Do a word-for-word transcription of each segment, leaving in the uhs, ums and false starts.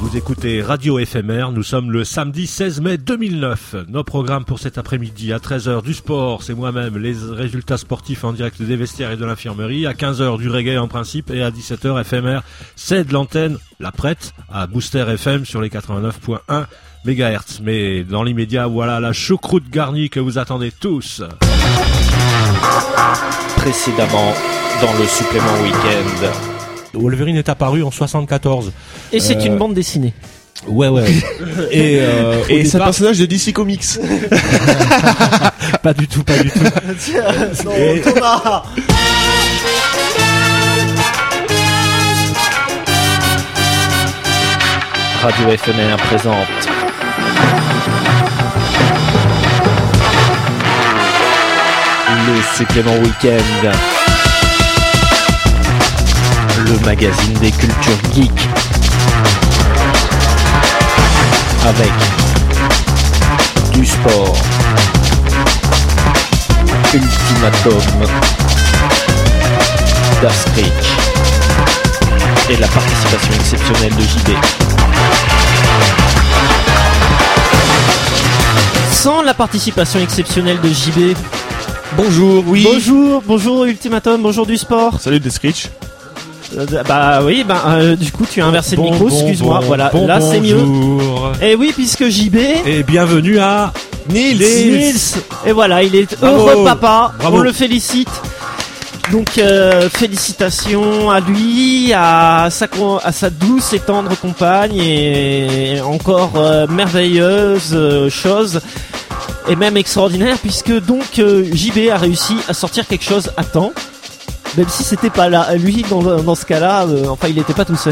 Vous écoutez Radio F M R, nous sommes le samedi seize mai deux mille neuf. Nos programmes pour cet après-midi, à treize heures du sport, c'est moi-même, les résultats sportifs en direct des vestiaires et de l'infirmerie, à quinze heures du reggae en principe, et à dix-sept heures F M R, c'est de l'antenne, la prête, à Booster F M sur les quatre-vingt-neuf virgule un mégahertz. Mais dans l'immédiat, voilà la choucroute garnie que vous attendez tous. Précédemment, dans le supplément week-end. Wolverine est apparu en soixante-quatorze. Et c'est euh... une bande dessinée. Ouais, ouais. Et, euh, et c'est un départ... personnage de D C Comics. Pas du tout, pas du tout. Non, et... Thomas. Radio F M R présente le supplément week-end, le magazine des cultures geeks, avec du sport, Ultimatum, Dark et la participation exceptionnelle de J B. Sans la participation exceptionnelle de J B. Bonjour, oui. Bonjour, bonjour Ultimatum, bonjour du sport. Salut Descritch. Euh, bah oui, bah euh, du coup tu as inversé bon, le micro, bon, excuse-moi. Bon, voilà, bon, là c'est mieux. Et oui, puisque J B. Et bienvenue à Nils. Nils. Et voilà, il est Bravo. heureux papa. Bravo. On le félicite. Donc euh, félicitations à lui, à sa, à sa douce et tendre compagne, et encore euh, merveilleuse euh, chose, et même extraordinaire, puisque donc euh, J B a réussi à sortir quelque chose à temps, même si c'était pas là, lui dans, dans ce cas-là, euh, enfin il n'était pas tout seul.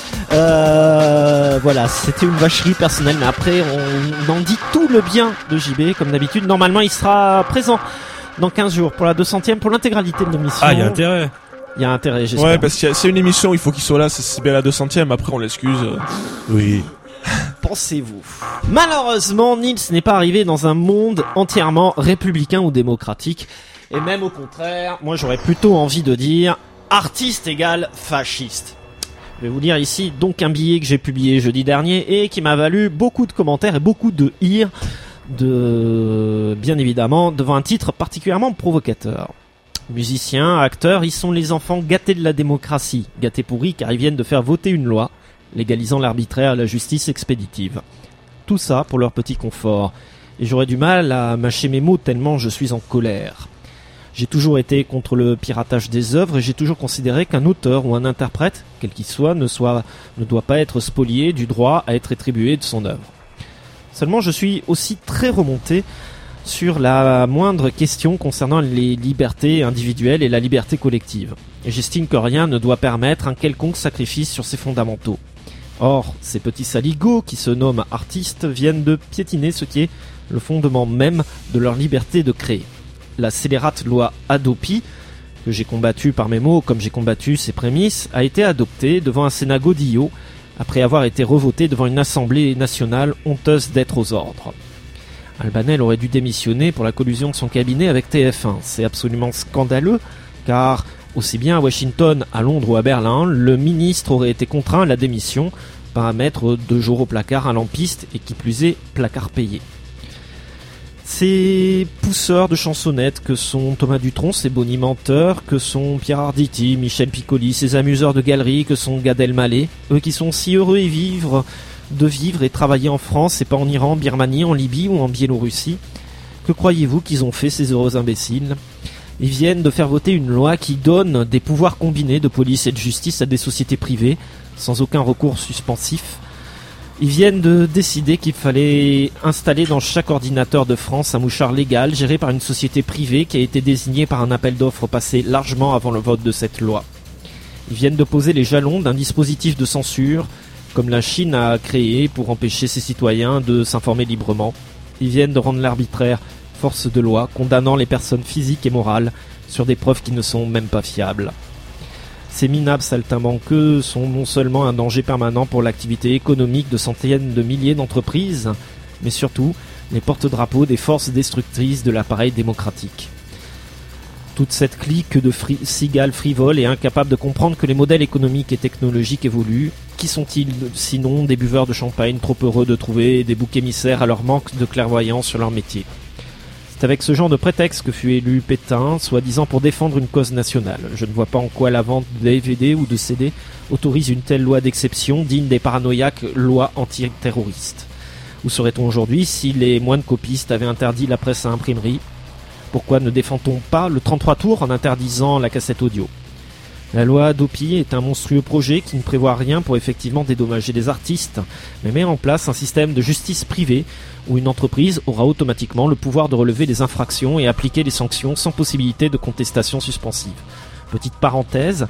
Euh, voilà, c'était une vacherie personnelle, mais après on, on en dit tout le bien de J B, comme d'habitude. Normalement il sera présent dans quinze jours pour la deux centième, pour l'intégralité de l'émission. Ah, il y a intérêt. Il y a intérêt, j'espère. Ouais, parce que c'est une émission, il faut qu'il soit là, c'est bien la deux centième, après on l'excuse. Oui. Pensez-vous. Malheureusement, Nils n'est pas arrivé dans un monde entièrement républicain ou démocratique. Et même au contraire, moi j'aurais plutôt envie de dire artiste égale fasciste. Je vais vous lire ici donc un billet que j'ai publié jeudi dernier et qui m'a valu beaucoup de commentaires et beaucoup de ire, de, bien évidemment, devant un titre particulièrement provocateur. Musiciens, acteurs, ils sont les enfants gâtés de la démocratie, gâtés pourris car ils viennent de faire voter une loi légalisant l'arbitraire et la justice expéditive. Tout ça pour leur petit confort. Et j'aurais du mal à mâcher mes mots tellement je suis en colère. J'ai toujours été contre le piratage des œuvres et j'ai toujours considéré qu'un auteur ou un interprète, quel qu'il soit, ne soit, ne doit pas être spolié du droit à être rétribué de son œuvre. Seulement, je suis aussi très remonté sur la moindre question concernant les libertés individuelles et la liberté collective. Et j'estime que rien ne doit permettre un quelconque sacrifice sur ces fondamentaux. Or, ces petits saligots qui se nomment artistes viennent de piétiner ce qui est le fondement même de leur liberté de créer. La scélérate loi Hadopi, que j'ai combattue par mes mots comme j'ai combattu ses prémices, a été adoptée devant un Sénat godillot après avoir été revotée devant une Assemblée nationale honteuse d'être aux ordres. Albanel aurait dû démissionner pour la collusion de son cabinet avec T F un. C'est absolument scandaleux, car aussi bien à Washington, à Londres ou à Berlin, le ministre aurait été contraint à la démission par un mettre deux jours au placard un lampiste et qui plus est, placard payé. Ces pousseurs de chansonnettes que sont Thomas Dutronc, ces bonimenteurs, que sont Pierre Arditi, Michel Piccoli, ces amuseurs de galerie que sont Gad Elmaleh, eux qui sont si heureux et vivre, de vivre et travailler en France et pas en Iran, Birmanie, en Libye ou en Biélorussie, que croyez-vous qu'ils ont fait ces heureux imbéciles ? Ils viennent de faire voter une loi qui donne des pouvoirs combinés de police et de justice à des sociétés privées, sans aucun recours suspensif. Ils viennent de décider qu'il fallait installer dans chaque ordinateur de France un mouchard légal géré par une société privée qui a été désignée par un appel d'offres passé largement avant le vote de cette loi. Ils viennent de poser les jalons d'un dispositif de censure, comme la Chine a créé pour empêcher ses citoyens de s'informer librement. Ils viennent de rendre l'arbitraire force de loi, condamnant les personnes physiques et morales sur des preuves qui ne sont même pas fiables. Ces minables saltimbanqueux sont non seulement un danger permanent pour l'activité économique de centaines de milliers d'entreprises, mais surtout les porte-drapeaux des forces destructrices de l'appareil démocratique. Toute cette clique de fri- cigales frivoles et incapables de comprendre que les modèles économiques et technologiques évoluent. Qui sont-ils sinon des buveurs de champagne trop heureux de trouver des boucs émissaires à leur manque de clairvoyance sur leur métier? C'est avec ce genre de prétexte que fut élu Pétain, soi-disant pour défendre une cause nationale. Je ne vois pas en quoi la vente de D V D ou de C D autorise une telle loi d'exception digne des paranoïaques lois anti-terroristes. Où serait-on aujourd'hui si les moines copistes avaient interdit la presse à imprimerie? Pourquoi ne défend-on pas le trente-trois tours en interdisant la cassette audio? La loi Adopi est un monstrueux projet qui ne prévoit rien pour effectivement dédommager les artistes, mais met en place un système de justice privée où une entreprise aura automatiquement le pouvoir de relever les infractions et appliquer les sanctions sans possibilité de contestation suspensive. Petite parenthèse,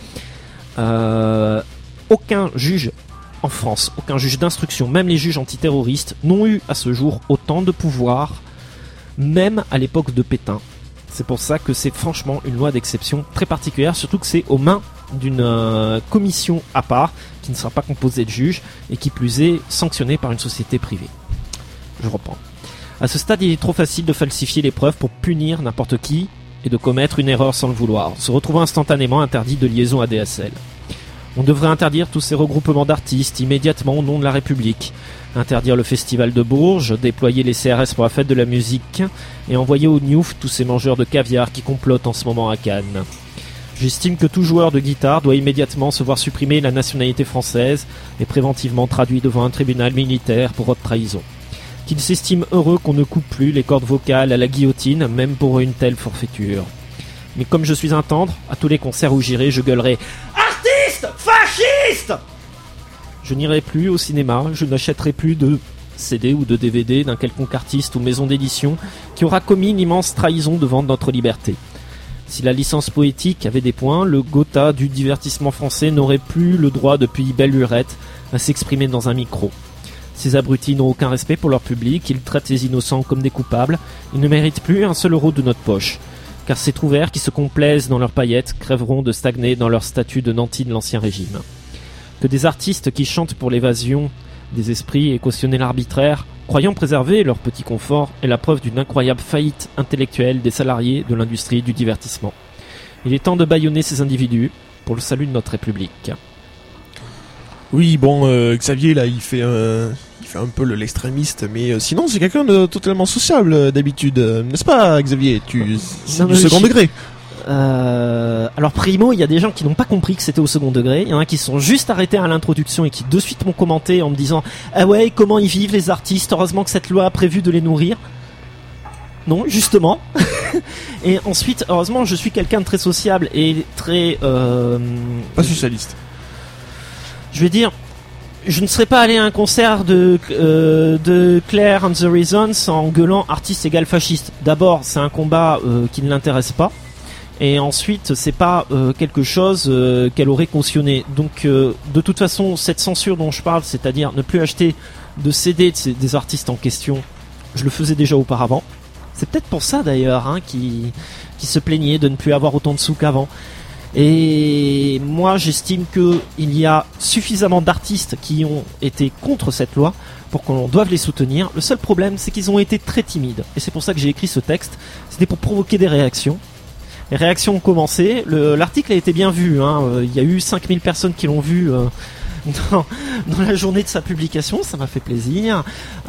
euh, aucun juge en France, aucun juge d'instruction, même les juges antiterroristes, n'ont eu à ce jour autant de pouvoir, même à l'époque de Pétain. C'est pour ça que c'est franchement une loi d'exception très particulière, surtout que c'est aux mains d'une euh, commission à part, qui ne sera pas composée de juges, et qui plus est sanctionnée par une société privée. Je reprends. À ce stade, il est trop facile de falsifier les preuves pour punir n'importe qui, et de commettre une erreur sans le vouloir, se retrouvant instantanément interdit de liaison A D S L. On devrait interdire tous ces regroupements d'artistes immédiatement au nom de la République. Interdire le festival de Bourges, déployer les C R S pour la fête de la musique et envoyer au Newf tous ces mangeurs de caviar qui complotent en ce moment à Cannes. J'estime que tout joueur de guitare doit immédiatement se voir supprimer la nationalité française et préventivement traduit devant un tribunal militaire pour haute trahison. Qu'il s'estime heureux qu'on ne coupe plus les cordes vocales à la guillotine, même pour une telle forfaiture. Mais comme je suis un tendre, à tous les concerts où j'irai, je gueulerai « Artiste fasciste !» Je n'irai plus au cinéma, je n'achèterai plus de C D ou de D V D d'un quelconque artiste ou maison d'édition qui aura commis une immense trahison devant notre liberté. Si la licence poétique avait des points, le Gotha du divertissement français n'aurait plus le droit depuis belle lurette à s'exprimer dans un micro. Ces abrutis n'ont aucun respect pour leur public, ils traitent les innocents comme des coupables, ils ne méritent plus un seul euro de notre poche. Car ces trouverts qui se complaisent dans leurs paillettes crèveront de stagner dans leur statut de nantis de l'ancien régime. Que des artistes qui chantent pour l'évasion des esprits et cautionner l'arbitraire, croyant préserver leur petit confort, est la preuve d'une incroyable faillite intellectuelle des salariés de l'industrie du divertissement. Il est temps de bâillonner ces individus pour le salut de notre République. Oui, bon, euh, Xavier, là, il fait, euh, il fait un peu le, l'extrémiste, mais euh, sinon, c'est quelqu'un de totalement sociable, euh, d'habitude. Euh, n'est-ce pas, Xavier? Tu, c'est Non, du second je... degré. Euh, alors primo, il y a des gens qui n'ont pas compris que c'était au second degré. Il y en a qui sont juste arrêtés à l'introduction et qui de suite m'ont commenté en me disant « Ah ouais, comment ils vivent les artistes? Heureusement que cette loi a prévu de les nourrir. » Non, justement. Et ensuite, heureusement, je suis quelqu'un de très sociable et très... Euh, pas socialiste. Je vais dire, je ne serais pas allé à un concert de, euh, de Claire and the Reasons en gueulant « Artiste égale fasciste ». D'abord, c'est un combat euh, qui ne l'intéresse pas. Et ensuite, c'est pas euh, quelque chose euh, qu'elle aurait cautionné. Donc, euh, de toute façon, cette censure dont je parle, c'est-à-dire ne plus acheter de C D de ces, des artistes en question, je le faisais déjà auparavant. C'est peut-être pour ça d'ailleurs hein, qui qui se plaignait de ne plus avoir autant de sous qu'avant. Et moi, j'estime que il y a suffisamment d'artistes qui ont été contre cette loi pour qu'on doive les soutenir. Le seul problème, c'est qu'ils ont été très timides. Et c'est pour ça que j'ai écrit ce texte. C'était pour provoquer des réactions. Les réactions ont commencé. Le, l'article a été bien vu. Hein. Euh, il y a eu cinq mille personnes qui l'ont vu euh, dans, dans la journée de sa publication. Ça m'a fait plaisir.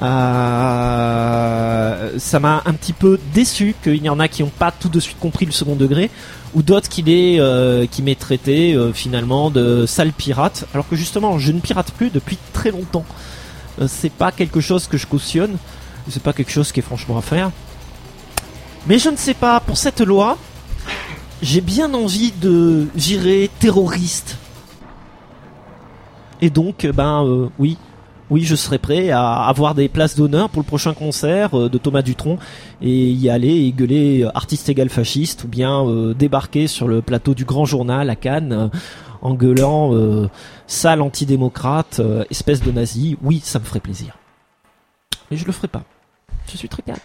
Euh, ça m'a un petit peu déçu qu'il y en a qui n'ont pas tout de suite compris le second degré, ou d'autres qui, les, euh, qui m'aient traité euh, finalement de sale pirate. Alors que justement, je ne pirate plus depuis très longtemps. Euh, c'est pas quelque chose que je cautionne. C'est pas quelque chose qui est franchement à faire. Mais je ne sais pas, pour cette loi, j'ai bien envie de virer terroriste. Et donc, ben euh, oui, oui, je serais prêt à avoir des places d'honneur pour le prochain concert euh, de Thomas Dutronc et y aller et gueuler euh, artiste égal fasciste, ou bien euh, débarquer sur le plateau du Grand Journal à Cannes euh, en gueulant euh, sale antidémocrate, euh, espèce de nazi. Oui, ça me ferait plaisir. Mais je le ferai pas. Je suis très calme.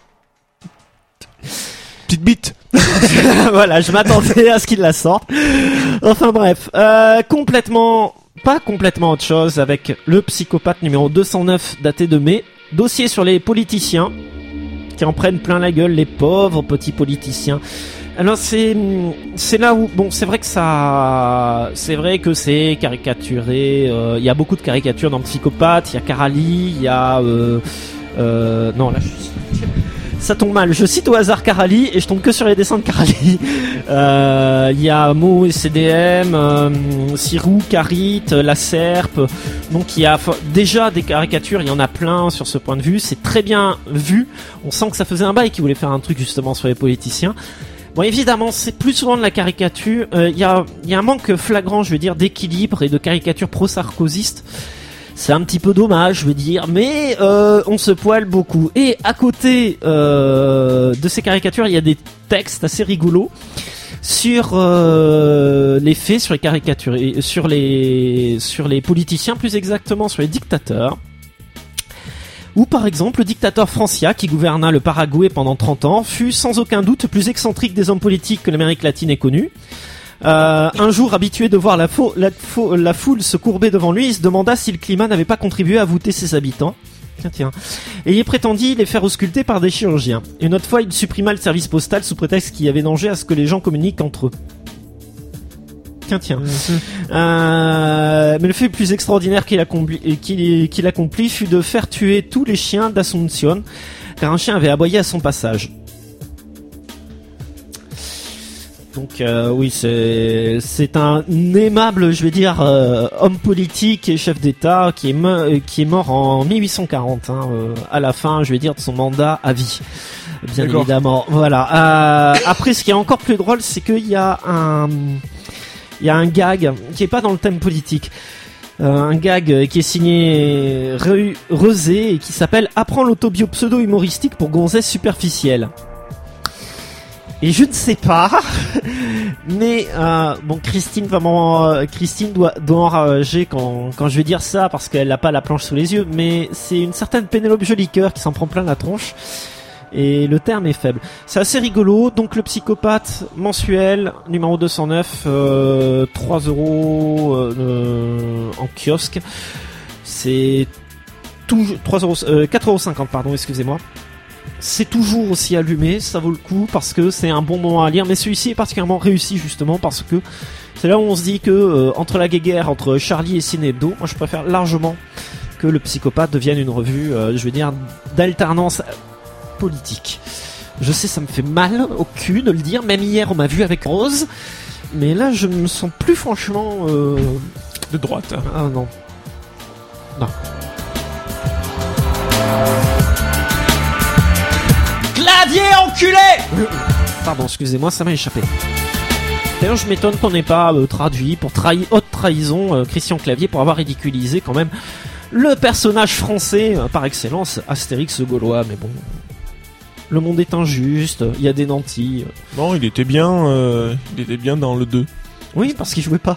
Petite bite. Voilà, je m'attendais à ce qu'il la sorte. Enfin bref, euh, complètement, pas complètement autre chose avec le psychopathe numéro deux cent neuf daté de mai. Dossier sur les politiciens qui en prennent plein la gueule, les pauvres petits politiciens Alors c'est c'est là où bon c'est vrai que ça c'est vrai que c'est caricaturé. Il euh, y a beaucoup de caricatures dans Psychopathe. Il y a Karali, il y a euh, euh, non là je suis... ça tombe mal. Je cite au hasard Karali et je tombe que sur les dessins de Karali. Il euh, y a Mo et C D M, euh, Sirou, Karit, La Serpe. Donc il y a déjà des caricatures. Il y en a plein sur ce point de vue. C'est très bien vu. On sent que ça faisait un bail qui voulait faire un truc justement sur les politiciens. Bon, évidemment, c'est plus souvent de la caricature. Il euh, y, a, y a un manque flagrant, je veux dire, d'équilibre et de caricature pro-sarkozyste. C'est un petit peu dommage, je veux dire, mais euh, on se poile beaucoup. Et à côté euh, de ces caricatures, il y a des textes assez rigolos sur euh, les faits, sur les caricatures, sur les sur les politiciens, plus exactement sur les dictateurs. Ou par exemple, le dictateur Francia, qui gouverna le Paraguay pendant trente ans, fut sans aucun doute plus excentrique des hommes politiques que l'Amérique latine ait connu. Euh, un jour, habitué de voir la, fo- la, fo- la foule se courber devant lui, il se demanda si le climat n'avait pas contribué à voûter ses habitants. Tiens, tiens. Et il prétendit les faire ausculter par des chirurgiens. Une autre fois, il supprima le service postal sous prétexte qu'il y avait danger à ce que les gens communiquent entre eux. Tiens, tiens. Mmh. Euh, mais le fait le plus extraordinaire qu'il accomplit, qu'il, qu'il accomplit fut de faire tuer tous les chiens d'Asunción, car un chien avait aboyé à son passage. Donc euh, oui, c'est c'est un aimable, je vais dire, euh, homme politique et chef d'État qui est me, qui est mort en mille huit cent quarante, hein, euh, à la fin, je vais dire, de son mandat à vie. Bien D'accord. Évidemment. Voilà. Euh, après, ce qui est encore plus drôle, c'est qu'il y a un il y a un gag qui est pas dans le thème politique. Euh, un gag qui est signé Re- Rezé et qui s'appelle « Apprends l'autobio pseudo-humoristique pour gonzesse superficielle ». Et je ne sais pas, mais euh, bon, Christine vraiment, euh, Christine doit doit enrager quand quand je vais dire ça parce qu'elle n'a pas la planche sous les yeux, mais c'est une certaine Pénélope Jolicoeur qui s'en prend plein la tronche. Et le terme est faible. C'est assez rigolo. Donc le Psychopathe mensuel numéro deux cent neuf, euh, trois euros euh, en kiosque. C'est tout trois euros, euh, quatre euros cinquante pardon, excusez-moi. C'est toujours aussi allumé, ça vaut le coup parce que c'est un bon moment à lire, mais celui-ci est particulièrement réussi justement parce que c'est là où on se dit que euh, entre la guéguerre entre Charlie et Ciné Hebdo, moi je préfère largement que le Psychopathe devienne une revue, euh, je veux dire, d'alternance politique. Je sais, ça me fait mal au cul de le dire, même hier on m'a vu avec Rose, mais là je me sens plus franchement euh... de droite. Ah non. Non. Clavier enculé. Pardon, excusez-moi, ça m'a échappé. D'ailleurs, je m'étonne qu'on n'ait pas euh, traduit pour trahi- haute trahison euh, Christian Clavier pour avoir ridiculisé quand même le personnage français euh, par excellence, Astérix gaulois. Mais bon, le monde est injuste, il y a des nantis. Euh. Non, il était bien, euh, il était bien dans le deux. Oui, parce qu'il jouait pas.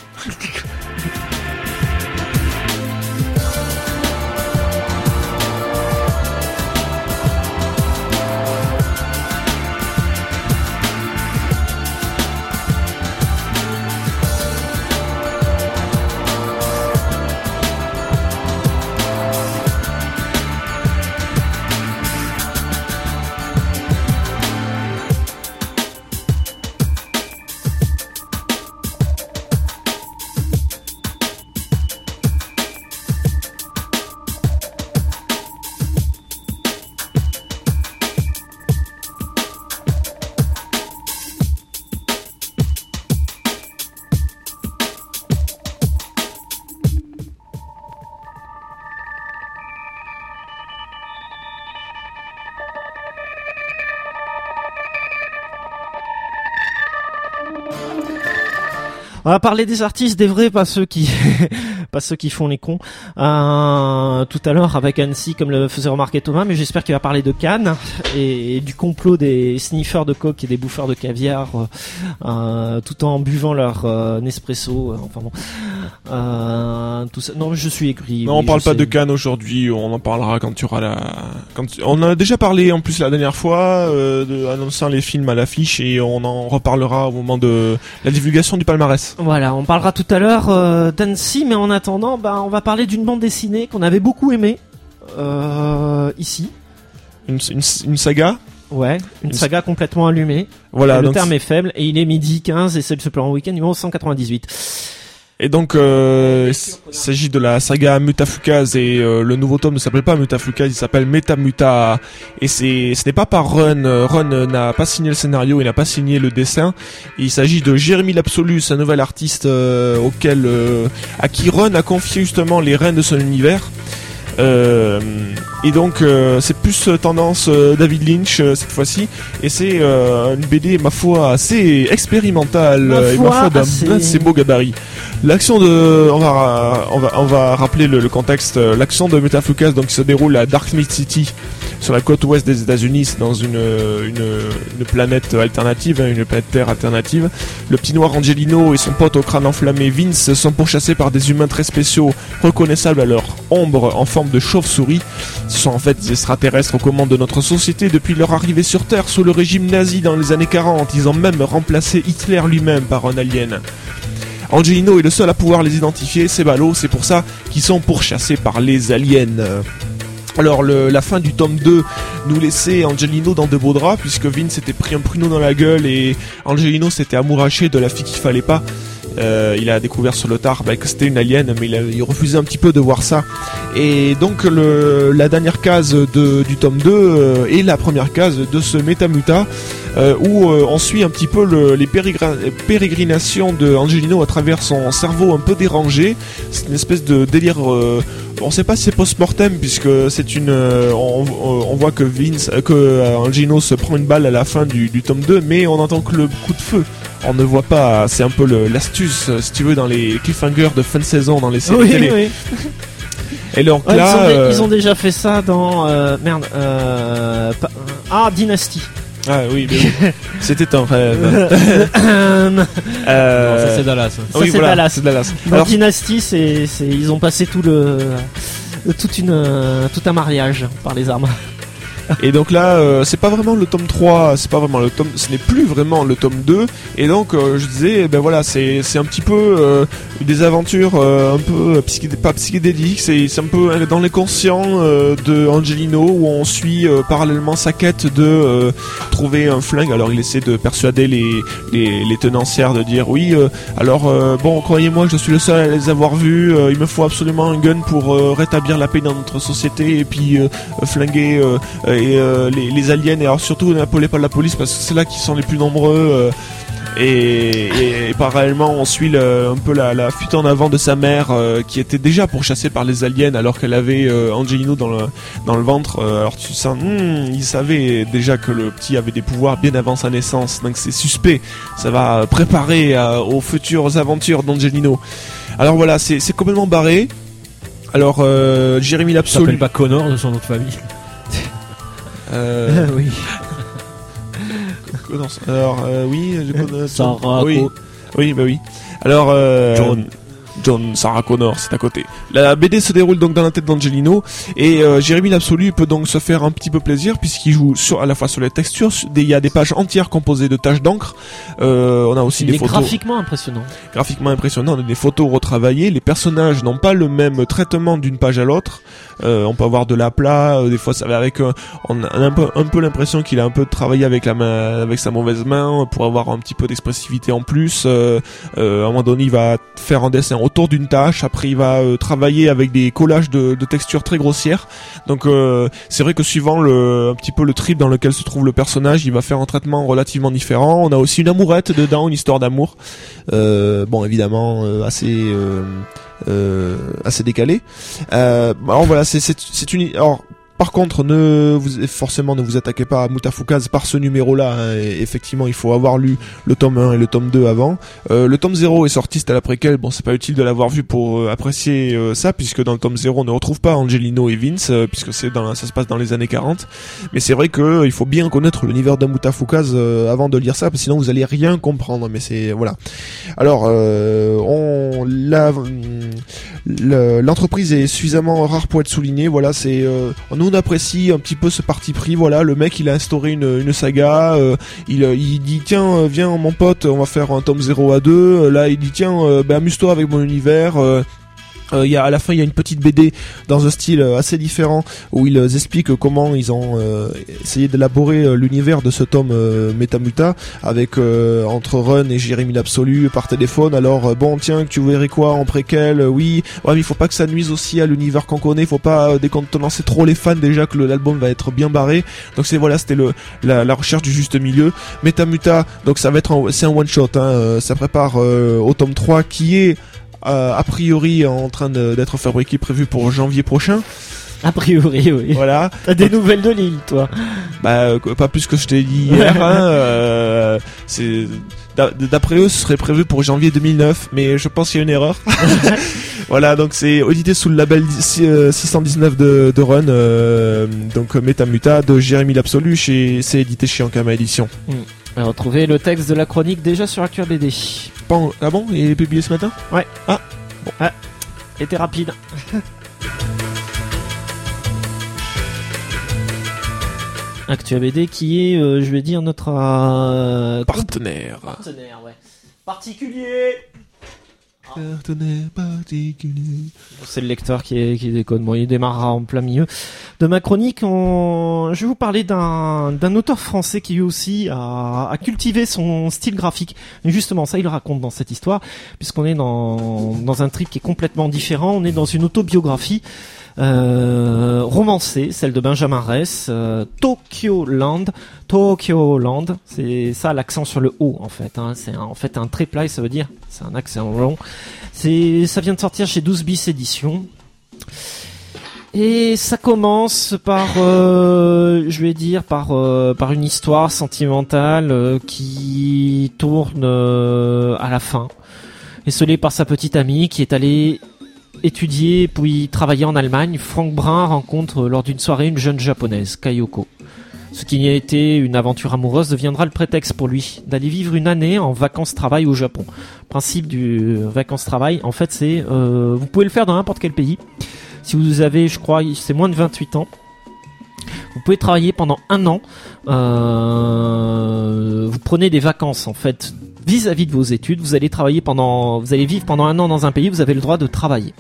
On va parler des artistes, des vrais, pas ceux qui, pas ceux qui font les cons. Euh, tout à l'heure avec Annecy, comme le faisait remarquer Thomas, mais j'espère qu'il va parler de Cannes et, et du complot des sniffeurs de coke et des bouffeurs de caviar, euh, tout en buvant leur euh, Nespresso. Euh, enfin bon, euh, tout ça. Non, je suis écrit. Non, oui, on parle pas sais. de Cannes aujourd'hui. On en parlera quand tu auras la. Quand tu... On en a déjà parlé en plus la dernière fois, euh, de annonçant les films à l'affiche, et on en reparlera au moment de la divulgation du palmarès. Voilà, on parlera tout à l'heure euh, d'Annecy, mais en attendant, bah, on va parler d'une bande dessinée qu'on avait beaucoup aimée euh, ici. Une, une, une saga. Ouais, une, Une saga complètement allumée. Voilà, le donc terme est faible et il est midi quinze et c'est le Super Week-end numéro cent quatre-vingt-dix-huit. Et donc, euh, il s'agit de la saga Mutafukaz et euh, le nouveau tome ne s'appelle pas Mutafukaz, il s'appelle Metamuta. Et c'est, ce n'est pas par Run. Run n'a pas signé le scénario, il n'a pas signé le dessin. Et il s'agit de Jérémy l'Absolu, un nouvel artiste euh, auquel, euh, à qui Run a confié justement les rênes de son univers. Euh, et donc euh, c'est plus tendance euh, David Lynch euh, cette fois-ci, et c'est euh, une B D ma foi assez expérimentale Ma euh, et foi, ma foi d'un assez- assez beau gabarit. L'action de, on va, on va, on va rappeler le, le contexte. L'action de Mutafukaz donc se déroule à Darkmeat City, sur la côte ouest des États-Unis, c'est dans une, une, une planète alternative, hein, une planète Terre alternative. Le petit noir Angelino et son pote au crâne enflammé Vince sont pourchassés par des humains très spéciaux, reconnaissables à leur ombre en forme de chauve-souris. Ce sont en fait des extraterrestres aux commandes de notre société depuis leur arrivée sur Terre sous le régime nazi dans les années quarante. Ils ont même remplacé Hitler lui-même par un alien. Angelino est le seul à pouvoir les identifier, c'est ballot, c'est pour ça qu'ils sont pourchassés par les aliens. Alors le, la fin du tome deux nous laissait Angelino dans de beaux draps, puisque Vince s'était pris un pruneau dans la gueule et Angelino s'était amouraché de la fille qu'il fallait pas. Euh, il a découvert sur le tard bah, que c'était une alien, mais il, a, il refusait un petit peu de voir ça. Et donc le, la dernière case de, du tome deux euh, est la première case de ce Metamuta, euh, où euh, on suit un petit peu le, les pérégra- pérégrinations de Angelino à travers son cerveau un peu dérangé. C'est une espèce de délire, euh, on sait pas si c'est post-mortem, puisque c'est une, euh, on, on voit que Vince, euh, que euh, Angelino se prend une balle à la fin du, du tome deux, mais on entend que le coup de feu. On ne voit pas, c'est un peu le, l'astuce, si tu veux, dans les cliffhangers de fin de saison dans les séries Oui, télé. oui. Et donc Ouais, là, ils, ont dé- euh, ils ont déjà fait ça dans euh, merde euh, pas- ah Dynasty. ah oui, mais oui. C'était un rêve. Euh, Non, Euh, ça c'est Dallas. ça, oui, c'est voilà, Dallas. c'est Dallas. Dans Alors, Dynasty, c'est, c'est ils ont passé tout le toute une euh, tout un mariage par les armes. et donc là, euh, c'est pas vraiment le tome trois, c'est pas vraiment le tome, ce n'est plus vraiment le tome deux. Et donc, euh, je disais, ben voilà, c'est c'est un petit peu euh, des aventures euh, un peu euh, psyché- pas psychédéliques, c'est c'est un peu euh, dans les conscients euh, de Angelino, où on suit euh, parallèlement sa quête de euh, trouver un flingue. Alors il essaie de persuader les les, les tenancières de dire oui. Euh, alors euh, bon, croyez-moi, je suis le seul à les avoir vus. Euh, il me faut absolument un gun pour euh, rétablir la paix dans notre société et puis euh, flinguer. Euh, et euh, les, les aliens, et alors surtout n'appelez pas la police parce que c'est là qu'ils sont les plus nombreux, euh, et, et, et parallèlement on suit le, un peu la, la fuite en avant de sa mère euh, qui était déjà pourchassée par les aliens alors qu'elle avait euh, Angelino dans le, dans le ventre. Euh, alors tu sens, hmm, il savait déjà que le petit avait des pouvoirs bien avant sa naissance, donc c'est suspect, ça va préparer euh, aux futures aventures d'Angelino. Alors voilà, c'est, c'est complètement barré. Alors euh, Jérémy Il l'Absolu, s'appelle pas Connor de son nom de famille. euh, oui. non, alors euh, oui, je connais Sarah oui, Co- oui, bah oui. Alors euh, John. John Sarah Connor, c'est à côté. La B D se déroule donc dans la tête d'Angelino, et euh, Jérémy l'Absolu peut donc se faire un petit peu plaisir puisqu'il joue sur, à la fois sur les textures, sur des- il y a des pages entières composées de taches d'encre. Euh, on a aussi Il des est photos graphiquement impressionnant. graphiquement impressionnantes, des photos retravaillées. Les personnages n'ont pas le même traitement d'une page à l'autre. Euh, on peut avoir de l'aplat, euh, des fois ça va avec euh, on a un peu, un peu l'impression qu'il a un peu travaillé avec la main, avec sa mauvaise main pour avoir un petit peu d'expressivité en plus. Euh, euh, à un moment donné, il va faire un dessin autour d'une tâche, après il va euh, travailler avec des collages de, de textures très grossières. Donc euh, c'est vrai que suivant le un petit peu le trip dans lequel se trouve le personnage, il va faire un traitement relativement différent. On a aussi une amourette dedans, une histoire d'amour. Euh, bon, évidemment euh, assez euh, euh, assez décalé. Euh, alors voilà, c'est c'est c'est une alors par contre, ne vous forcément ne vous attaquez pas à Mutafukaz par ce numéro-là. Hein. Et effectivement, il faut avoir lu le tome un et le tome deux avant. Euh, le tome zéro est sorti, c'était la préquelle. Bon, c'est pas utile de l'avoir vu pour euh, apprécier euh, ça, puisque dans le tome zéro, on ne retrouve pas Angelino et Vince, euh, puisque c'est dans la, ça se passe dans les années quarante. Mais c'est vrai que euh, il faut bien connaître l'univers de Mutafukaz euh, avant de lire ça, parce que sinon vous allez rien comprendre. Mais c'est voilà. Alors, euh, on la le, l'entreprise est suffisamment rare pour être soulignée. Voilà, c'est euh, nous on apprécie un petit peu ce parti pris. Voilà, le mec il a instauré une, une saga. Euh, il, il dit tiens euh, viens mon pote, on va faire un tome zéro à deux. Là il dit tiens euh, ben amuse-toi avec mon univers. Euh, Euh, il y a à la fin il y a une petite B D dans un style euh, assez différent où ils euh, expliquent comment ils ont euh, essayé d'élaborer euh, l'univers de ce tome euh, Metamuta avec euh, entre Run et Jérémy l'Absolu par téléphone. Alors euh, bon tiens, tu verrais quoi en préquel, euh, oui ouais, mais il faut pas que ça nuise aussi à l'univers qu'on connaît, faut pas euh, décontenancer trop les fans déjà que le, l'album va être bien barré. Donc c'est voilà, c'était le la, la recherche du juste milieu. Metamuta, donc ça va être un, c'est un one shot hein, euh, ça prépare euh, au tome trois qui est Euh, a priori en train de, d'être fabriqué, prévu pour janvier prochain. A priori, oui. Voilà. T'as des nouvelles de l'île, toi? Bah, euh, pas plus que je t'ai dit hier. hein, euh, c'est d'après eux, ce serait prévu pour janvier deux mille neuf, mais je pense qu'il y a une erreur. Voilà, donc c'est édité sous le label six cent dix-neuf de, de Run, euh, donc Metamuta de Jérémy l'Absolu, chez, c'est édité chez Ankama Édition. Mm. Retrouvez le texte de la chronique déjà sur Actua B D. Bon, ah bon, il est publié ce matin? Ouais. Ah, bon. Ah, était rapide. Actua B D qui est, euh, je vais dire, notre euh, partenaire. Partenaire, ouais. Particulier. Partenaire particulier. C'est le lecteur qui, est, qui déconne. Bon, il démarrera en plein milieu de ma chronique. On... Je vais vous parler d'un, d'un auteur français qui lui aussi a, a cultivé son style graphique. Mais justement, ça, il le raconte dans cette histoire, puisqu'on est dans, dans un trip qui est complètement différent. On est dans une autobiographie euh, romancée, celle de Benjamin Ress, euh, Tokyo Land. Tokyo Land, c'est ça l'accent sur le O en fait. Hein. C'est un, en fait un triple I, ça veut dire, c'est un accent long. C'est, ça vient de sortir chez douze bis éditions. Et ça commence par, euh, je vais dire, par euh, par une histoire sentimentale euh, qui tourne euh, à la fin, esselée par sa petite amie qui est allée étudier puis travailler en Allemagne. Frank Brun rencontre lors d'une soirée une jeune japonaise, Kayoko. Ce qui a été une aventure amoureuse deviendra le prétexte pour lui d'aller vivre une année en vacances-travail au Japon. Le principe du vacances-travail, en fait, c'est euh, vous pouvez le faire dans n'importe quel pays. Si vous avez, je crois, c'est moins de vingt-huit ans, vous pouvez travailler pendant un an. Euh, vous prenez des vacances, en fait, vis-à-vis de vos études. Vous allez travailler pendant, vous allez vivre pendant un an dans un pays. Vous avez le droit de travailler.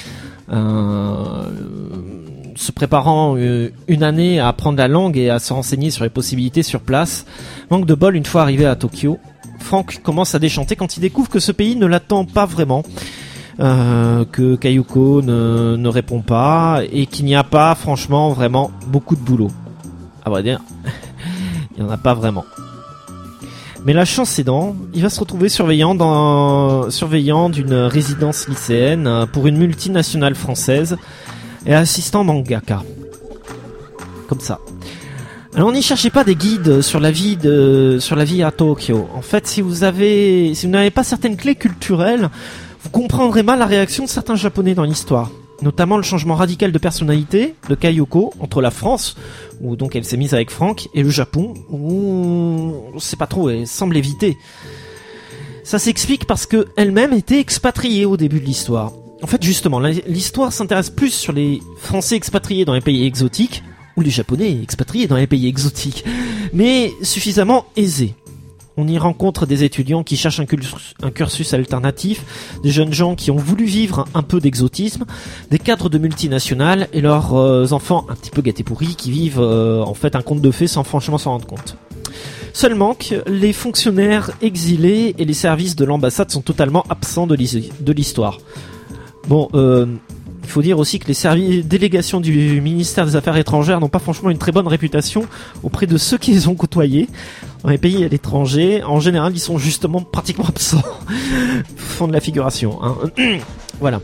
Euh, se préparant une année à apprendre la langue et à se renseigner sur les possibilités sur place. Manque de bol, une fois arrivé à Tokyo, Frank commence à déchanter quand il découvre que ce pays ne l'attend pas vraiment, euh, que Kayoko ne, ne répond pas et qu'il n'y a pas franchement vraiment beaucoup de boulot. À vrai dire, il n'y en a pas vraiment. Mais la chance aidant, il va se retrouver surveillant, dans, surveillant d'une résidence lycéenne pour une multinationale française et assistant mangaka. Comme ça. Alors n'y cherchez pas des guides sur la vie de, sur la vie à Tokyo. En fait, si vous avez, si vous n'avez pas certaines clés culturelles, vous comprendrez mal la réaction de certains Japonais dans l'histoire. Notamment le changement radical de personnalité de Kayoko entre la France, où donc elle s'est mise avec Frank, et le Japon, où on sait pas trop, elle semble éviter. Ça s'explique parce que elle-même était expatriée au début de l'histoire. En fait, justement, l'histoire s'intéresse plus sur les Français expatriés dans les pays exotiques, ou les Japonais expatriés dans les pays exotiques, mais suffisamment aisés. On y rencontre des étudiants qui cherchent un cursus, un cursus alternatif, des jeunes gens qui ont voulu vivre un peu d'exotisme, des cadres de multinationales et leurs euh, enfants un petit peu gâtés pourris qui vivent euh, en fait un conte de fées sans franchement s'en rendre compte. Seulement que les fonctionnaires exilés et les services de l'ambassade sont totalement absents de l'histoire. Bon, euh, il faut dire aussi que les services, délégations du ministère des Affaires étrangères n'ont pas franchement une très bonne réputation auprès de ceux qui les ont côtoyés. Dans les pays à l'étranger, en général, ils sont justement pratiquement absents. Font de la figuration, hein. Voilà.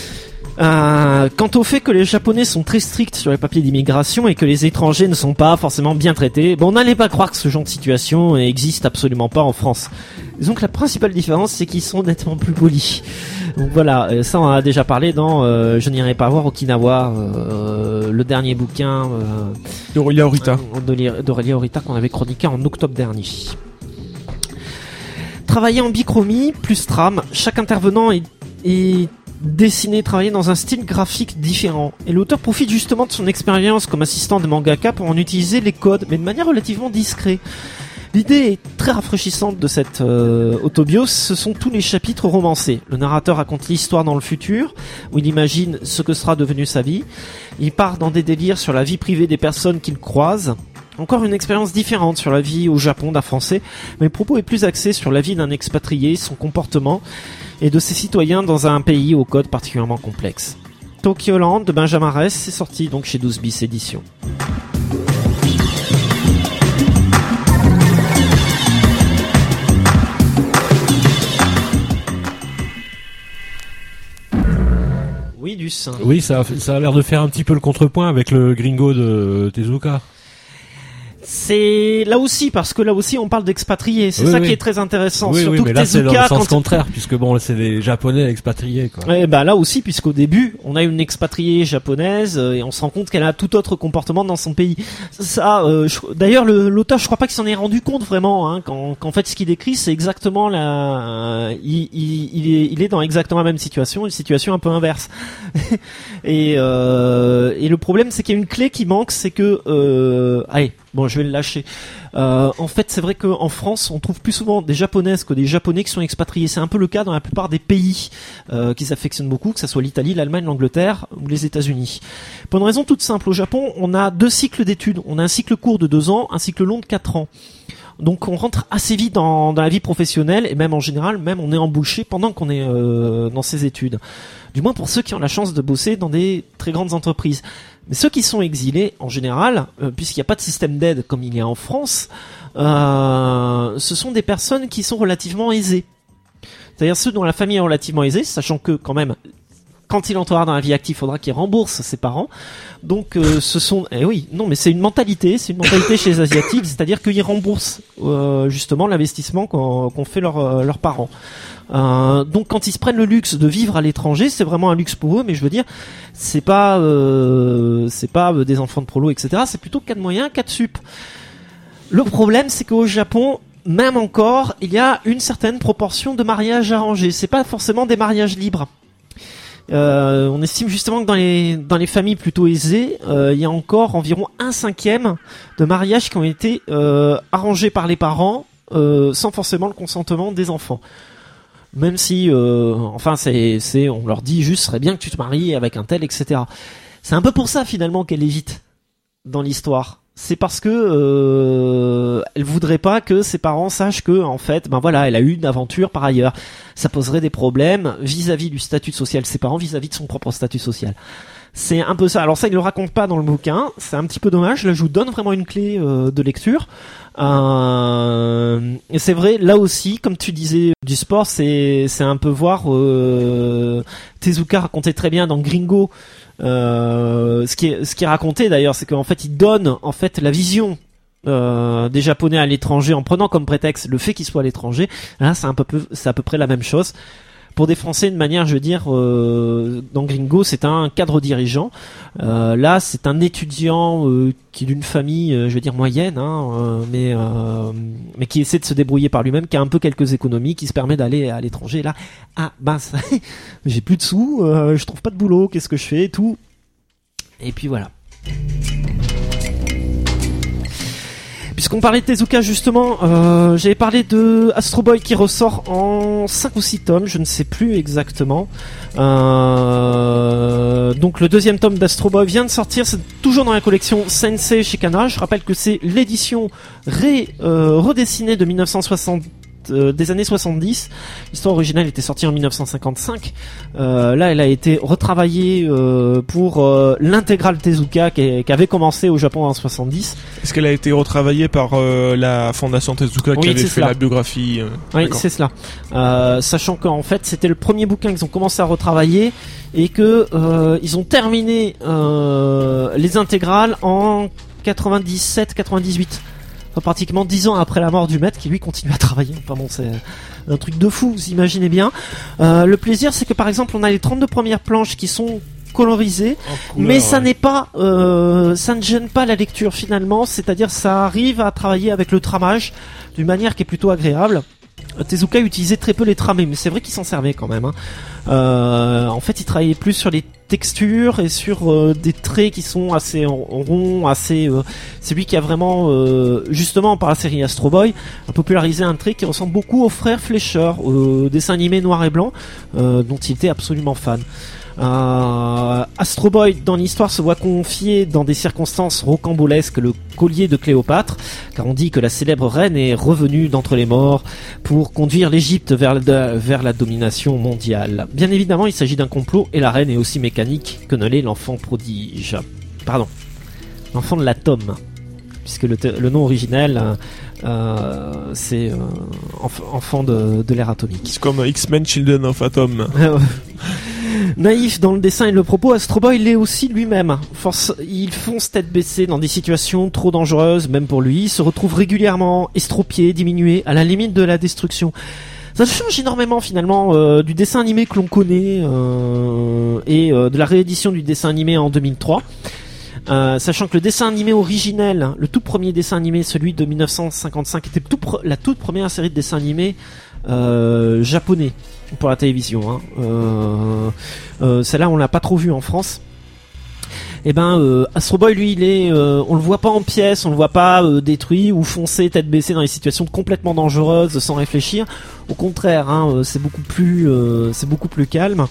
Euh, quant au fait que les Japonais sont très stricts sur les papiers d'immigration et que les étrangers ne sont pas forcément bien traités, bon, n'allez pas croire que ce genre de situation existe absolument pas en France. Disons que la principale différence, c'est qu'ils sont nettement plus polis. Donc voilà, ça on en a déjà parlé dans euh, Je n'irai pas voir Okinawa, euh, le dernier bouquin euh, d'Aurélia Horita, euh, d'Aurélia Horita qu'on avait chroniqué en octobre dernier. Travailler en bichromie plus trame, chaque intervenant est, est dessiné, travailler dans un style graphique différent. Et l'auteur profite justement de son expérience comme assistant de mangaka pour en utiliser les codes, mais de manière relativement discrète. L'idée est très rafraîchissante de cette euh, autobio, ce sont tous les chapitres romancés. Le narrateur raconte l'histoire dans le futur, où il imagine ce que sera devenu sa vie. Il part dans des délires sur la vie privée des personnes qu'il croise. Encore une expérience différente sur la vie au Japon d'un Français, mais le propos est plus axé sur la vie d'un expatrié, son comportement, et de ses citoyens dans un pays au code particulièrement complexe. Tokyo Land de Benjamin Ress, c'est sorti donc chez douze bis Éditions. Oui, du sein. Oui, ça, ça a l'air de faire un petit peu le contrepoint avec le Gringo de Tezuka. C'est là aussi, parce que là aussi on parle d'expatriés, c'est oui, ça oui. qui est très intéressant. Oui, Surtout oui, mais que là c'est dans le Tezuka, sens quand... contraire, puisque bon, c'est des Japonais expatriés, quoi. Et bah là aussi, puisqu'au début, on a une expatriée japonaise euh, et on se rend compte qu'elle a tout autre comportement dans son pays. Ça, euh, je... d'ailleurs, le, l'auteur, je crois pas qu'il s'en ait rendu compte vraiment, hein, qu'en, qu'en fait, ce qu'il décrit, c'est exactement la, il, il, il, est, il est dans exactement la même situation, une situation un peu inverse. et, euh, et le problème, c'est qu'il y a une clé qui manque, c'est que, euh... allez, bon, je vais le lâcher. Euh, en fait, c'est vrai qu'en France, on trouve plus souvent des japonaises que des japonais qui sont expatriés. C'est un peu le cas dans la plupart des pays euh, qu'ils affectionnent beaucoup, que ce soit l'Italie, l'Allemagne, l'Angleterre ou les États-Unis. Pour une raison toute simple, au Japon, on a deux cycles d'études. On a un cycle court de deux ans, un cycle long de quatre ans. Donc on rentre assez vite dans, dans la vie professionnelle et même en général, même on est embauché pendant qu'on est euh, dans ses études. Du moins pour ceux qui ont la chance de bosser dans des très grandes entreprises. Mais ceux qui sont exilés, en général, euh, puisqu'il n'y a pas de système d'aide comme il y a en France, euh, ce sont des personnes qui sont relativement aisées. C'est-à-dire ceux dont la famille est relativement aisée, sachant que quand même, quand il entrera dans la vie active, il faudra qu'il rembourse ses parents. Donc euh, ce sont... Eh oui, non mais c'est une mentalité, c'est une mentalité chez les Asiatiques, c'est-à-dire qu'ils remboursent euh, justement l'investissement qu'ont, qu'ont fait leurs, euh, leurs parents. Euh, donc quand ils se prennent le luxe de vivre à l'étranger, c'est vraiment un luxe pour eux, mais je veux dire, c'est pas euh, c'est pas euh, des enfants de prolo, et cetera. C'est plutôt cas de moyens, cas de sup. Le problème, c'est qu'au Japon, même encore, il y a une certaine proportion de mariages arrangés. C'est pas forcément des mariages libres. Euh, on estime justement que dans les dans les familles plutôt aisées, euh, il y a encore environ un cinquième de mariages qui ont été euh, arrangés par les parents euh, sans forcément le consentement des enfants. Même si, euh, enfin, c'est, c'est, on leur dit juste, serait bien que tu te maries avec un tel, et cetera. C'est un peu pour ça finalement qu'elle évite dans l'histoire. C'est parce que euh, elle voudrait pas que ses parents sachent que, en fait, ben voilà, elle a eu une aventure par ailleurs. Ça poserait des problèmes vis-à-vis du statut social de ses parents, vis-à-vis de son propre statut social. C'est un peu ça. Alors ça, il le raconte pas dans le bouquin. C'est un petit peu dommage. Là, je vous donne vraiment une clé euh, de lecture. Euh, et c'est vrai, là aussi, comme tu disais, du sport, c'est c'est un peu voir. Euh, Tezuka racontait très bien dans Gringo. Euh, ce qui est ce qui est raconté d'ailleurs, c'est qu'en fait, il donne en fait la vision euh, des Japonais à l'étranger en prenant comme prétexte le fait qu'ils soient à l'étranger. Là, c'est un peu c'est à peu près la même chose. Pour des Français, de manière, je veux dire, euh, dans Gringo, c'est un cadre dirigeant. Euh, là, c'est un étudiant euh, qui est d'une famille, euh, je veux dire, moyenne, hein, euh, mais euh, mais qui essaie de se débrouiller par lui-même, qui a un peu quelques économies, qui se permet d'aller à l'étranger. Là, ah, mince, j'ai plus de sous, euh, je trouve pas de boulot, qu'est-ce que je fais, et tout. Et puis voilà. Puisqu'on parlait de Tezuka justement, euh, j'avais parlé de Astro Boy qui ressort en cinq ou six tomes, je ne sais plus exactement. Euh, donc le deuxième tome d'Astro Boy vient de sortir, c'est toujours dans la collection Sensei chez Kana. Je rappelle que c'est l'édition ré, euh, redessinée de mille neuf cent soixante. Euh, des années soixante-dix. L'histoire originale était sortie en mille neuf cent cinquante-cinq. Euh, là, elle a été retravaillée euh, pour euh, l'intégrale Tezuka qui, est, qui avait commencé au Japon en soixante-dix. Est-ce qu'elle a été retravaillée par euh, la fondation Tezuka qui oui, avait fait cela. la biographie euh, Oui, d'accord. c'est cela. Euh, sachant qu'en fait, c'était le premier bouquin qu'ils ont commencé à retravailler et que euh, ils ont terminé euh, les intégrales en quatre-vingt-dix-sept quatre-vingt-dix-huit. Enfin, pratiquement dix ans après la mort du maître qui lui continue à travailler. Enfin bon, c'est un truc de fou, vous imaginez bien. Euh, le plaisir, c'est que par exemple, on a les trente-deux premières planches qui sont colorisées, couleur, mais ça ouais. n'est pas, euh, ça ne gêne pas la lecture finalement. C'est-à-dire, ça arrive à travailler avec le tramage d'une manière qui est plutôt agréable. Tezuka utilisait très peu les tramés, mais c'est vrai qu'il s'en servait quand même. Hein. Euh, en fait, il travaillait plus sur les textures et sur euh, des traits qui sont assez ronds, assez. Euh, c'est lui qui a vraiment, euh, justement par la série Astro Boy, a popularisé un trait qui ressemble beaucoup aux frères Fleischer, au dessin animé noir et blanc, euh, dont il était absolument fan. Euh, Astro Boy dans l'histoire se voit confier dans des circonstances rocambolesques le collier de Cléopâtre, car on dit que la célèbre reine est revenue d'entre les morts pour conduire l'Égypte vers, la, vers la domination mondiale. Bien évidemment, il s'agit d'un complot et la reine est aussi mécanique que ne l'est l'enfant prodige. Pardon, l'enfant de l'atome, puisque le, te- le nom originel euh, c'est euh, enf- enfant de, de l'ère atomique. C'est comme X-Men Children of Atom. Naïf dans le dessin et le propos, Astro Boy l'est aussi lui-même. Force, il fonce tête baissée dans des situations trop dangereuses, même pour lui. Il se retrouve régulièrement estropié, diminué, à la limite de la destruction. Ça change énormément finalement euh, du dessin animé que l'on connaît euh, et euh, de la réédition du dessin animé en deux mille trois. Euh, sachant que le dessin animé originel, le tout premier dessin animé, celui de dix-neuf cent cinquante-cinq, était tout pre- la toute première série de dessins animés euh, japonais pour la télévision. Hein. Euh, euh, celle-là, on l'a pas trop vue en France. Et ben, euh, Astro Boy, lui, il est, euh, on le voit pas en pièces, on le voit pas euh, détruit ou foncé tête baissée dans des situations complètement dangereuses sans réfléchir. Au contraire, hein, euh, c'est beaucoup plus, euh, c'est beaucoup plus calme.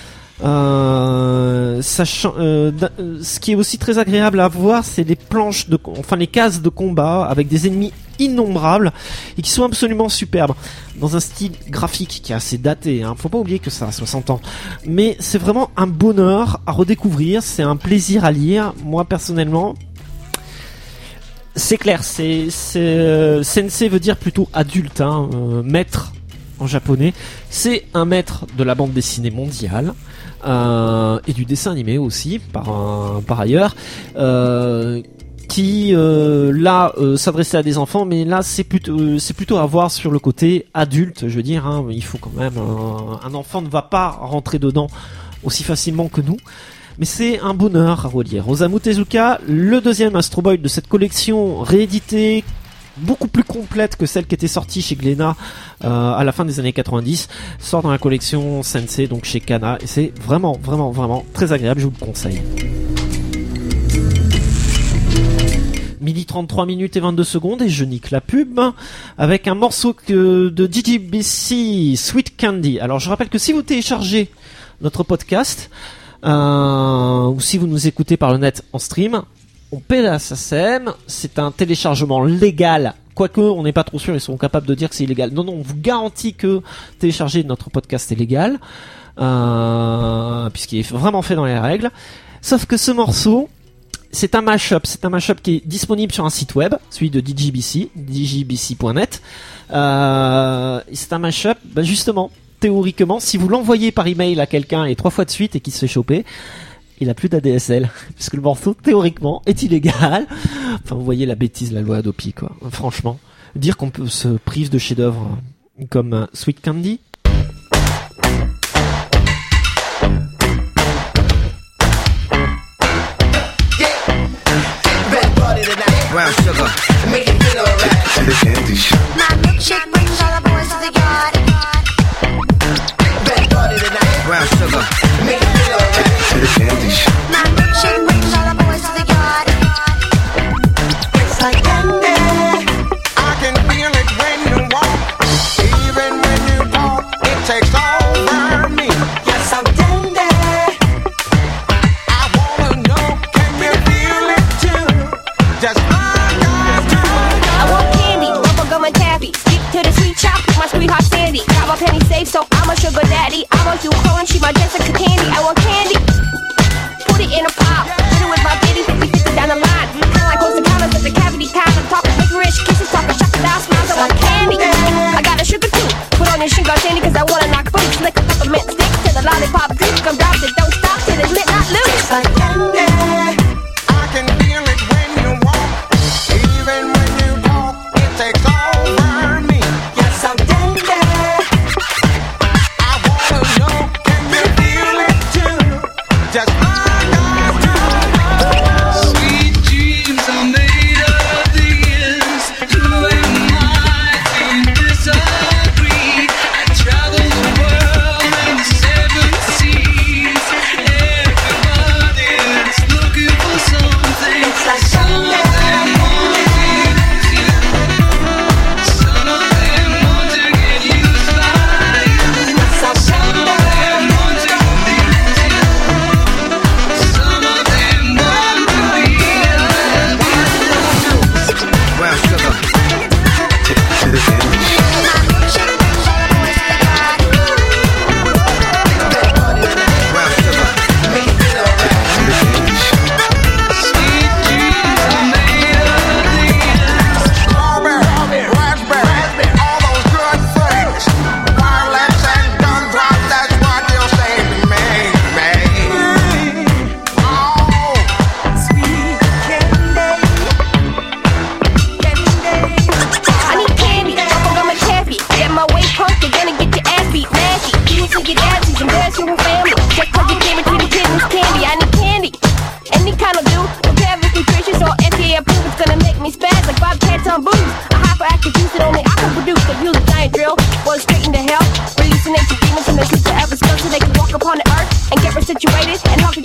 Euh, sachant, euh, ce qui est aussi très agréable à voir, c'est les planches de, enfin les cases de combat avec des ennemis innombrables et qui sont absolument superbes dans un style graphique qui est assez daté. Hein. Faut pas oublier que ça a soixante ans, mais c'est vraiment un bonheur à redécouvrir. C'est un plaisir à lire. Moi personnellement, c'est clair. C'est, c'est euh, sensei veut dire plutôt adulte, hein, euh, maître en japonais. C'est un maître de la bande dessinée mondiale. Euh, et du dessin animé aussi par, un, par ailleurs euh, qui euh, là euh, s'adressait à des enfants, mais là c'est plutôt, euh, c'est plutôt à voir sur le côté adulte, je veux dire, hein, il faut quand même euh, un enfant ne va pas rentrer dedans aussi facilement que nous, mais c'est un bonheur à relire. Osamu Tezuka, le deuxième Astro Boy de cette collection rééditée beaucoup plus complète que celle qui était sortie chez Glénat euh, à la fin des années quatre-vingt-dix, sort dans la collection Sensei, donc chez Kana, et c'est vraiment, vraiment, vraiment très agréable, je vous le conseille. Midi trente-trois minutes et vingt-deux secondes, et je nique la pub avec un morceau que, de D J B C, Sweet Candy. Alors je rappelle que si vous téléchargez notre podcast, euh, ou si vous nous écoutez par le net en stream, on paie la S A C E M, c'est un téléchargement légal, quoique on n'est pas trop sûr, ils sont capables de dire que c'est illégal. Non, non, on vous garantit que télécharger notre podcast est légal, euh, puisqu'il est vraiment fait dans les règles. Sauf que ce morceau, c'est un mashup, c'est un mashup qui est disponible sur un site web, celui de D J B C, D J B C point net. Euh, c'est un mashup, bah justement, théoriquement, si vous l'envoyez par email à quelqu'un et trois fois de suite et qu'il se fait choper, il a plus d'A D S L, puisque le morceau, théoriquement, est illégal. Enfin, vous voyez la bêtise, la loi Adopi, quoi. Franchement. Dire qu'on peut se prive de chefs-d'œuvre comme uh, Sweet Candy. Brown sugar, make it feel alright. The candy shop. My milkshake brings all the boys to the yard. Bad party tonight. Brown sugar, make it feel alright. The candy shop. My milkshake brings all the boys to the yard. It's like candy. I can feel it when you walk, even when you talk.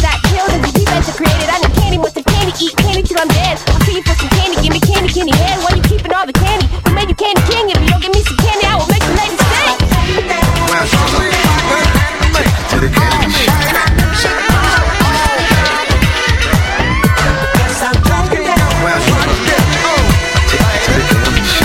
got killed in the deep end created. I need candy, want the candy, eat candy till I'm dead. I'll feed you for some candy, give me candy, candy head. Why you keeping all the candy? Who made you candy king? If you don't give me some candy, I will make the ladies sing. Well, to the candy machine. Yes, I'm talking down. Well, to the candy machine.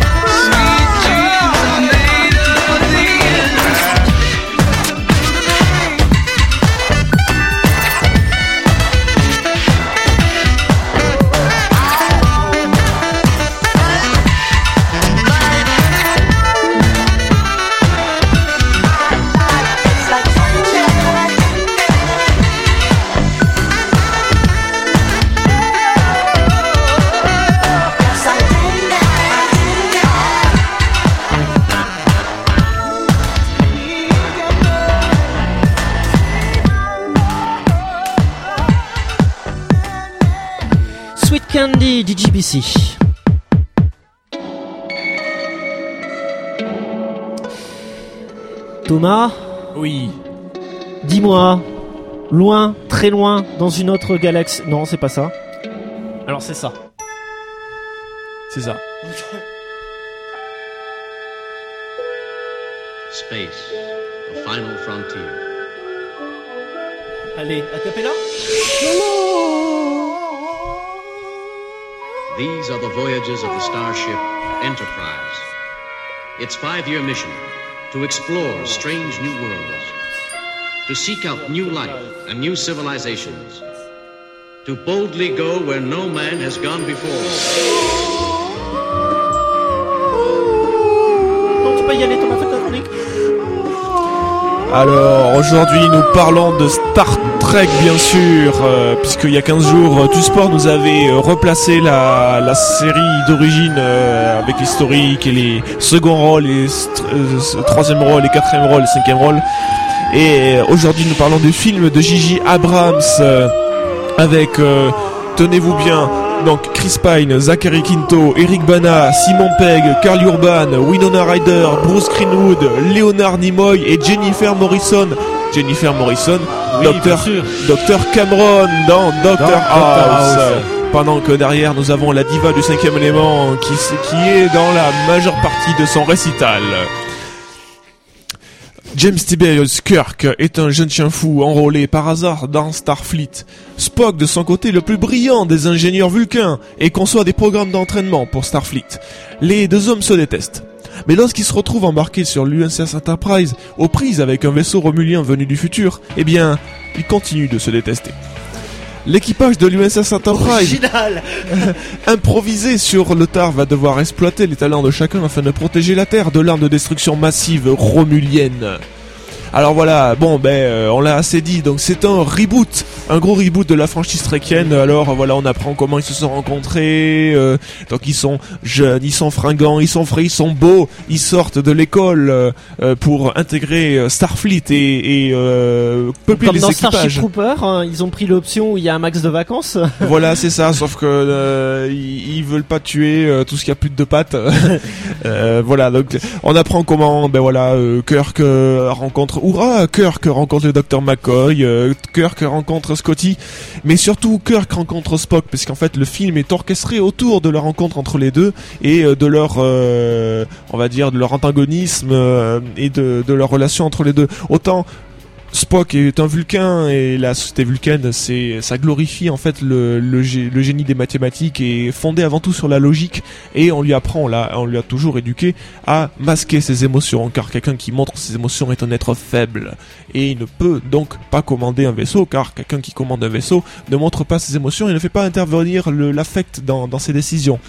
Sweet Candy, D J B C. Thomas, Oui. dis-moi, loin, très loin, dans une autre galaxie. Non, c'est pas ça. Alors c'est ça. C'est ça. Space, the final frontier. Allez, a cappella. These are the voyages of the starship Enterprise. Its five-year mission, to explore strange new worlds, to seek out new life and new civilizations, to boldly go where no man has gone before. Non, tu peux y aller, Thomas, fais ta chronique. Alors aujourd'hui nous parlons de Star Trek bien sûr, euh, puisqu'il y a quinze jours euh, Tusport nous avait euh, replacé la, la série d'origine euh, avec l'historique et les seconds rôles, les st- euh, troisième rôle, les quatrième rôle, les cinquième rôle. Et euh, aujourd'hui nous parlons du film de J J Abrams euh, avec, euh, tenez-vous bien, donc Chris Pine, Zachary Quinto, Eric Bana, Simon Pegg, Karl Urban, Winona Ryder, Bruce Greenwood, Leonard Nimoy et Jennifer Morrison. Jennifer Morrison, Oui, Docteur bien sûr. Docteur Cameron dans Doctor Dans Doctor House. House. Pendant que derrière nous avons la diva du cinquième élément qui, s- qui est dans la majeure partie de son récital. James Tiberius Kirk est un jeune chien fou enrôlé par hasard dans Starfleet. Spock, de son côté le plus brillant des ingénieurs vulcains, et conçoit des programmes d'entraînement pour Starfleet. Les deux hommes se détestent. Mais lorsqu'ils se retrouvent embarqués sur l'U S S Enterprise, aux prises avec un vaisseau romulien venu du futur, eh bien, ils continuent de se détester. L'équipage de l'U S S Enterprise, Original. improvisé sur le tard, va devoir exploiter les talents de chacun afin de protéger la Terre de l'arme de destruction massive romulienne. Alors voilà, bon ben euh, on l'a assez dit, donc c'est un reboot, un gros reboot de la franchise trekienne. Alors voilà, on apprend comment ils se sont rencontrés, euh, donc ils sont jeunes, ils sont fringants, ils sont frais, ils sont beaux, ils sortent de l'école euh, euh, pour intégrer euh, Starfleet et, et euh, peupler Comme les dans Starship équipages. Trooper, hein, ils ont pris l'option où il y a un max de vacances. Voilà, c'est ça, sauf que euh, ils, ils veulent pas tuer euh, tout ce qui a plus de deux pattes. Euh, voilà, donc on apprend comment, ben voilà, euh, Kirk euh, rencontre, hurrah, Kirk rencontre le docteur McCoy, euh, Kirk rencontre Scotty, mais surtout Kirk rencontre Spock, parce qu'en fait le film est orchestré autour de la rencontre entre les deux et euh, de leur, euh, on va dire, de leur antagonisme euh, et de, de leur relation entre les deux. Autant Spock est un vulcain et la société vulcaine, c'est, ça glorifie en fait le, le, gé- le génie des mathématiques et fondé avant tout sur la logique, et on lui apprend, on l'a, on lui a toujours éduqué à masquer ses émotions, car quelqu'un qui montre ses émotions est un être faible et il ne peut donc pas commander un vaisseau, car quelqu'un qui commande un vaisseau ne montre pas ses émotions et ne fait pas intervenir le, l'affect dans, dans ses décisions.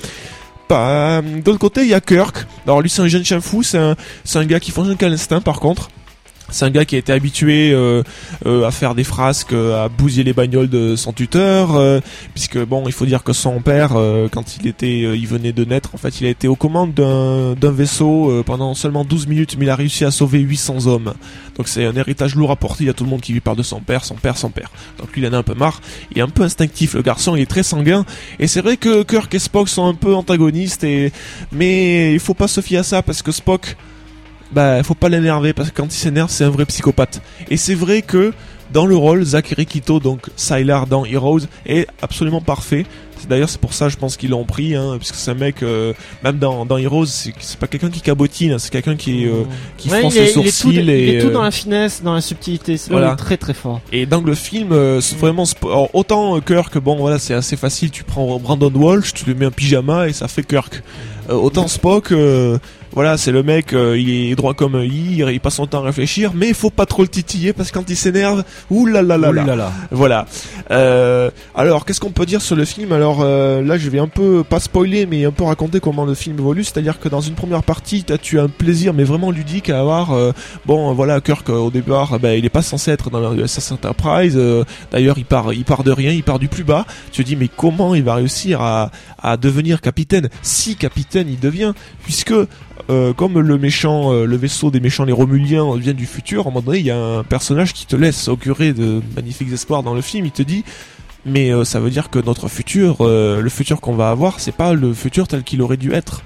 Pas, de l'autre côté, il y a Kirk. Alors lui, c'est un jeune chien fou, c'est un, c'est un gars qui fonctionne qu'à l'instinct par contre. C'est un gars qui a été habitué euh, euh, à faire des frasques, euh, à bousiller les bagnoles de son tuteur, euh, puisque bon, il faut dire que son père, euh, quand il était, euh, il venait de naître, en fait, il a été aux commandes d'un, d'un vaisseau euh, pendant seulement douze minutes, mais il a réussi à sauver huit cents hommes. Donc c'est un héritage lourd à porter. Il y a tout le monde qui lui parle de son père, son père, son père. Donc lui, il en a un peu marre. Il est un peu instinctif, le garçon. Il est très sanguin. Et c'est vrai que Kirk et Spock sont un peu antagonistes. Et mais il faut pas se fier à ça parce que Spock, bah, faut pas l'énerver parce que quand il s'énerve, c'est un vrai psychopathe. Et c'est vrai que dans le rôle. Zachary Quito, donc Sylar dans Heroes, est absolument parfait. C'est, d'ailleurs, c'est pour ça, je pense qu'ils l'ont pris, hein, puisque c'est un mec, euh, même dans, dans Heroes, c'est, c'est pas quelqu'un qui cabotine, hein, c'est quelqu'un qui, euh, qui Ouais, fronce il est, les il est sourcils. tout, et, il est tout euh, dans la finesse, dans la subtilité. C'est voilà. vraiment très très fort. Et dans le film, euh, c'est vraiment spo- alors, autant euh, Kirk, bon voilà, c'est assez facile. Tu prends Brandon Walsh, tu lui mets un pyjama et ça fait Kirk. Euh, autant Spock, euh, voilà, c'est le mec, euh, il est droit comme un i, il passe son temps à réfléchir, mais il faut pas trop le titiller parce que quand il s'énerve, oulalalala. Oulala. Voilà. Euh, alors, qu'est-ce qu'on peut dire sur le film? Alors euh, là, je vais un peu pas spoiler, mais un peu raconter comment le film évolue. C'est-à-dire que dans une première partie, t'as, tu as un plaisir, mais vraiment ludique à avoir. Euh, bon, voilà, Kirk euh, au départ, ben, il est pas censé être dans la U S S Enterprise. Euh, d'ailleurs, il part, il part de rien, il part du plus bas. Tu te dis, mais comment il va réussir à, à devenir capitaine? Si capitaine, il devient, puisque Euh, comme le méchant, euh, le vaisseau des méchants, les Romuliens, vient du futur, à un moment donné, il y a un personnage qui te laisse augurer de magnifiques espoirs dans le film. Il te dit, mais euh, ça veut dire que notre futur, euh, le futur qu'on va avoir, c'est pas le futur tel qu'il aurait dû être.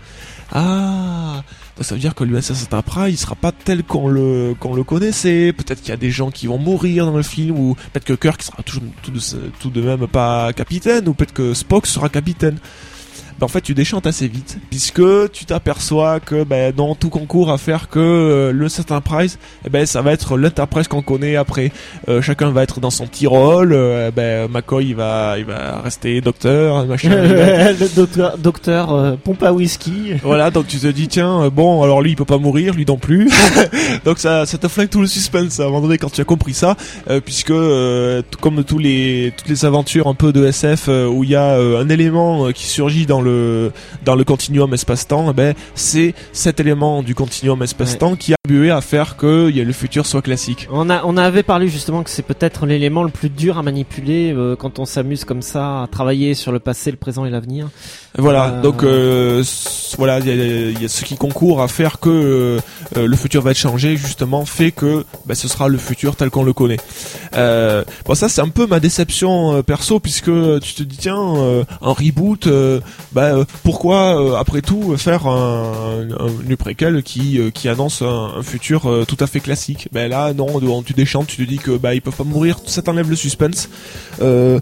Ah, donc ça veut dire que l'U S S Enterprise, il sera pas tel qu'on le qu'on le connaissait. Peut-être qu'il y a des gens qui vont mourir dans le film, ou peut-être que Kirk sera toujours tout de, tout de même pas capitaine, ou peut-être que Spock sera capitaine. Ben en fait tu déchantes assez vite, puisque tu t'aperçois que ben non, tout concourt à faire que euh, le Enterprise, eh ben ça va être l'Enterprise qu'on connaît après. Euh, chacun va être dans son petit rôle. Euh, ben McCoy il va il va rester docteur, machin. il va- Le docteur, docteur euh, pompe à whisky. Voilà, donc tu te dis tiens, euh, bon alors lui il peut pas mourir, lui non plus. Donc ça ça te flingue tout le suspense à un moment donné quand tu as compris ça, euh, puisque euh, tout comme tous les toutes les aventures un peu de S F euh, où il y a euh, un élément euh, qui surgit dans le dans le continuum espace-temps, eh ben c'est cet élément du continuum espace-temps qui a bué à faire que y a le futur soit classique. On a, on avait parlé justement que c'est peut-être l'élément le plus dur à manipuler euh, quand on s'amuse comme ça à travailler sur le passé, le présent et l'avenir. Voilà, Euh, donc euh, c- voilà, il y a, il y a ce qui concourt à faire que euh, le futur va être changé, justement, fait que bah, ce sera le futur tel qu'on le connaît. Euh, bon, ça c'est un peu ma déception euh, perso, puisque tu te dis tiens, euh, un reboot, euh, bah euh, pourquoi euh, après tout faire un, un, une préquel qui euh, qui annonce un, un futur euh, tout à fait classique? Ben là non, de- tu déchantes, tu te dis que bah ils peuvent pas mourir, ça t'enlève le suspense. Euh,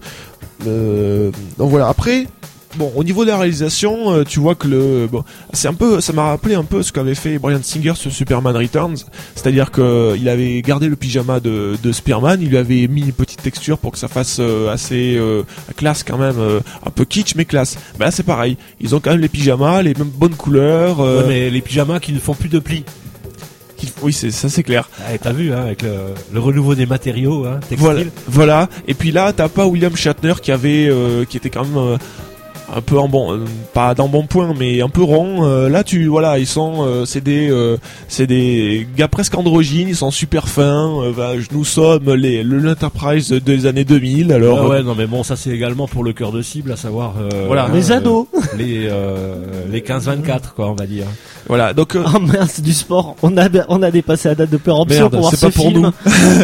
euh, donc voilà, après. Bon, au niveau de la réalisation, euh, tu vois que le, bon, c'est un peu, ça m'a rappelé un peu ce qu'avait fait Bryan Singer sur Superman Returns, c'est-à-dire que il avait gardé le pyjama de, de Spearman, il lui avait mis une petite texture pour que ça fasse euh, assez euh, classe quand même, euh, un peu kitsch mais classe. Ben là c'est pareil, ils ont quand même les pyjamas, les mêmes bonnes couleurs. Euh, Ouais, mais les pyjamas qui ne font plus de plis. qui- oui, c'est ça, c'est clair. Ah, t'as vu, hein, avec le, le renouveau des matériaux, hein, textiles. Voilà, voilà. Et puis là, t'as pas William Shatner qui avait, euh, qui était quand même euh, un peu en bon, euh, pas dans bon point, mais un peu rond. Euh, là, tu, voilà, ils sont, euh, c'est des, euh, c'est des gars presque androgynes, ils sont super fins. Euh, bah, nous sommes les, le l'Enterprise des années deux mille. Alors, Ah ouais, non mais bon, ça c'est également pour le cœur de cible, à savoir euh, Voilà. hein, Les ados. euh, les euh, les quinze vingt-quatre quoi, on va dire. voilà. Donc, euh, Oh merde, c'est du sport. On a, on a dépassé la date de péremption Merde, pour voir c'est ce pas pour film. nous.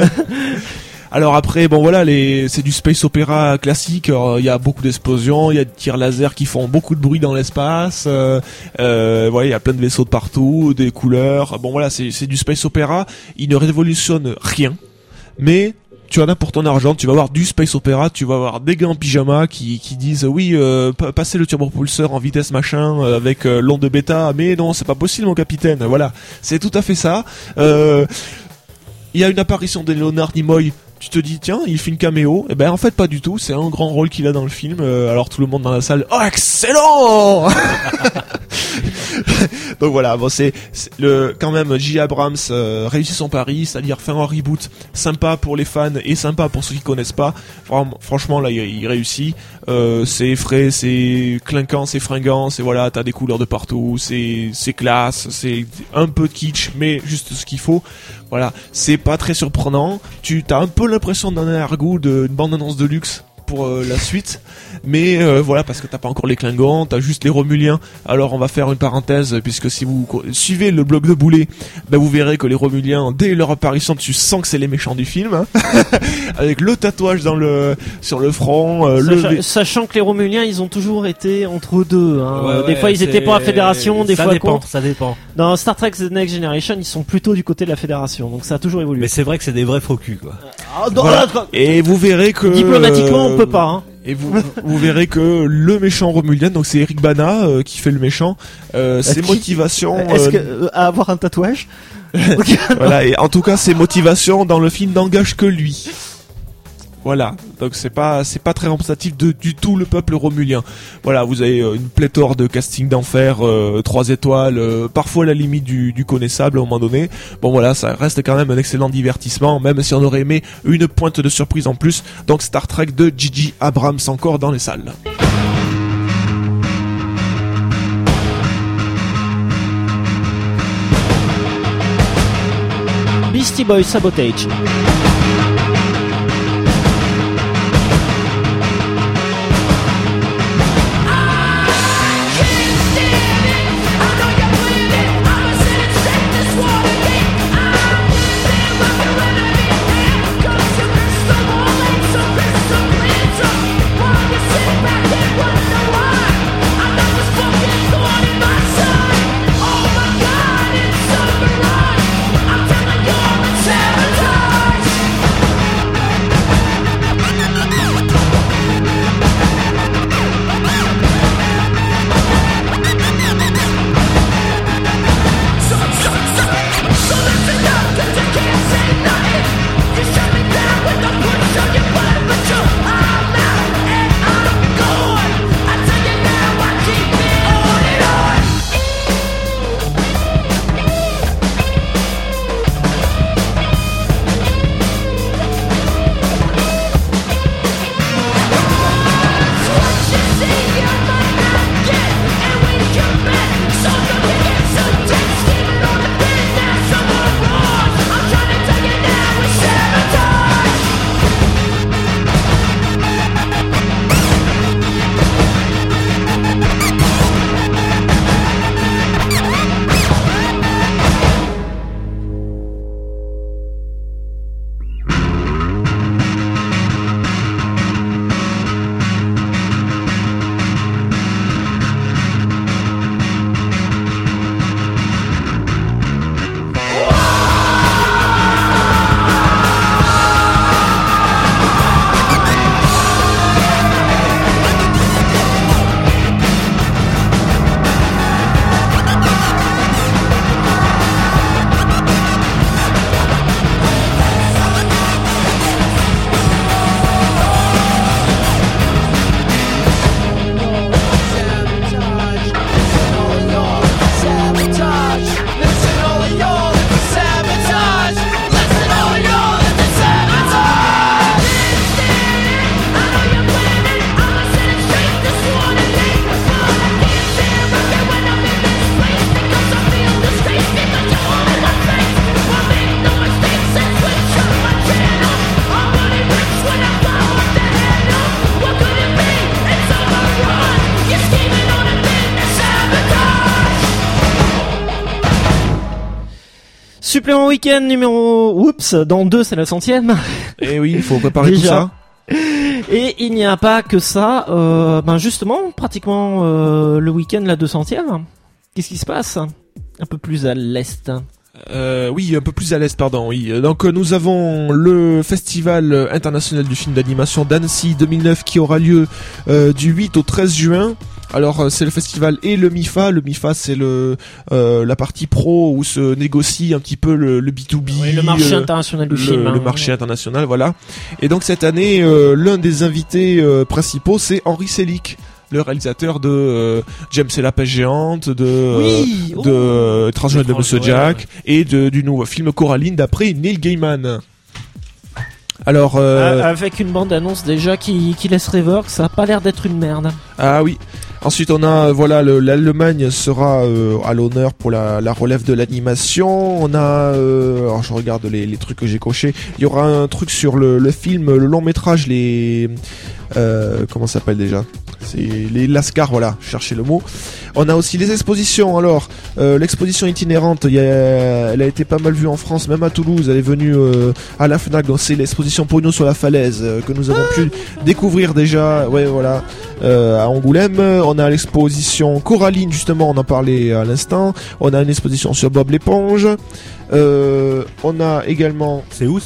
alors après, bon voilà, les, c'est du space opéra classique. Il y a beaucoup d'explosions, il y a des tirs laser qui font beaucoup de bruit dans l'espace. Euh, euh, voilà, il y a plein de vaisseaux de partout, des couleurs. Bon voilà, c'est, c'est du space opéra. Il ne révolutionne rien, mais tu en as pour ton argent, tu vas avoir du space opéra, tu vas avoir des gars en pyjama qui, qui disent oui, euh, pa- passez le turbopropulseur en vitesse machin euh, avec euh, l'onde bêta, mais non, c'est pas possible mon capitaine. Voilà, c'est tout à fait ça. Euh, il y a une apparition de Leonard Nimoy. Tu te dis tiens, il fait une caméo. Et ben en fait pas du tout, c'est un grand rôle qu'il a dans le film. Euh, alors tout le monde dans la salle, oh excellent. Donc voilà, bon c'est, c'est le quand même J. Abrams euh, réussit son pari, c'est-à-dire faire un reboot sympa pour les fans et sympa pour ceux qui connaissent pas. Vraiment, franchement là il, il réussit. Euh, c'est frais, c'est clinquant, c'est fringant, c'est voilà, t'as des couleurs de partout, c'est c'est classe, c'est un peu kitsch mais juste ce qu'il faut. Voilà, c'est pas très surprenant. Tu t'as un peu l'impression d'un arrière-goût d'une bande-annonce de luxe pour euh, la suite, mais euh, voilà, parce que t'as pas encore les Klingons, t'as juste les Romuliens. Alors on va faire une parenthèse, puisque si vous co- suivez le blog de Boulet, ben vous verrez que les Romuliens, dès leur apparition, tu sens que c'est les méchants du film, hein. Avec le tatouage dans le sur le front, euh, Sacha- le Sachant que les Romuliens, ils ont toujours été entre deux. Hein. Ouais, des ouais, fois, ils étaient c'est- pour la Fédération, des ça fois dépend, contre. ça dépend. Dans Star Trek The Next Generation, ils sont plutôt du côté de la Fédération. Donc ça a toujours évolué. Mais c'est vrai que c'est des vrais faux culs quoi. Ah, non, Voilà. non, Et vous verrez que diplomatiquement, euh, on peut pas. Hein. Et vous, vous verrez que le méchant romulien, donc c'est Eric Bana euh, qui fait le méchant, euh, ses Qui- motivations, Est-ce euh, que euh, à avoir un tatouage voilà, et en tout cas ses motivations dans le film n'engagent que lui. Voilà, donc c'est pas c'est pas très représentatif de du tout le peuple romulien. Voilà, vous avez euh, une pléthore de casting d'enfer, euh, trois étoiles, euh, parfois à la limite du, du connaissable à un moment donné. Bon voilà, ça reste quand même un excellent divertissement, même si on aurait aimé une pointe de surprise en plus. Donc Star Trek de J J Abrams encore dans les salles. Beastie Boys Sabotage. Supplément week-end numéro... Oups, dans deux c'est la centième. Et oui, il faut préparer Déjà. tout ça. Et il n'y a pas que ça, euh, ben justement, pratiquement euh, le week-end la deux centième. Qu'est-ce qui se passe un peu plus à l'est? Euh, oui, un peu plus à l'est, pardon. Oui. Donc euh, nous avons le Festival international du film d'animation d'Annecy deux mille neuf qui aura lieu euh, du huit au treize juin. Alors euh, c'est le festival et le MIFA. Le MIFA c'est le euh, la partie pro où se négocie un petit peu le, le B deux B, Oui, le marché euh, international du le, film. le hein. marché international, voilà. Et donc cette année, euh, l'un des invités euh, principaux c'est Henry Selick, le réalisateur de euh, James et la pêche géante, de euh, Oui, oh. de euh, Étrange Noël de Étrange Monsieur Noël, Jack et de, du nouveau film Coraline d'après Neil Gaiman. Alors euh, Ah, avec une bande-annonce déjà qui, qui laisse rêveur, que ça a pas l'air d'être une merde. ah oui. Ensuite, on a voilà le- l'Allemagne sera euh, à l'honneur pour la, la relève de l'animation. On a, euh, alors je regarde les, les trucs que j'ai cochés. Il y aura un truc sur le, le film, le long métrage, les euh, comment ça s'appelle déjà? C'est les Lascar, voilà. Cherchez le mot. On a aussi les expositions. Alors, euh, l'exposition itinérante, il y a, elle a été pas mal vue en France, même à Toulouse. Elle est venue euh, à la Fnac. Donc c'est l'exposition Pogno sur la falaise euh, que nous avons pu découvrir déjà. Ouais, voilà. Euh, à Angoulême, on a l'exposition Coraline, justement, on en parlait à l'instant. On a une exposition sur Bob l'éponge. Euh, on a également C'est où ça?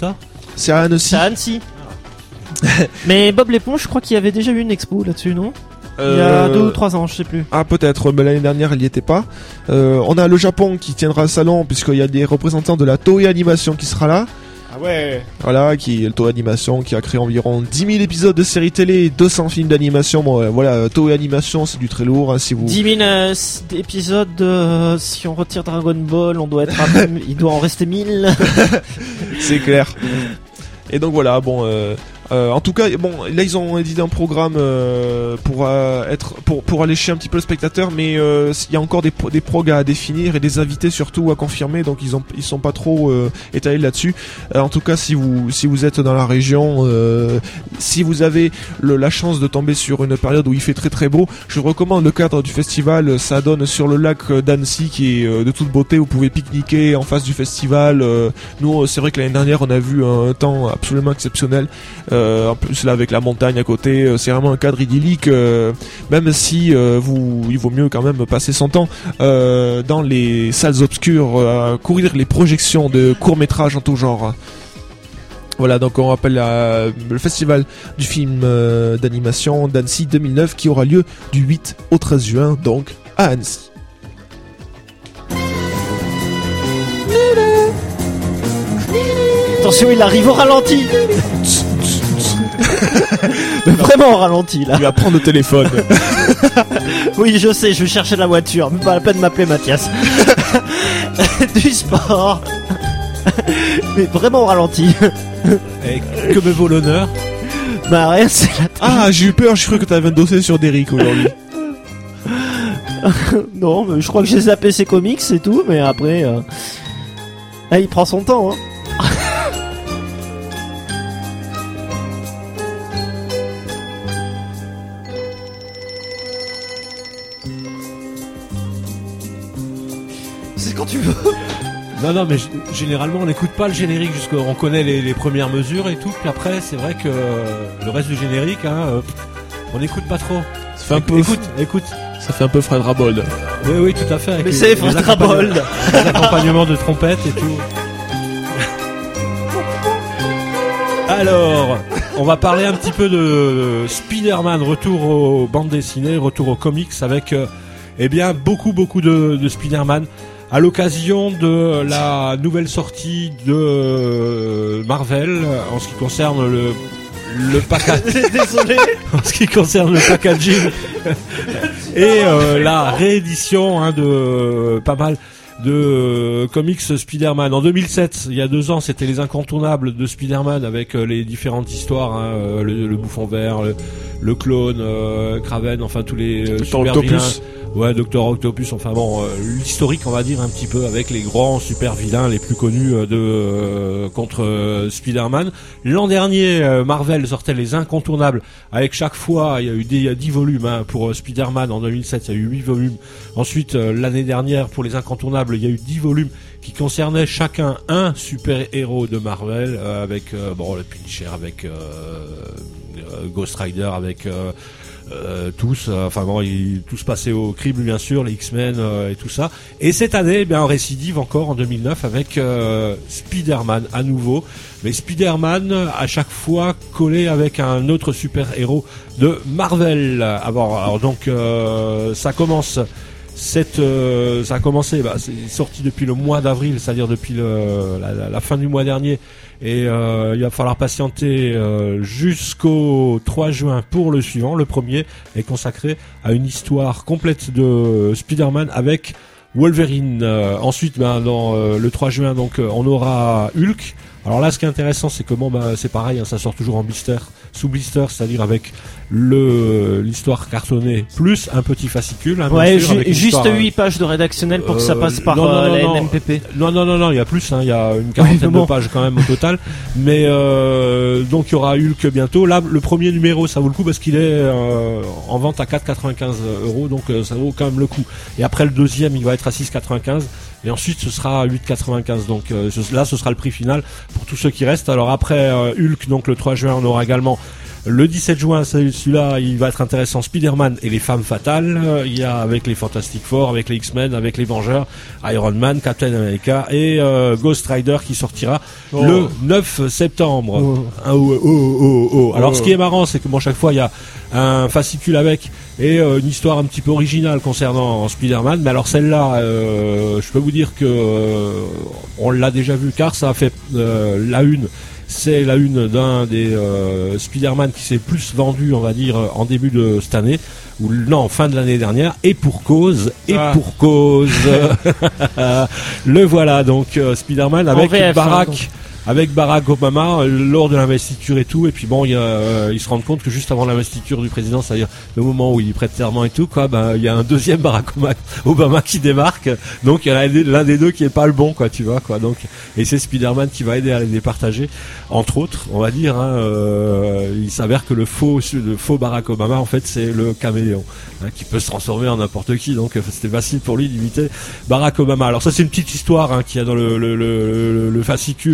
C'est à Annecy. C'est à Annecy. Mais Bob l'éponge, je crois qu'il y avait déjà eu une expo là-dessus, non? Il y a Euh, deux ou trois ans, je sais plus. Ah peut-être, mais l'année dernière il n'y était pas. Euh, on a le Japon qui tiendra un salon puisqu'il y a des représentants de la Toei Animation qui sera là. Ah ouais. Voilà, qui le Toei Animation qui a créé environ dix mille épisodes de séries télé et deux cents films d'animation. Bon, euh, voilà, Toei Animation c'est du très lourd. Hein, si vous. dix mille euh, s- épisodes, euh, si on retire Dragon Ball, on doit être à il doit en rester mille. C'est clair. Et donc voilà, bon. Euh, Euh, en tout cas, bon, là ils ont édité un programme euh, pour euh, être pour pour allécher un petit peu le spectateur, mais euh, il y a encore des pro- des prog à définir et des invités surtout à confirmer, donc ils ont ils sont pas trop euh, étalés là-dessus. Euh, en tout cas, si vous si vous êtes dans la région, euh, si vous avez le, la chance de tomber sur une période où il fait très très beau, je vous recommande le cadre du festival. Ça donne sur le lac d'Annecy qui est euh, de toute beauté. Vous pouvez pique-niquer en face du festival. Euh, nous, c'est vrai que l'année dernière, on a vu un temps absolument exceptionnel. Euh, en plus là avec la montagne à côté, euh, c'est vraiment un cadre idyllique, euh, même si euh, vous, il vaut mieux quand même passer son temps euh, dans les salles obscures, euh, à courir les projections de courts-métrages en tout genre. Voilà, donc on rappelle la- le festival du film euh, d'animation d'Annecy deux mille neuf qui aura lieu du huit au treize juin, donc à Annecy. Attention, il arrive au ralenti. Mais vraiment au ralenti là. Tu vas prendre le téléphone. Oui, je sais, je vais chercher la voiture. Même pas la peine de m'appeler Mathias. Du sport. Mais vraiment au ralenti. Et que me vaut l'honneur? Bah rien, c'est la Ah, j'ai eu peur, j'ai cru que t'avais un dossier sur Derrick aujourd'hui. Non, mais je crois que j'ai zappé ses comics et tout, mais après... Euh... Ah, il prend son temps, hein. C'est quand tu veux. Non, non, mais g- généralement on n'écoute pas le générique jusqu'à on connaît les, les premières mesures et tout. Puis après, c'est vrai que euh, le reste du générique, hein, euh, on n'écoute pas trop. Ça fait un peu, Écoute, écoute. ça fait un peu Fred Rabold. Oui, oui, tout à fait. avec Mais les- c'est les Fred accompagnements- Rabold. Les accompagnements de trompette et tout. Alors, on va parler un petit peu de Spider-Man, retour aux bandes dessinées, retour aux comics avec, euh, eh bien, beaucoup, beaucoup de, de Spider-Man. À l'occasion de la nouvelle sortie de euh, Marvel, en ce qui concerne le, le package, Désolé. en ce qui concerne le packaging et euh, la réédition hein, de euh, pas mal de euh, comics Spider-Man. En deux mille sept, il y a deux ans, c'était les incontournables de Spider-Man avec euh, les différentes histoires, hein, euh, le, le bouffon vert, le, le clone, euh, Kraven, enfin tous les euh, Docteur super Octopus. vilains. Ouais, Docteur Octopus, enfin bon, euh, l'historique on va dire un petit peu avec les grands super vilains les plus connus euh, de euh, contre euh, Spider-Man. L'an dernier, euh, Marvel sortait les incontournables avec chaque fois, il y a eu des, il y a dix volumes hein, pour euh, Spider-Man en deux mille sept, il y a eu huit volumes. Ensuite, euh, l'année dernière pour les incontournables, il y a eu dix volumes qui concernaient chacun un super-héros de Marvel euh, avec euh, bon le Punisher, avec euh, euh, Ghost Rider, avec euh, Euh, tous, euh, enfin bon, ils tous passaient au crible bien sûr, les X-Men euh, et tout ça. Et cette année, eh bien, on récidive encore en deux mille neuf avec euh, Spider-Man à nouveau, mais Spider-Man à chaque fois collé avec un autre super-héros de Marvel. Alors, alors donc euh, ça commence. Cette, euh, ça a commencé, bah, c'est sorti depuis le mois d'avril, c'est-à-dire depuis le, la, la, la fin du mois dernier, et euh, il va falloir patienter euh, jusqu'au trois juin pour le suivant. Le premier est consacré à une histoire complète de Spider-Man avec Wolverine. Euh, ensuite, ben, dans euh, le trois juin, donc, euh, on aura Hulk. Alors là, ce qui est intéressant, c'est que bon, bah, c'est pareil, hein, ça sort toujours en blister, sous blister, c'est-à-dire avec le l'histoire cartonnée plus un petit fascicule. Hein, bien Ouais, sûr, ju- avec une juste histoire, huit pages de rédactionnel pour que ça euh, passe par non, non, euh, non, la non. N M P P. Non, non, non, non, il y a plus, hein, il y a une quarantaine mais bon. de pages quand même au total. Mais euh, donc il y aura Hulk bientôt. Là, le premier numéro, ça vaut le coup parce qu'il est euh, en vente à quatre quatre-vingt-quinze euros, donc euh, ça vaut quand même le coup. Et après le deuxième, il va être à six quatre-vingt-quinze. Et ensuite, ce sera à huit quatre-vingt-quinze. Donc euh, ce- là, ce sera le prix final pour tous ceux qui restent. Alors après euh, Hulk, donc le trois juin, on aura également Le dix-sept juin, c'est- celui-là, il va être intéressant. Spider-Man et les femmes fatales. Euh, Il y a avec les Fantastic Four, avec les X-Men, avec les Vengeurs, Iron Man, Captain America et euh, Ghost Rider qui sortira Oh. le neuf septembre. Oh. Ah, oh, oh, oh, oh. Alors, Oh. ce qui est marrant, c'est que bon, chaque fois, il y a un fascicule avec et euh, une histoire un petit peu originale concernant Spider-Man. Mais alors celle-là, euh, je peux vous dire que euh, on l'a déjà vu car ça a fait euh, la une. C'est la une d'un des euh, Spider-Man qui s'est plus vendu, on va dire, en début de cette année, ou non, fin de l'année dernière, et pour cause, et Ah. pour cause. Le voilà, donc euh, Spider-Man avec V F, hein, Barack. donc. Avec Barack Obama euh, lors de l'investiture et tout, et puis bon, il y a, euh, ils se rendent compte que juste avant l'investiture du président, c'est-à-dire le moment où il prête serment et tout, quoi, ben il y a un deuxième Barack Obama- Obama qui démarque, donc il y en a l'un des deux qui est pas le bon, quoi, tu vois, quoi, donc et c'est Spider-Man qui va aider à les départager, entre autres, on va dire, hein, euh, il s'avère que le faux, le faux Barack Obama, en fait, c'est le caméléon, hein, qui peut se transformer en n'importe qui, donc euh, c'était facile pour lui d'imiter Barack Obama. Alors ça, c'est une petite histoire hein, qu'il y a dans le, le, le, le, le fascicule.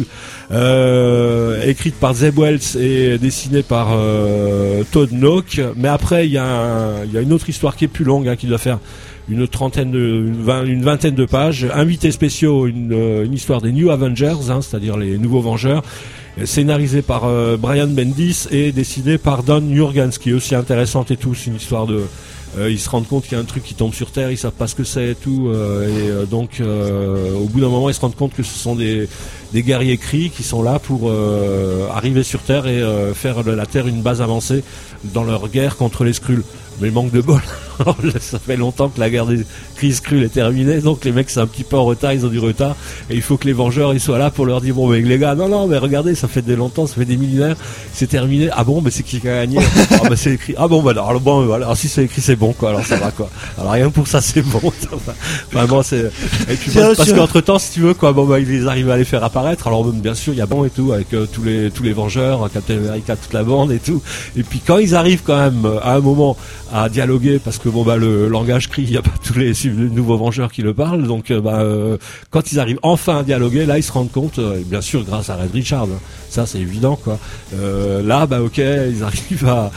Euh, écrite par Zeb Wells et dessinée par euh, Todd Nauck. Mais après, il y, a un- il y a une autre histoire qui est plus longue, hein, qui doit faire une trentaine de, une, vingt- une vingtaine de pages. Invités spéciaux, une, euh, une histoire des New Avengers, hein, c'est-à-dire les nouveaux Vengeurs. Scénarisée par euh, Brian Bendis et dessinée par Don Jurgens, qui est aussi intéressante et tout. C'est une histoire de Euh, ils se rendent compte qu'il y a un truc qui tombe sur Terre, ils savent pas ce que c'est et tout, euh, et euh, donc euh, au bout d'un moment ils se rendent compte que ce sont des, des guerriers Kree qui sont là pour euh, arriver sur Terre et euh, faire de la Terre une base avancée dans leur guerre contre les Skrulls. Mais manque de bol, ça fait longtemps que la guerre des Kree Skrull est terminée, donc les mecs c'est un petit peu en retard, ils ont du retard, et il faut que les Vengeurs ils soient là pour leur dire bon mais les gars, non non mais regardez, ça fait des longtemps, ça fait des millénaires, c'est terminé, ah bon mais c'est qui qui a gagné, ah bah c'est écrit, ah bon bah alors bon voilà, alors si c'est écrit c'est bon quoi, alors ça va quoi, alors rien que pour ça c'est bon, enfin bon c'est, et puis Bien parce sûr. qu'entre temps si tu veux quoi, bon bah ils arrivent à les faire apparaître, alors bien sûr il y a bon et tout avec euh, tous les tous les Vengeurs, Captain America, toute la bande et tout, et puis quand ils arrivent quand même euh, à un moment à dialoguer, parce que bon bah le langage Kree, il y a pas tous les, les nouveaux Vengeurs qui le parlent, donc euh, bah euh, quand ils arrivent enfin à dialoguer, là ils se rendent compte, euh, et bien sûr grâce à Red Richard, hein, ça c'est évident quoi. Euh, là bah ok, ils arrivent à,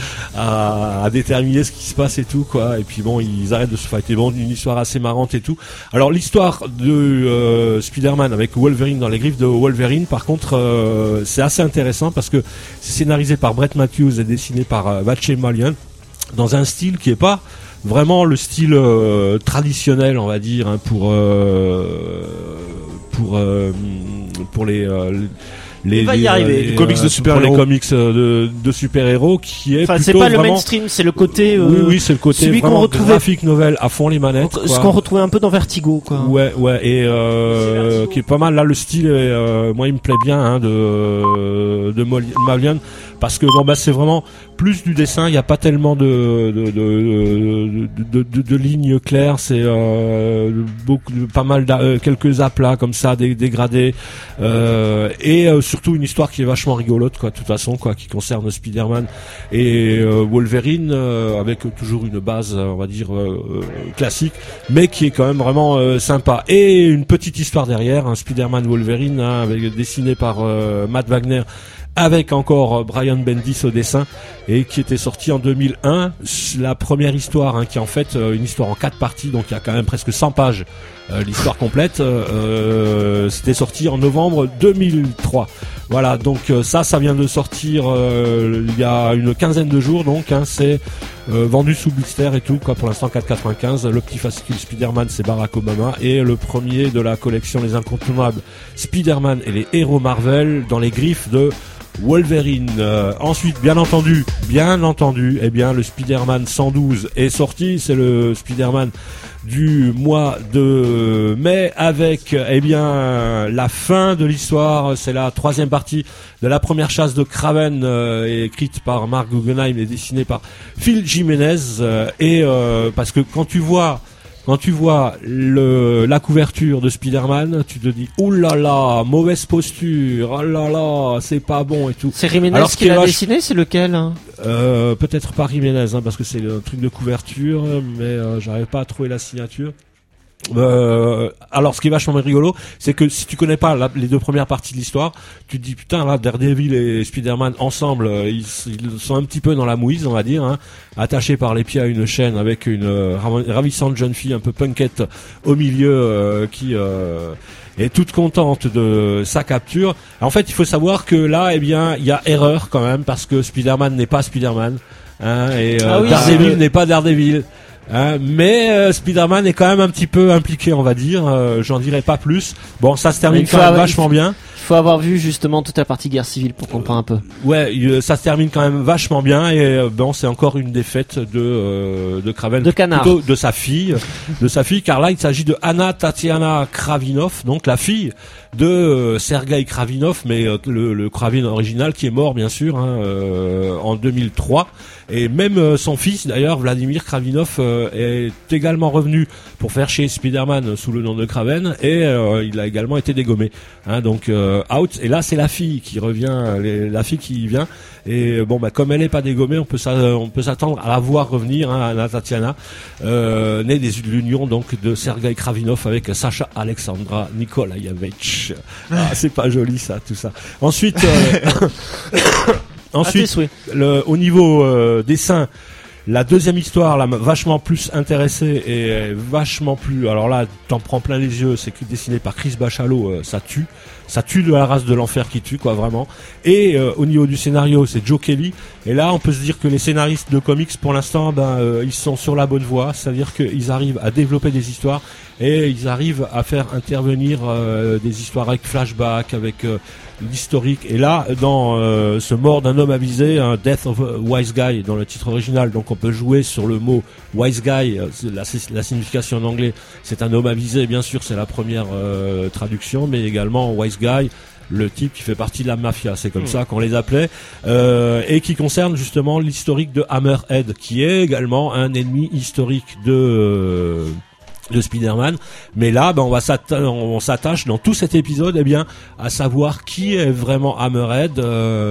à, à déterminer ce qui se passe et tout quoi, et puis bon ils arrêtent de se fighter. Bon, une histoire assez marrante et tout. Alors l'histoire de euh, Spider-Man avec Wolverine dans les griffes de Wolverine, par contre euh, c'est assez intéressant parce que c'est scénarisé par Brett Matthews et dessiné par euh, Vache Malian, dans un style qui est pas vraiment le style euh, traditionnel, on va dire, hein, pour euh, pour euh, pour les euh, les, Il va y les, arriver. les, Comics de euh, super-héros. pour les comics euh, de, de super-héros, qui est Enfin, plutôt c'est pas le vraiment- mainstream, c'est le côté. euh, oui oui c'est le côté celui qu'on vraiment retrouvait- graphique novel à fond les manettes Ce quoi. qu'on retrouvait un peu dans Vertigo, quoi. Ouais, ouais, et euh, qui est pas mal. Là, le style, est, euh, moi, il me plaît bien hein, de de Mol- Malian, parce que bon, bah, c'est vraiment plus du dessin. Il n'y a pas tellement de de de, de, de, de- de lignes claires. C'est euh, beaucoup, de- pas mal, d'a- euh, quelques aplats comme ça, dé- dégradés, euh, et euh, surtout une histoire qui est vachement rigolote, quoi. De toute façon, quoi, qui concerne Spider-Man et euh, Wolverine, euh, avec toujours une base, on va dire euh, euh, classique, mais qui est quand même vraiment euh, sympa. Et une petite histoire derrière, un Spider-Man Wolverine, hein, avec, dessiné par euh, Matt Wagner, avec encore euh, Brian Bendis au dessin, et qui était sorti en deux mille un. La première histoire, hein, qui est en fait euh, une histoire en quatre parties, donc il y a quand même presque cent pages, euh, l'histoire complète. Euh, C'était sorti en novembre deux mille trois. Voilà, donc euh, ça, ça vient de sortir euh, il y a une quinzaine de jours, donc hein, c'est euh, vendu sous blister et tout, quoi. Pour l'instant quatre quatre-vingt-quinze. Le petit fascicule Spider-Man, c'est Barack Obama, et le premier de la collection Les Incontournables, Spider-Man et les héros Marvel, dans les griffes de Wolverine. Euh, ensuite, bien entendu, bien entendu, eh bien le Spider-Man cent douze est sorti. C'est le Spider-Man du mois de mai, avec eh bien la fin de l'histoire. C'est la troisième partie de la première chasse de Kraven, euh, écrite par Mark Guggenheim et dessinée par Phil Jimenez. Euh, et euh, parce que quand tu vois Quand tu vois le, la couverture de Spider-Man, tu te dis ouh là là, mauvaise posture, oh là là, c'est pas bon et tout. C'est Jiménez Alors, ce qui qui est l'a vache- dessiné, c'est lequel hein Euh, peut-être pas Jiménez, hein, parce que c'est un truc de couverture, mais euh, j'arrive pas à trouver la signature. Euh, alors ce qui est vachement rigolo, c'est que si tu connais pas la, les deux premières parties de l'histoire, tu te dis putain là Daredevil et Spider-Man ensemble, euh, ils, ils sont un petit peu dans la mouise, on va dire, hein, attachés par les pieds à une chaîne avec une euh, ravissante jeune fille un peu punkette au milieu euh, qui euh, est toute contente de sa capture. En fait, il faut savoir que là, eh bien, il y a erreur quand même parce que Spider-Man n'est pas Spider-Man, hein, et euh, Ah oui, Daredevil c'est- n'est pas Daredevil. Hein, mais euh, Spider-Man est quand même un petit peu impliqué, on va dire. Euh, j'en dirais pas plus. Bon, ça se termine Il faut quand même avoir- vachement bien. Il faut avoir vu justement toute la partie guerre civile pour comprendre un peu. Ouais, il- ça se termine quand même vachement bien. Et euh, bon, c'est encore une défaite de euh, de Kraven, De Canard. plutôt de sa fille, de sa fille. Car là, il s'agit de Anna Tatiana Kravinov, donc la fille de euh, Sergei Kravinov, mais euh, le, le Kraven original qui est mort bien sûr hein, euh, en deux mille trois. Et même euh, son fils d'ailleurs, Vladimir Kravinov, euh, est également revenu pour faire chez Spider-Man sous le nom de Kraven, et euh, il a également été dégommé. Hein, donc euh, out. Et là, c'est la fille qui revient, les- la fille qui vient. Et euh, bon, bah comme elle est pas dégommée, on peut s'a- on peut s'attendre à la voir revenir, hein, Anna Tatiana, euh, née des l'union donc de Sergei Kravinov avec Sacha Alexandra Nikolaevich. Ah, c'est pas joli ça, tout ça. Ensuite. Euh, À tes Ensuite, souhaits. le, au niveau euh, dessin, la deuxième histoire là m'a vachement plus intéressé et euh, vachement plus. Alors là, t'en prends plein les yeux. C'est que dessiné par Chris Bachalo, euh, ça tue, ça tue de la race de l'enfer qui tue quoi vraiment. Et euh, au niveau du scénario, c'est Joe Kelly. Et là, on peut se dire que les scénaristes de comics pour l'instant, ben euh, ils sont sur la bonne voie. C'est-à-dire qu'ils arrivent à développer des histoires et ils arrivent à faire intervenir euh, des histoires avec flashback, avec euh, l'historique. Et là, dans euh, ce mort d'un homme avisé, un Death of a Wise Guy dans le titre original, donc on peut jouer sur le mot Wise Guy, euh, c'est la, la signification en anglais, c'est un homme avisé, bien sûr, c'est la première euh, traduction, mais également Wise Guy, le type qui fait partie de la mafia, c'est comme ça qu'on les appelait, euh, et qui concerne justement l'historique de Hammerhead, qui est également un ennemi historique de... Euh, de Spider-Man, mais là, ben, on va s'atta- on s'attache dans tout cet épisode, eh bien, à savoir qui est vraiment Hammerhead,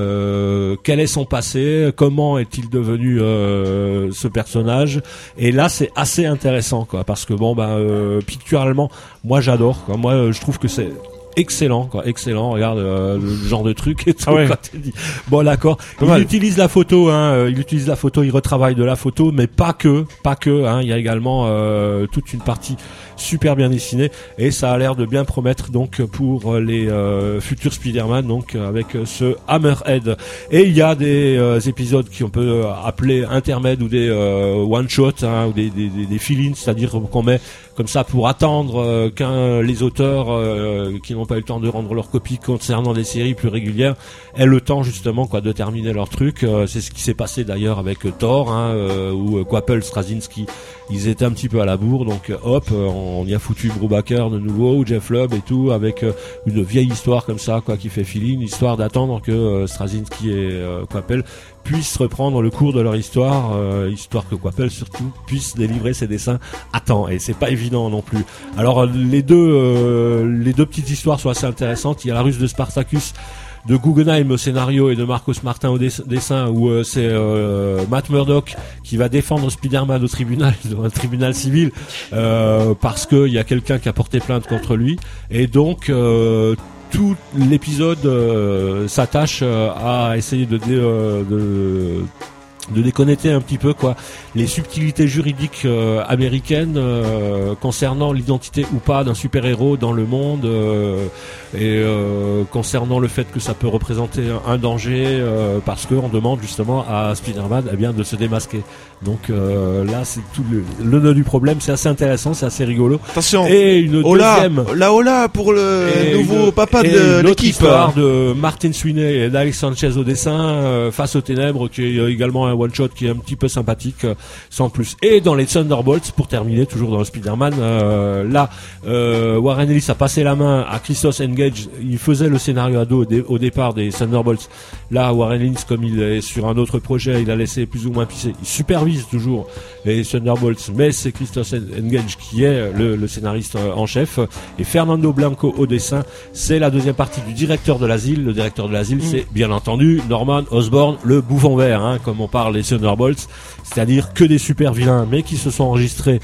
euh, quel est son passé, comment est-il devenu euh, ce personnage. Et là, c'est assez intéressant, quoi, parce que bon, ben, euh, picturalement, moi, j'adore, quoi. Moi, euh, je trouve que c'est excellent, quoi, excellent. Regarde euh, le genre de truc et tout. Ah ouais. Quoi, t'es dit. Bon, d'accord. Pas Il mal. utilise la photo, hein. euh, Il utilise la photo, il retravaille de la photo, mais pas que, pas que. Hein, il y a également euh, toute une partie super bien dessinée et ça a l'air de bien promettre donc pour les euh, futurs Spider-Man, donc avec euh, ce Hammerhead. Et il y a des euh, épisodes qu'on peut euh, appeler intermèdes ou des euh, one shot, hein, ou des des, des, des fill-ins, c'est-à-dire qu'on met comme ça pour attendre euh, qu'un les auteurs euh, qui n'ont pas eu le temps de rendre leur copie concernant des séries plus régulières aient le temps justement quoi de terminer leur truc. Euh, c'est ce qui s'est passé d'ailleurs avec euh, Thor, hein, euh, où euh, Quapple, Straczynski, ils étaient un petit peu à la bourre, donc euh, hop, euh, on y a foutu Brubaker de nouveau, ou Jeff Lubb et tout, avec euh, une vieille histoire comme ça, quoi, qui fait filer, histoire d'attendre que euh, Straczynski et euh, Quapple puissent reprendre le cours de leur histoire, euh, histoire que Quapple surtout puisse délivrer ses dessins à temps. Et c'est pas évident non plus. Alors euh, les deux, euh, les deux petites histoires sont assez intéressantes. Il y a la ruse de Spartacus de Guggenheim au scénario et de Marcos Martin au dess- dessin, où euh, c'est euh, Matt Murdock qui va défendre Spider-Man au tribunal, dans un tribunal civil, euh, parce qu'il y a quelqu'un qui a porté plainte contre lui. Et donc euh, tout l'épisode euh, s'attache euh, à essayer de, dé- euh, de de déconnecter un petit peu quoi les subtilités juridiques euh, américaines euh, concernant l'identité ou pas d'un super-héros dans le monde, euh, et euh, concernant le fait que ça peut représenter un, un danger, euh, parce que on demande justement à Spider-Man eh bien de se démasquer. Donc euh, là c'est tout le, le nœud du problème, c'est assez intéressant, c'est assez rigolo. Attention. Et une Hola, deuxième la hola pour le et nouveau une- papa et de une autre l'équipe. histoire de Martin Sweeney et d'Alex Sanchez au dessin, euh, face aux ténèbres, qui est euh, également un one shot qui est un petit peu sympathique, euh, sans plus. Et dans les Thunderbolts, pour terminer, toujours dans le Spider-Man, euh, là, euh, Warren Ellis a passé la main à Christos Engage. Il faisait le scénario à dos au, dé- au départ des Thunderbolts. Là, Warren Ellis, comme il est sur un autre projet, il a laissé plus ou moins pisser. Il supervise toujours les Thunderbolts, mais c'est Christos Engage qui est le, le scénariste euh, en chef. Et Fernando Blanco au dessin. C'est la deuxième partie du directeur de l'asile. Le directeur de l'asile, c'est bien entendu Norman Osborn, le bouffon vert, hein, comme on parle des Thunderbolts, c'est-à-dire que des super vilains, mais qui se sont enregistrés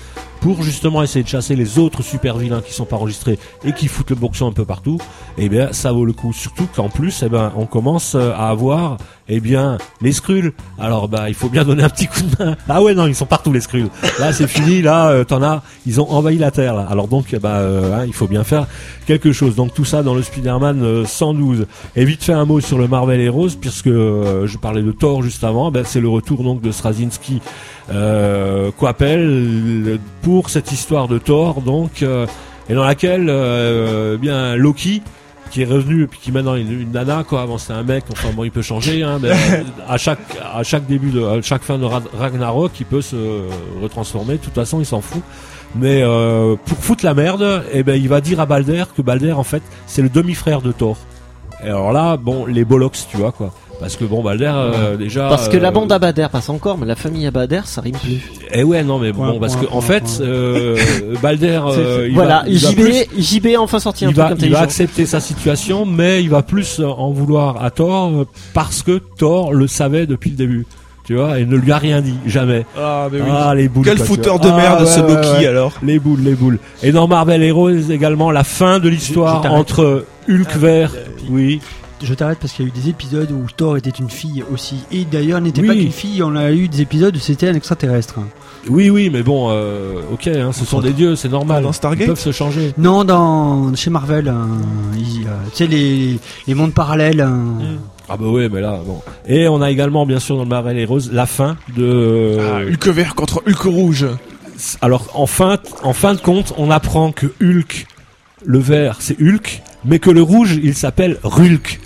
pour justement essayer de chasser les autres super vilains qui sont pas enregistrés et qui foutent le boxon un peu partout, eh bien ça vaut le coup. Surtout qu'en plus, eh ben on commence à avoir eh bien les Skrulls. Alors bah il faut bien donner un petit coup de main. Ah ouais non, ils sont partout les Skrulls. Là c'est fini, là euh, t'en as, ils ont envahi la Terre là. Alors donc bah euh, hein, il faut bien faire quelque chose. Donc tout ça dans le Spider-Man euh, cent douze. Et vite fait un mot sur le Marvel Heroes, puisque euh, je parlais de Thor juste avant. Ben c'est le retour donc de Straczynski, euh, Coppel pour cette histoire de Thor donc euh, et dans laquelle euh, bien Loki qui est revenu et puis qui maintenant une, une nana quoi, avant c'était un mec, enfin bon il peut changer hein, mais à chaque à chaque début de à chaque fin de Ragnarok il peut se retransformer, de toute façon il s'en fout. Mais euh, pour foutre la merde, eh ben il va dire à Balder que Balder en fait c'est le demi-frère de Thor. Et alors là bon les bollocks tu vois quoi. Parce que bon Balder euh, déjà Parce que euh, la bande Abader passe encore, mais la famille Abader ça rime plus. Eh ouais non mais bon Ouais, parce ouais, que en ouais, fait ouais. euh, Balder euh, il voilà, va, il va J B, plus- J B a enfin sorti un il truc va, il intelligent. va accepter sa situation, mais il va plus en vouloir à Thor euh, parce que Thor le savait depuis le début, tu vois, et ne lui a rien dit, jamais. Ah, mais oui. Ah les boules. Quel quoi, tu fouteur vois. de merde Ah, ce ouais, Loki ouais. alors. Les boules, les boules. Et dans Marvel Heroes également la fin de Je- l'histoire je t'arrête. entre Hulk vert, oui, Je t'arrête parce qu'il y a eu des épisodes où Thor était une fille aussi. Et d'ailleurs, n'était Oui. pas qu'une fille, on a eu des épisodes où c'était un extraterrestre. oui, oui, mais bon, euh, ok, hein, ce sont des dieux, c'est normal. Dans Ils Stargate peuvent se changer. Non, dans chez Marvel, hein, il, euh, tu sais, les, les mondes parallèles. hein. Ah bah ouais, mais là, bon. Et on a également, bien sûr, dans le Marvel Heroes, la fin de. Ah, Hulk vert contre Hulk rouge. Alors en fin, en fin de compte, on apprend que Hulk, le vert, c'est Hulk, mais que le rouge, il s'appelle Rulk.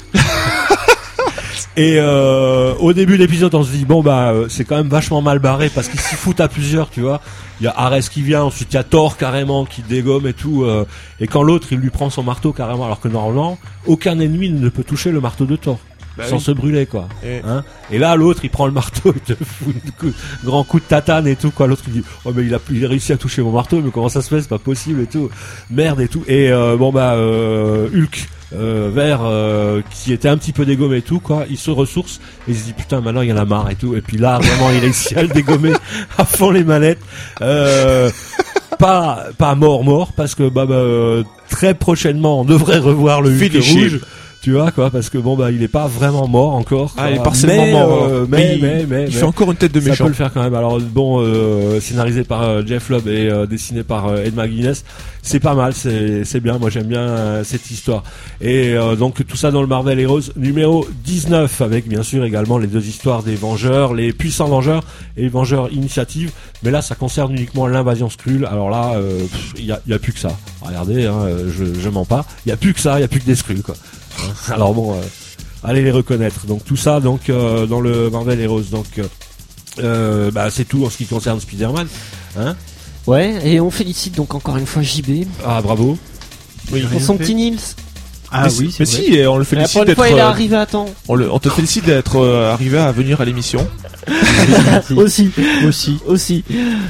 Et euh, au début de l'épisode, on se dit bon bah euh, c'est quand même vachement mal barré parce qu'ils s'y foutent à plusieurs, tu vois. Il y a Ares qui vient, ensuite il y a Thor carrément qui dégomme et tout. Euh, et quand l'autre il lui prend son marteau carrément, alors que normalement aucun ennemi ne peut toucher le marteau de Thor. Bah sans oui. se brûler quoi. Et- Hein et là l'autre il prend le marteau, il te fout un coup, grand coup de tatane et tout quoi. L'autre il dit oh mais il a, il a réussi à toucher mon marteau, mais comment ça se fait, c'est pas possible et tout. Merde et tout. Et euh, bon bah euh, Hulk euh, vert euh, qui était un petit peu dégommé et tout quoi, il se ressource et il se dit putain maintenant il y en a marre et tout. Et puis là vraiment il réussit à le dégommer à fond les manettes. Euh, pas pas mort mort parce que bah, bah euh, très prochainement on devrait revoir le Hulk Finish him. rouge. Tu vois quoi, parce que bon bah il est pas vraiment mort encore. Ah, il est quoi. partiellement mais, mort. euh, alors. mais, il, mais mais il mais fait encore une tête de ça méchant. peut le faire quand même. Alors bon, euh, scénarisé par euh, Jeff Loeb et euh, dessiné par euh, Ed McGuinness, c'est pas mal, c'est c'est bien. Moi j'aime bien euh, cette histoire. Et euh, donc tout ça dans le Marvel Heroes numéro dix-neuf, avec bien sûr également les deux histoires des Vengeurs, les puissants Vengeurs et les Vengeurs Initiative. Mais là ça concerne uniquement l'invasion Skrull. Alors là, euh, il y a, y a plus que ça. Regardez, hein, je je mens pas. Il y a plus que ça, il y a plus que des Skrull quoi. Alors bon, euh, allez les reconnaître. Donc tout ça donc euh, dans le Marvel Heroes. Donc euh, euh, bah c'est tout en ce qui concerne Spider-Man. Hein Ouais, et on félicite donc encore une fois J B ah bravo. Oui. pour son petit Nils. Ah mais oui, mais c'est vrai. si, et on le Et félicite pour une d'être. fois, il est euh, arrivé à temps. on, le- on te félicite d'être euh, arrivé à venir à l'émission. Aussi, Aussi. aussi.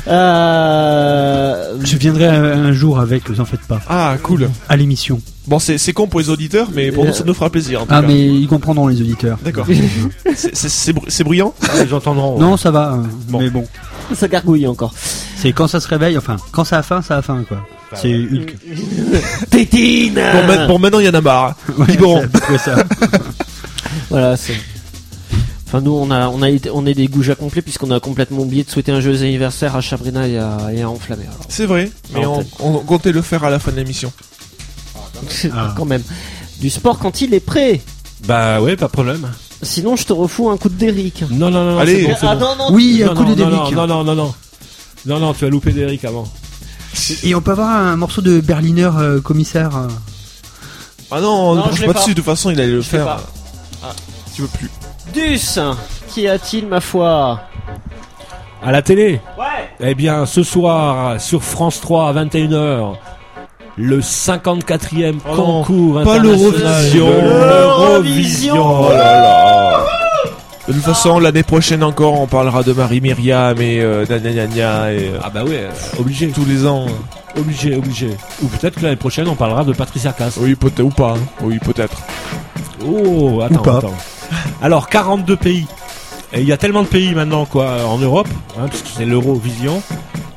Euh... Je viendrai un, un jour avec, vous en faites pas, Ah, cool. à l'émission. Bon, c'est c'est con pour les auditeurs, mais pour nous, ça nous fera plaisir. En tout Ah cas. mais ils comprendront les auditeurs. D'accord. C'est- C'est c'est bru- c'est bruyant. Ah, ils entendront. Non, ça va. hein. Bon. Mais bon, Ça gargouille encore. c'est quand ça se réveille, enfin, quand ça a faim, ça a faim quoi. C'est Hulk. Tétine. Bon, ma- bon, maintenant, il y en a marre. Ouais, Biberon. c'est à peu près ça. Voilà, c'est. Enfin, nous, on a, on a été, on est des goujats complets puisqu'on a complètement oublié de souhaiter un joyeux anniversaire à Sabrina et à, et à Enflammé. Alors. C'est vrai, mais En on, tête. on comptait le faire à la fin de l'émission. Ah. Quand même. Du sport quand il est prêt. Bah ouais, pas de problème. Sinon, je te refous un coup de Derrick. Non non non. non, Allez. c'est bon, c'est Ah bon. non, non. Oui, non, un coup non, de non, Derrick. non non non non non non, tu as loupé d'Eric avant. Et on peut avoir un morceau de Berliner euh, commissaire. euh. Ah non, Non, ne je penche l'ai pas pas. dessus, de toute façon, il allait le Je l'ai faire. pas. Si tu veux plus. Dus. Qu'y a-t-il, ma foi? À la télé. Ouais. Eh bien, ce soir sur France trois à vingt et une heures, le cinquante-quatrième Oh non, concours pas international l'Eurovision. de l'Eurovision. Oh là là. De toute façon, l'année prochaine encore, on parlera de Marie-Myriam et euh, gna gna gna gna et euh, Ah bah ouais, obligé, tous les ans. obligé, obligé. Ou peut-être que l'année prochaine on parlera de Patricia Cass. Oui, peut-être ou pas. hein. Oui, peut-être. Oh, attends, Ou pas. attends. Alors, quarante-deux pays. Et il y a tellement de pays maintenant, quoi, en Europe, hein, puisque c'est l'Eurovision,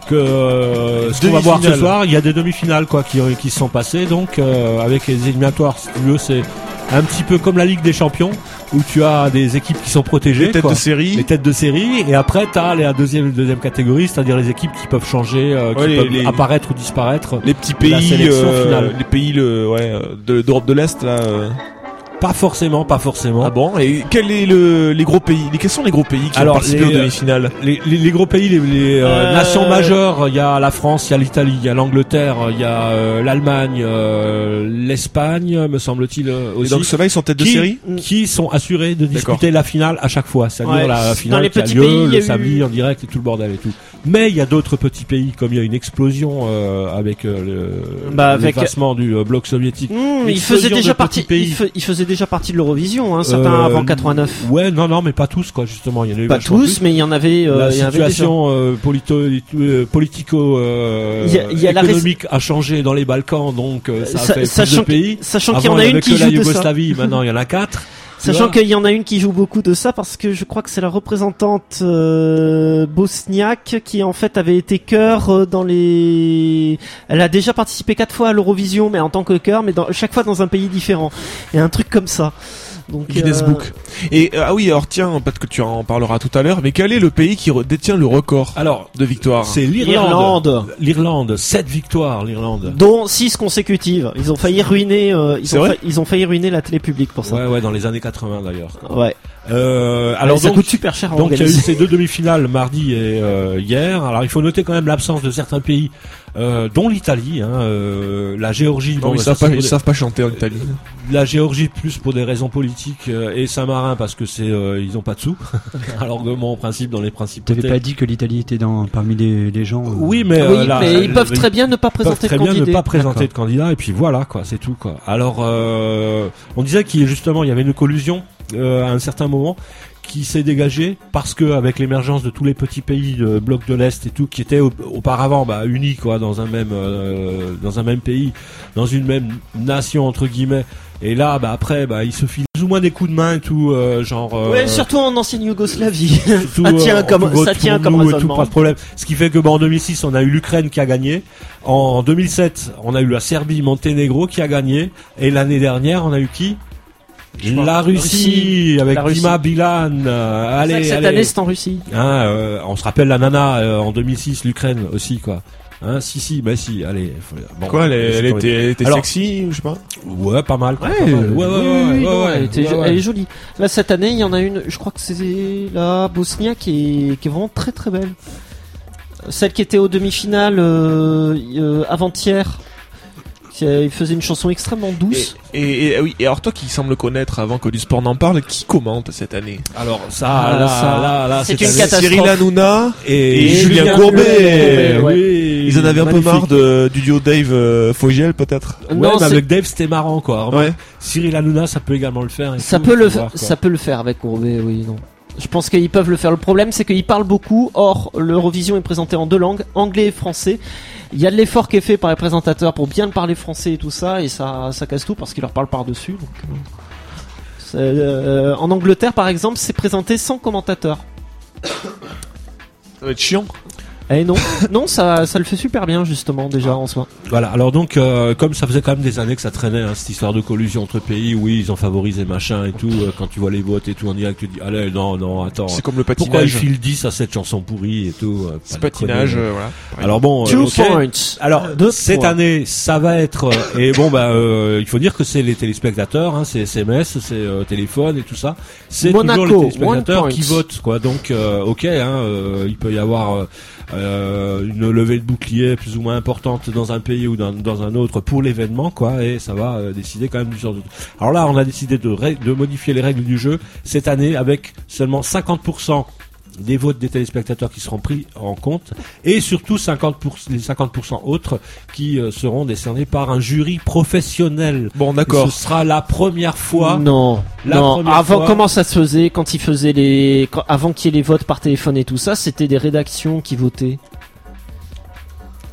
que euh, ce qu'on va voir ce Demi-finale. soir, il y a des demi-finales quoi qui qui se sont passées, donc euh, avec les éliminatoires, si tu veux, c'est un petit peu comme la Ligue des Champions où tu as des équipes qui sont protégées, Les têtes quoi. de série. Les têtes de série, et après t'as la deuxième deuxième catégorie, c'est-à-dire les équipes qui peuvent changer, euh, qui Ouais, les- peuvent les- apparaître ou disparaître. Les petits La pays, sélection euh, finale. les pays le, ouais, euh, de- d'Europe de l'Est là. euh. Pas forcément, pas forcément. Ah bon. Et quel est le, les gros pays, les, quels sont les gros pays qui Alors, ont participé les, aux demi-finales? Les, les, les gros pays, les, les euh, Euh, nations majeures, il y a la France, il y a l'Italie, il y a l'Angleterre, il y a euh, l'Allemagne, euh, l'Espagne, me semble-t-il euh, Et aussi. donc ceux-là ils sont tête de qui, série? qui sont assurés de disputer D'accord. la finale à chaque fois, c'est-à-dire Ouais. la Dans finale les qui a petits lieu, pays, il y le a samedi eu- en direct et tout le bordel et tout. Mais il y a d'autres petits pays, comme il y a une explosion euh, avec euh, le Bah, avec- l'effacement du euh, bloc soviétique. Mmh, il L'explosion faisait déjà de partie, petits pays. il, fe- il faisait déjà partie de l'Eurovision, hein, certains Euh, avant quatre-vingt-neuf. Ouais, non, non, mais pas tous quoi, justement. Il y en a eu Pas vachement tous, plus. mais il y en avait, euh, La il y en avait déjà. situation euh, polito, euh, politico euh, Il y a- il y a la économique a changé dans les Balkans, donc euh, ça Sa- a fait sachant plus de pays. Sachant qu'il y Avant, en a il y une avait qui que la joue de ça. Yougoslavie, maintenant il y en a quatre. Sachant Tu vois. qu'il y en a une qui joue beaucoup de ça parce que je crois que c'est la représentante euh, bosniaque qui en fait avait été chœur euh, dans les. Elle a déjà participé quatre fois à l'Eurovision, mais en tant que chœur, mais dans, chaque fois dans un pays différent. Et un truc comme ça. Donc, Guinness euh, Book. Et euh, ah oui, alors tiens, peut-être que tu en parleras tout à l'heure, mais quel est le pays qui re- détient le record Alors, de victoires? c'est l'Irlande. L'Irlande, L'Irlande, sept victoires, l'Irlande. dont six consécutives. Ils ont failli ruiner. Euh, ils C'est ont vrai fa- ils ont failli ruiner la télé publique pour ça. Ouais, ouais, dans les années quatre-vingts d'ailleurs. Ouais. Euh, Alors alors ça donc, coûte super cher à donc il y a eu organiser. ces deux demi-finales mardi et euh, hier. Alors il faut noter quand même l'absence de certains pays, euh, dont l'Italie, hein, euh, la Géorgie. Non, bon, ils ça, savent c'est pas, pour ils des- savent pas chanter en Italie. La Géorgie plus pour des raisons politiques euh, et Saint-Marin parce que c'est euh, ils ont pas de sous. Alors que mon principe dans les principes. T'avais pas dit que l'Italie était dans parmi les, les gens. euh, Oui, mais, Oui, euh, là, mais euh, ils peuvent très bien ne pas peuvent présenter très de bien ne candidat. pas présenter D'accord. de candidat et puis voilà quoi, c'est tout quoi. Alors euh, on disait qu'il justement il y avait une collusion euh, à un certain moment qui s'est dégagée parce que avec l'émergence de tous les petits pays de bloc de l'Est et tout qui étaient au- auparavant bah, unis quoi dans un même euh, dans un même pays, dans une même nation entre guillemets. Et là bah après bah il se file plus ou moins des coups de main et tout euh, genre euh, Ouais, surtout en ancienne Yougoslavie. Surtout, ça tient euh, comme, tout ça vote tient pour comme nous et tout, raisonnement. pas de problème. Ce qui fait que bah, en deux mille six, on a eu l'Ukraine qui a gagné. En deux mille sept, on a eu la Serbie, Monténégro qui a gagné. Et l'année dernière, on a eu qui? crois. La Russie, Russie. avec La Russie. Dima Bilan. Euh, C'est vrai allez, que cette allez. année, c'est en Russie. Hein, euh, on se rappelle la nana euh, en deux mille six, l'Ukraine aussi quoi. Hein, si si, bah si, allez. faut- bon, Quoi, elle, c'est elle quand même- était, elle était Alors- sexy, je sais pas. Ouais, pas mal. quoi, Ouais, pas mal. euh, ouais, ouais, oui, ouais, oui, ouais, non, ouais, elle, était ouais, jo- ouais. elle est jolie. Là, cette année, il y en a une, je crois que c'est la Bosnia qui est, qui est vraiment très très belle. Celle qui était aux demi-finales euh, euh, avant-hier, qui euh, faisait une chanson extrêmement Et, douce. et, et, oui, et alors toi qui semble connaître avant que du sport n'en parle, qui commente cette année? Alors ça, Ah, là, ça, là, là, c'est cette une année- catastrophe. Cyril Hanouna et, et Julien Courbet. ouais. Oui, Ils en avaient un peu magnifique. marre de, du duo Dave euh, Fogiel peut-être. Ouais, Non, mais c'est- avec Dave c'était marrant quoi. Remarque, Ouais. Cyril Hanouna ça peut également le faire. et Ça tout, peut le, faut voir, quoi. ça peut le faire avec Courbet, oui, non. Je pense qu'ils peuvent le faire. Le problème, c'est qu'ils parlent beaucoup. Or, l'Eurovision est présenté en deux langues, anglais et français. Il y a de l'effort qui est fait par les présentateurs pour bien le parler français et tout ça, et ça, ça casse tout parce qu'ils leur parlent par-dessus. Donc, euh, c'est, euh, en Angleterre, par exemple, c'est présenté sans commentateur. Ça va être chiant. Eh non, non, ça, ça le fait super bien justement déjà en soi. Voilà. Alors donc euh, comme ça faisait quand même des années que ça traînait hein, cette histoire de collusion entre pays, oui ils ont favorisé machin et tout. euh, quand tu vois les votes et tout en direct, tu te dis allez non non attends. C'est comme le Pourquoi ils patinage. filent dix à cette chanson pourrie et tout. euh, C'est pas patinage, déconner. euh, voilà. Alors bon. euh, Two ok. points. Alors Deux cette points. année, ça va être euh, et bon bah euh, il faut dire que c'est les téléspectateurs, hein, c'est S M S, c'est euh, téléphone et tout ça. C'est Monaco, toujours les téléspectateurs one qui point. votent quoi. Donc euh, ok, hein, euh, il peut y avoir euh, euh, une levée de bouclier plus ou moins importante dans un pays ou dans, dans un autre pour l'événement quoi, et ça va euh, décider quand même du genre de. Alors là, on a décidé de, ré- de modifier les règles du jeu cette année avec seulement cinquante pour cent des votes des téléspectateurs qui seront pris en compte et surtout cinquante pour cent, les cinquante pour cent autres qui euh, seront décernés par un jury professionnel. Bon, d'accord. Ce sera la première fois. Non, La non. première Avant, fois- comment ça se faisait quand ils faisaient les, quand- avant qu'il y ait les votes par téléphone et tout ça, c'était des rédactions qui votaient.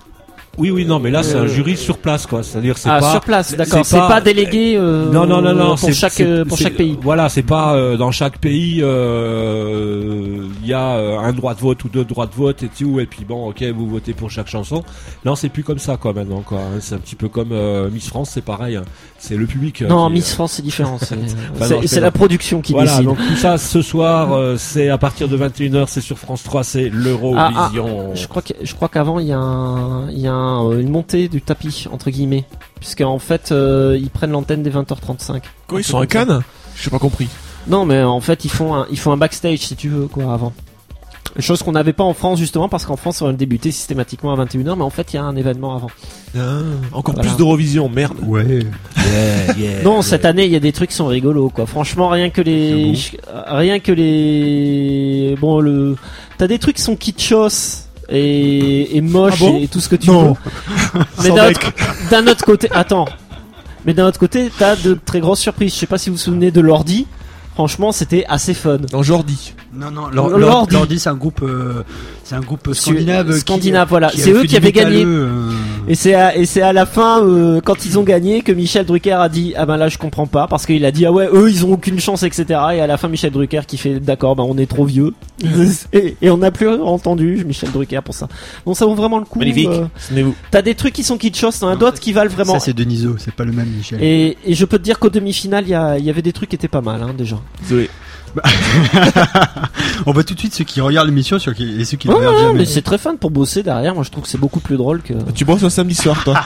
Oui, oui, non, mais là, c'est Euh, un jury sur place, quoi. C'est-à-dire, c'est Ah, pas. sur place, d'accord. c'est C'est pas- pas délégué euh, Non, non, non, non. pour c'est- chaque c'est- euh, pour c'est- chaque pays. Voilà, c'est pas euh, dans chaque pays. euh, Il y a euh, un droit de vote ou deux droits de vote et tout. Et puis bon, ok, vous votez pour chaque chanson. Non, c'est plus comme ça, quoi, maintenant, quoi. hein. C'est un petit peu comme euh, Miss France, c'est pareil. hein. C'est le public. euh, Non, qui, Miss euh, France c'est différent. C'est Bah c'est- non, je c'est sais la pas. production qui Voilà, décide. donc tout ça ce soir, euh, c'est à partir de vingt et une heures, c'est sur France trois, c'est l'Eurovision. Je crois que je crois qu'avant il y a un, il y a un, euh, une montée du tapis entre guillemets, puisque en fait euh, ils prennent l'antenne des vingt heures trente-cinq. Quoi, ils sont à Cannes? J'ai pas compris. Non, mais en fait ils font un, ils font un backstage si tu veux quoi avant. Chose qu'on n'avait pas en France justement parce qu'en France on va le débuter systématiquement à vingt et une heures, mais en fait il y a un événement avant. Ah, encore Voilà. plus d'Eurovision, merde. Ouais. Yeah, yeah, Non, yeah. cette année il y a des trucs qui sont rigolos quoi. Franchement rien que les, rien que les, bon le, t'as des trucs qui sont kitschos. Et, et moches Ah bon et tout ce que tu Non. veux. Mais Sans d'un mec. autre, d'un autre côté, attends. Mais d'un autre côté, t'as de très grosses surprises. Je sais pas si vous vous souvenez de l'ordi. Franchement, c'était assez fun. Non, Jordi. Non, non, Lordi. Lordi, Lordi, c'est un groupe, euh, c'est un groupe scandinave. qui- Scandinave, voilà. qui a C'est eux fait qui du avaient gagné. métalleux, euh, Et c'est à, et c'est à la fin, euh, quand ils ont gagné, que Michel Drucker a dit, ah ben là, je comprends pas, parce qu'il a dit, ah ouais, eux, ils ont aucune chance, et cetera. Et à la fin, Michel Drucker qui fait, d'accord, ben on est trop vieux. et, et on n'a plus entendu Michel Drucker pour ça. Donc ça vaut vraiment le coup. Magnifique. euh, Souvenez-vous. T'as des trucs qui sont kitschos, t'en as Non, d'autres ça, qui valent vraiment. Ça, c'est Deniso, c'est pas le même Michel. Et, et je peux te dire qu'au demi-finale, il y, a- il y avait des trucs qui étaient pas mal, hein, déjà. Désolé. On voit tout de suite ceux qui regardent l'émission sur qui, et ceux qui ne Ouais, regardent ouais, jamais. mais c'est très fun pour bosser derrière. Moi, je trouve que c'est beaucoup plus drôle que. Tu bosses un samedi soir, toi?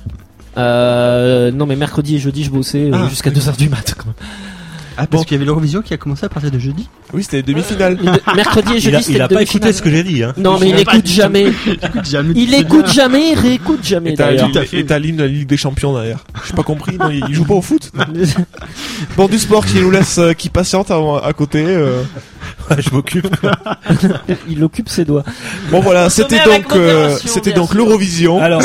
Euh, non, mais mercredi et jeudi, je bossais euh, Ah, jusqu'à deux heures du mat. Quand même. Ah, parce qu'il y avait l'Eurovision qui a commencé à partir de jeudi. Oui, c'était demi-finale. Mais de- mercredi et Il jeudi, a, c'était il a le pas écouté demi-finale. ce que j'ai dit, hein. Non, mais il écoute jamais. Écoute, jamais. Il écoute jamais, il réécoute jamais. Et t'as D'ailleurs. l'hymne- et t'as l'hymne de la Ligue des Champions derrière. J'ai pas compris, non, il il joue pas au foot. Bon, du sport qui nous laisse, euh, qui patiente à, à côté. euh. Ouais, je m'occupe. Il occupe ses doigts. Bon voilà, c'était avec donc, euh, modération, c'était bien donc sûr. l'Eurovision. Alors.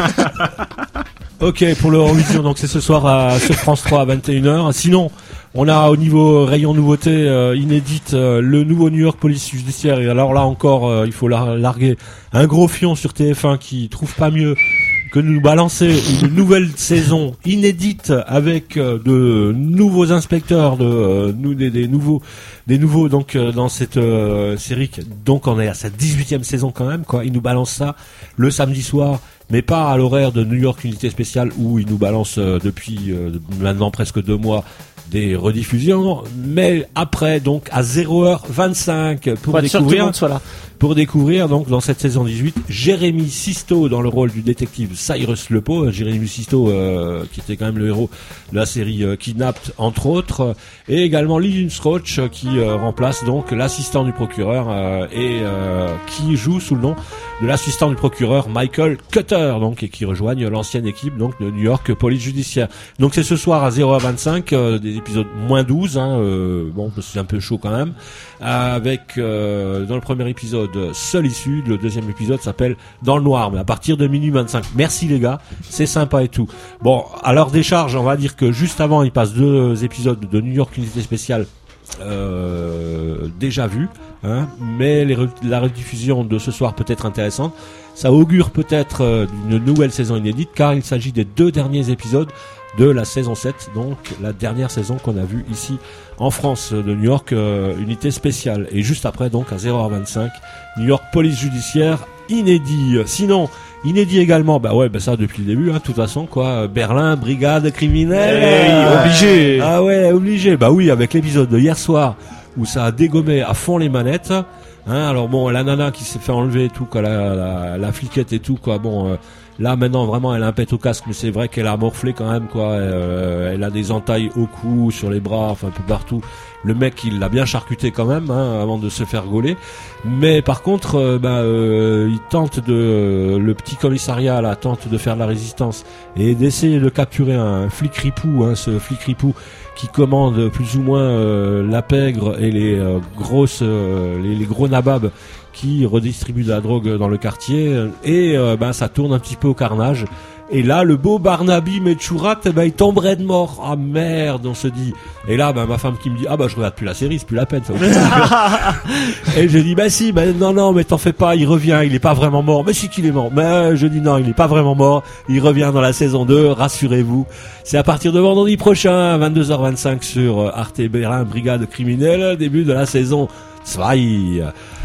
Ok, pour l'Eurovision, donc c'est ce soir à, sur France trois à vingt et une heures. Sinon, on a au niveau rayon nouveauté euh, inédite euh, le nouveau New York Police Judiciaire. Et alors là encore, euh, il faut lar- larguer un gros fion sur T F un qui trouve pas mieux que de nous balancer une nouvelle saison inédite avec euh, de nouveaux inspecteurs, de euh, nous des, des nouveaux, des nouveaux donc euh, dans cette euh, série. Donc on est à sa dix-huitième saison quand même, quoi. Ils nous balancent ça le samedi soir, mais pas à l'horaire de New York Unité Spéciale où ils nous balancent euh, depuis euh, maintenant presque deux mois des rediffusions, mais après donc à zéro heure vingt-cinq pour Pour être sûr que tout le découvrir monde soit là. pour découvrir donc dans cette saison dix-huit Jérémy Sisto dans le rôle du détective Cyrus Lepo. Jérémy Sisto euh, qui était quand même le héros de la série euh, Kidnapped entre autres, et également Lillian Strauch euh, qui euh, remplace donc l'assistant du procureur euh, et euh, qui joue sous le nom de l'assistant du procureur Michael Cutter, donc, et qui rejoignent l'ancienne équipe donc de New York Police Judiciaire. Donc c'est ce soir à zéro heure vingt-cinq, euh, des épisodes moins douze, hein, euh, bon c'est un peu chaud quand même, avec euh, dans le premier épisode seul issu, le deuxième épisode s'appelle Dans le noir, mais à partir de minuit vingt-cinq. Merci les gars, c'est sympa et tout. Bon, à leur décharge, on va dire que juste avant il passe deux épisodes de New York Unité Spéciale euh, déjà vus, hein, mais les re- la rediffusion de ce soir peut être intéressante. Ça augure peut-être euh, d'une nouvelle saison inédite, car il s'agit des deux derniers épisodes de la saison sept, donc la dernière saison qu'on a vue ici en France de New York euh, Unité Spéciale. Et juste après, donc à zéro heure vingt-cinq, New York Police Judiciaire inédit. Sinon, inédit également, bah ouais, bah ça depuis le début, hein, de toute façon, quoi. Berlin, brigade criminelle. Hey, obligé. Ah ouais, obligé. Bah oui, avec l'épisode de hier soir où ça a dégommé à fond les manettes. Hein, alors bon, la nana qui s'est fait enlever et tout, quoi, la, la, la fliquette et tout, quoi. Bon, euh, là maintenant vraiment, elle a un pet au casque, mais c'est vrai qu'elle a morflé quand même, quoi. Euh, elle a des entailles au cou, sur les bras, enfin un peu partout. Le mec, il l'a bien charcuté quand même, hein, avant de se faire gauler. Mais par contre, euh, bah, euh, il tente de, euh, le petit commissariat là tente de faire de la résistance et d'essayer de capturer un flic ripou, hein, ce flic ripou qui commande plus ou moins euh, la pègre et les euh, grosses, euh, les, les gros nababs qui redistribuent de la drogue dans le quartier. Et euh, ben ça tourne un petit peu au carnage. Et là, le beau Barnaby Metchurat, eh ben, il tomberait de mort. Ah merde, on se dit. Et là, ben, ma femme qui me dit, ah bah je regarde plus la série, c'est plus la peine. Ça. Et je dis, bah si, bah non, non, mais t'en fais pas, il revient, il est pas vraiment mort. Mais si qu'il est mort. Mais je dis non, il est pas vraiment mort. Il revient dans la saison deux, rassurez-vous. C'est à partir de vendredi prochain, vingt-deux heures vingt-cinq sur Arte Berlin, Brigade criminelle, début de la saison deux.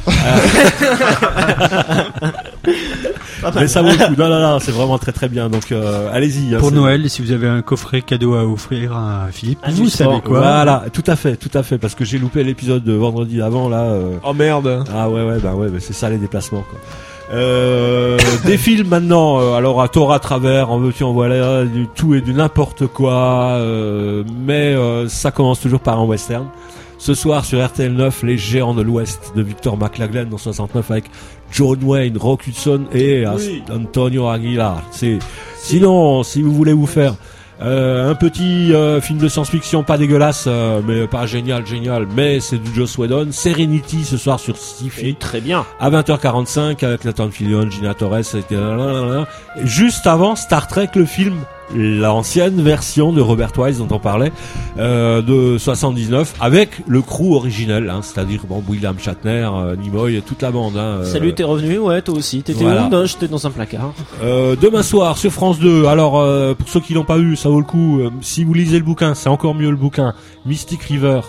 Mais ça vaut le coup. Non, non, non, c'est vraiment très très bien. Donc euh, allez-y. Hein, Pour c'est... Noël, si vous avez un coffret cadeau à offrir à Philippe, Ah, vous justement. savez quoi. Voilà, tout à fait, tout à fait, parce que j'ai loupé l'épisode de vendredi avant là. Euh... Oh merde. Ah ouais, ouais, bah ouais, bah, c'est ça les déplacements quoi. Euh, des films maintenant, euh, alors à tort à travers, en veux-tu en voilà, du tout et du n'importe quoi, euh, mais euh, ça commence toujours par un western. Ce soir sur R T L neuf, Les Géants de l'Ouest de Victor McLaglen en soixante-neuf avec John Wayne, Rock Hudson et Oui. Antonio Aguilar. C'est sinon, si vous voulez vous faire euh, un petit euh, film de science-fiction pas dégueulasse, euh, mais pas génial, génial, mais c'est du Joss Whedon. Serenity ce soir sur Sci-Fi. Et très bien. À vingt heures quarante-cinq avec Nathan Fillion, Gina Torres, et blablabla. Et juste avant Star Trek le film, l'ancienne version de Robert Wise dont on parlait, euh, de soixante-dix-neuf, avec le crew originel, hein, c'est-à-dire bon William Shatner, euh, Nimoy et toute la bande. Hein, euh, Salut, t'es revenu? Ouais, toi aussi. T'étais voilà. où? Non, j'étais dans un placard. Euh, demain soir sur France deux. Alors euh, pour ceux qui l'ont pas eu, ça vaut le coup. Euh, si vous lisez le bouquin, c'est encore mieux le bouquin. Mystic River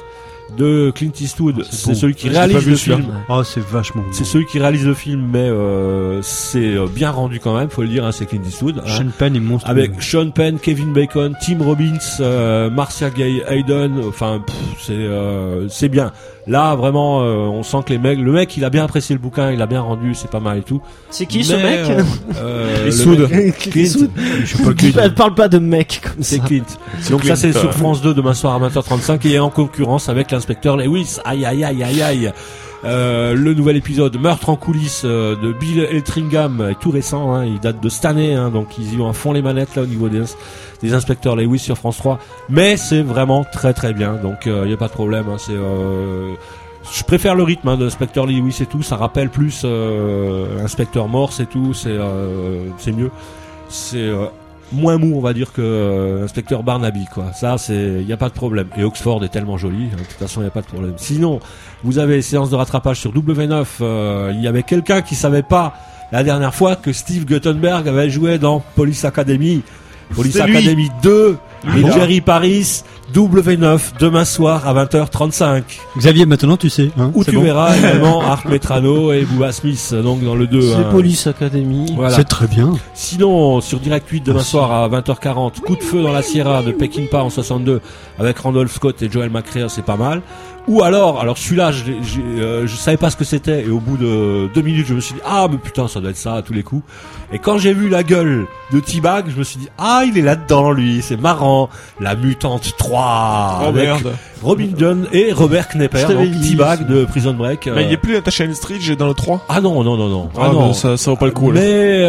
de Clint Eastwood. C'est C'est beau. celui qui Ouais, j'ai réalise pas vu le celui-là. film. Oh, c'est vachement. C'est celui qui réalise le film, mais euh, c'est euh, bien rendu quand même. Faut le dire, hein, c'est Clint Eastwood. Hein. Sean Penn est monstrueux. Avec Sean Penn, Kevin Bacon, Tim Robbins, euh, Marcia Gay Hayden, enfin pff, c'est euh, c'est bien. Là vraiment, euh, on sent que les mecs, le mec, il a bien apprécié le bouquin, il a bien rendu, c'est pas mal et tout. C'est qui ce Mais, mec? euh, euh, le Eastwood. mec- Clint Clint. Eastwood. Je sais pas qui. Elle parle pas de mec comme C'est ça. Clint. Donc ça c'est Clint, sur euh. France deux demain soir à vingt heures trente-cinq et en concurrence avec l'inspecteur Lewis. Aïe aïe aïe aïe aïe. Euh, le nouvel épisode Meurtre en coulisses euh, de Bill Eltringham est tout récent, hein, il date de cette année, hein, donc ils y vont à fond les manettes là au niveau des, des inspecteurs Lewis sur France trois. Mais c'est vraiment très très bien, donc il euh, y a pas de problème. Hein, c'est euh, je préfère le rythme hein, de l'inspecteur Lewis et tout, ça rappelle plus euh, l'inspecteur Morse et tout, c'est euh, c'est mieux. C'est euh, moins mou on va dire que euh, inspecteur Barnaby quoi. Ça c'est il y a pas de problème. Et Oxford est tellement joli, hein, de toute façon il y a pas de problème. Sinon, vous avez séance de rattrapage sur W neuf, euh, il y avait quelqu'un qui savait pas la dernière fois que Steve Guttenberg avait joué dans Police Academy. Police C'est lui. Academy deux Lui, et là. Jerry Paris, W neuf demain soir à vingt heures trente-cinq. Xavier, maintenant tu sais. Hein, Où c'est tu bon. verras également Art Metrano et Booba Smith donc dans le deux. C'est hein. Police Academy. Voilà. C'est très bien. Sinon, sur Direct huit demain soir à vingt heures quarante, Coup de feu dans la Sierra de Peckinpah en soixante-deux avec Randolph Scott et Joel McCrea, c'est pas mal. Ou alors, alors celui-là, je, je, euh, je savais pas ce que c'était et au bout de deux minutes, je me suis dit ah mais putain ça doit être ça à tous les coups. Et quand j'ai vu la gueule de T-Bag, je me suis dit ah il est là-dedans lui, c'est marrant. La Mutante trois Oh avec merde. Robin Dunn et Robert Knepper, Je t'avais donc dit. T-Bag de Prison Break. euh. Mais il y a plus Natasha Henstridge dans le trois. Ah non non non non. Ah, non. bah, ça, ça vaut pas le coup. là. Mais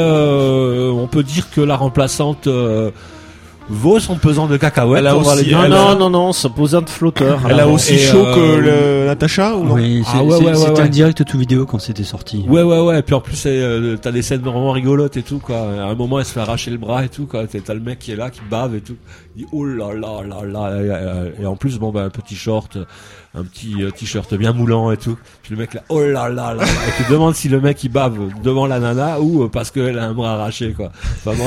euh, on peut dire que la remplaçante euh, vaut son pesant de cacahuètes. Elle a on va aussi- le dire. Non, Elle non, a- non, non, ça pose un de flotteur. Elle a aussi Et, chaud euh, que le Natasha ou non? Oui, c'est- Ah ouais, c'est- ouais, ouais, c'était ouais. un direct tout vidéo quand c'était sorti. Ouais ouais ouais. Puis en plus c'est, euh, t'as des scènes vraiment rigolotes et tout quoi. À un moment elle se fait arracher le bras et tout quoi. T'as t'as le mec qui est là qui bave et tout. Il dit oh là là là là. Et, et en plus bon bah un petit short, un petit euh, t-shirt bien moulant et tout. Puis le mec là oh là là là. Et tu te demandes si le mec il bave devant la nana ou euh, parce qu'elle a un bras arraché quoi. Vraiment.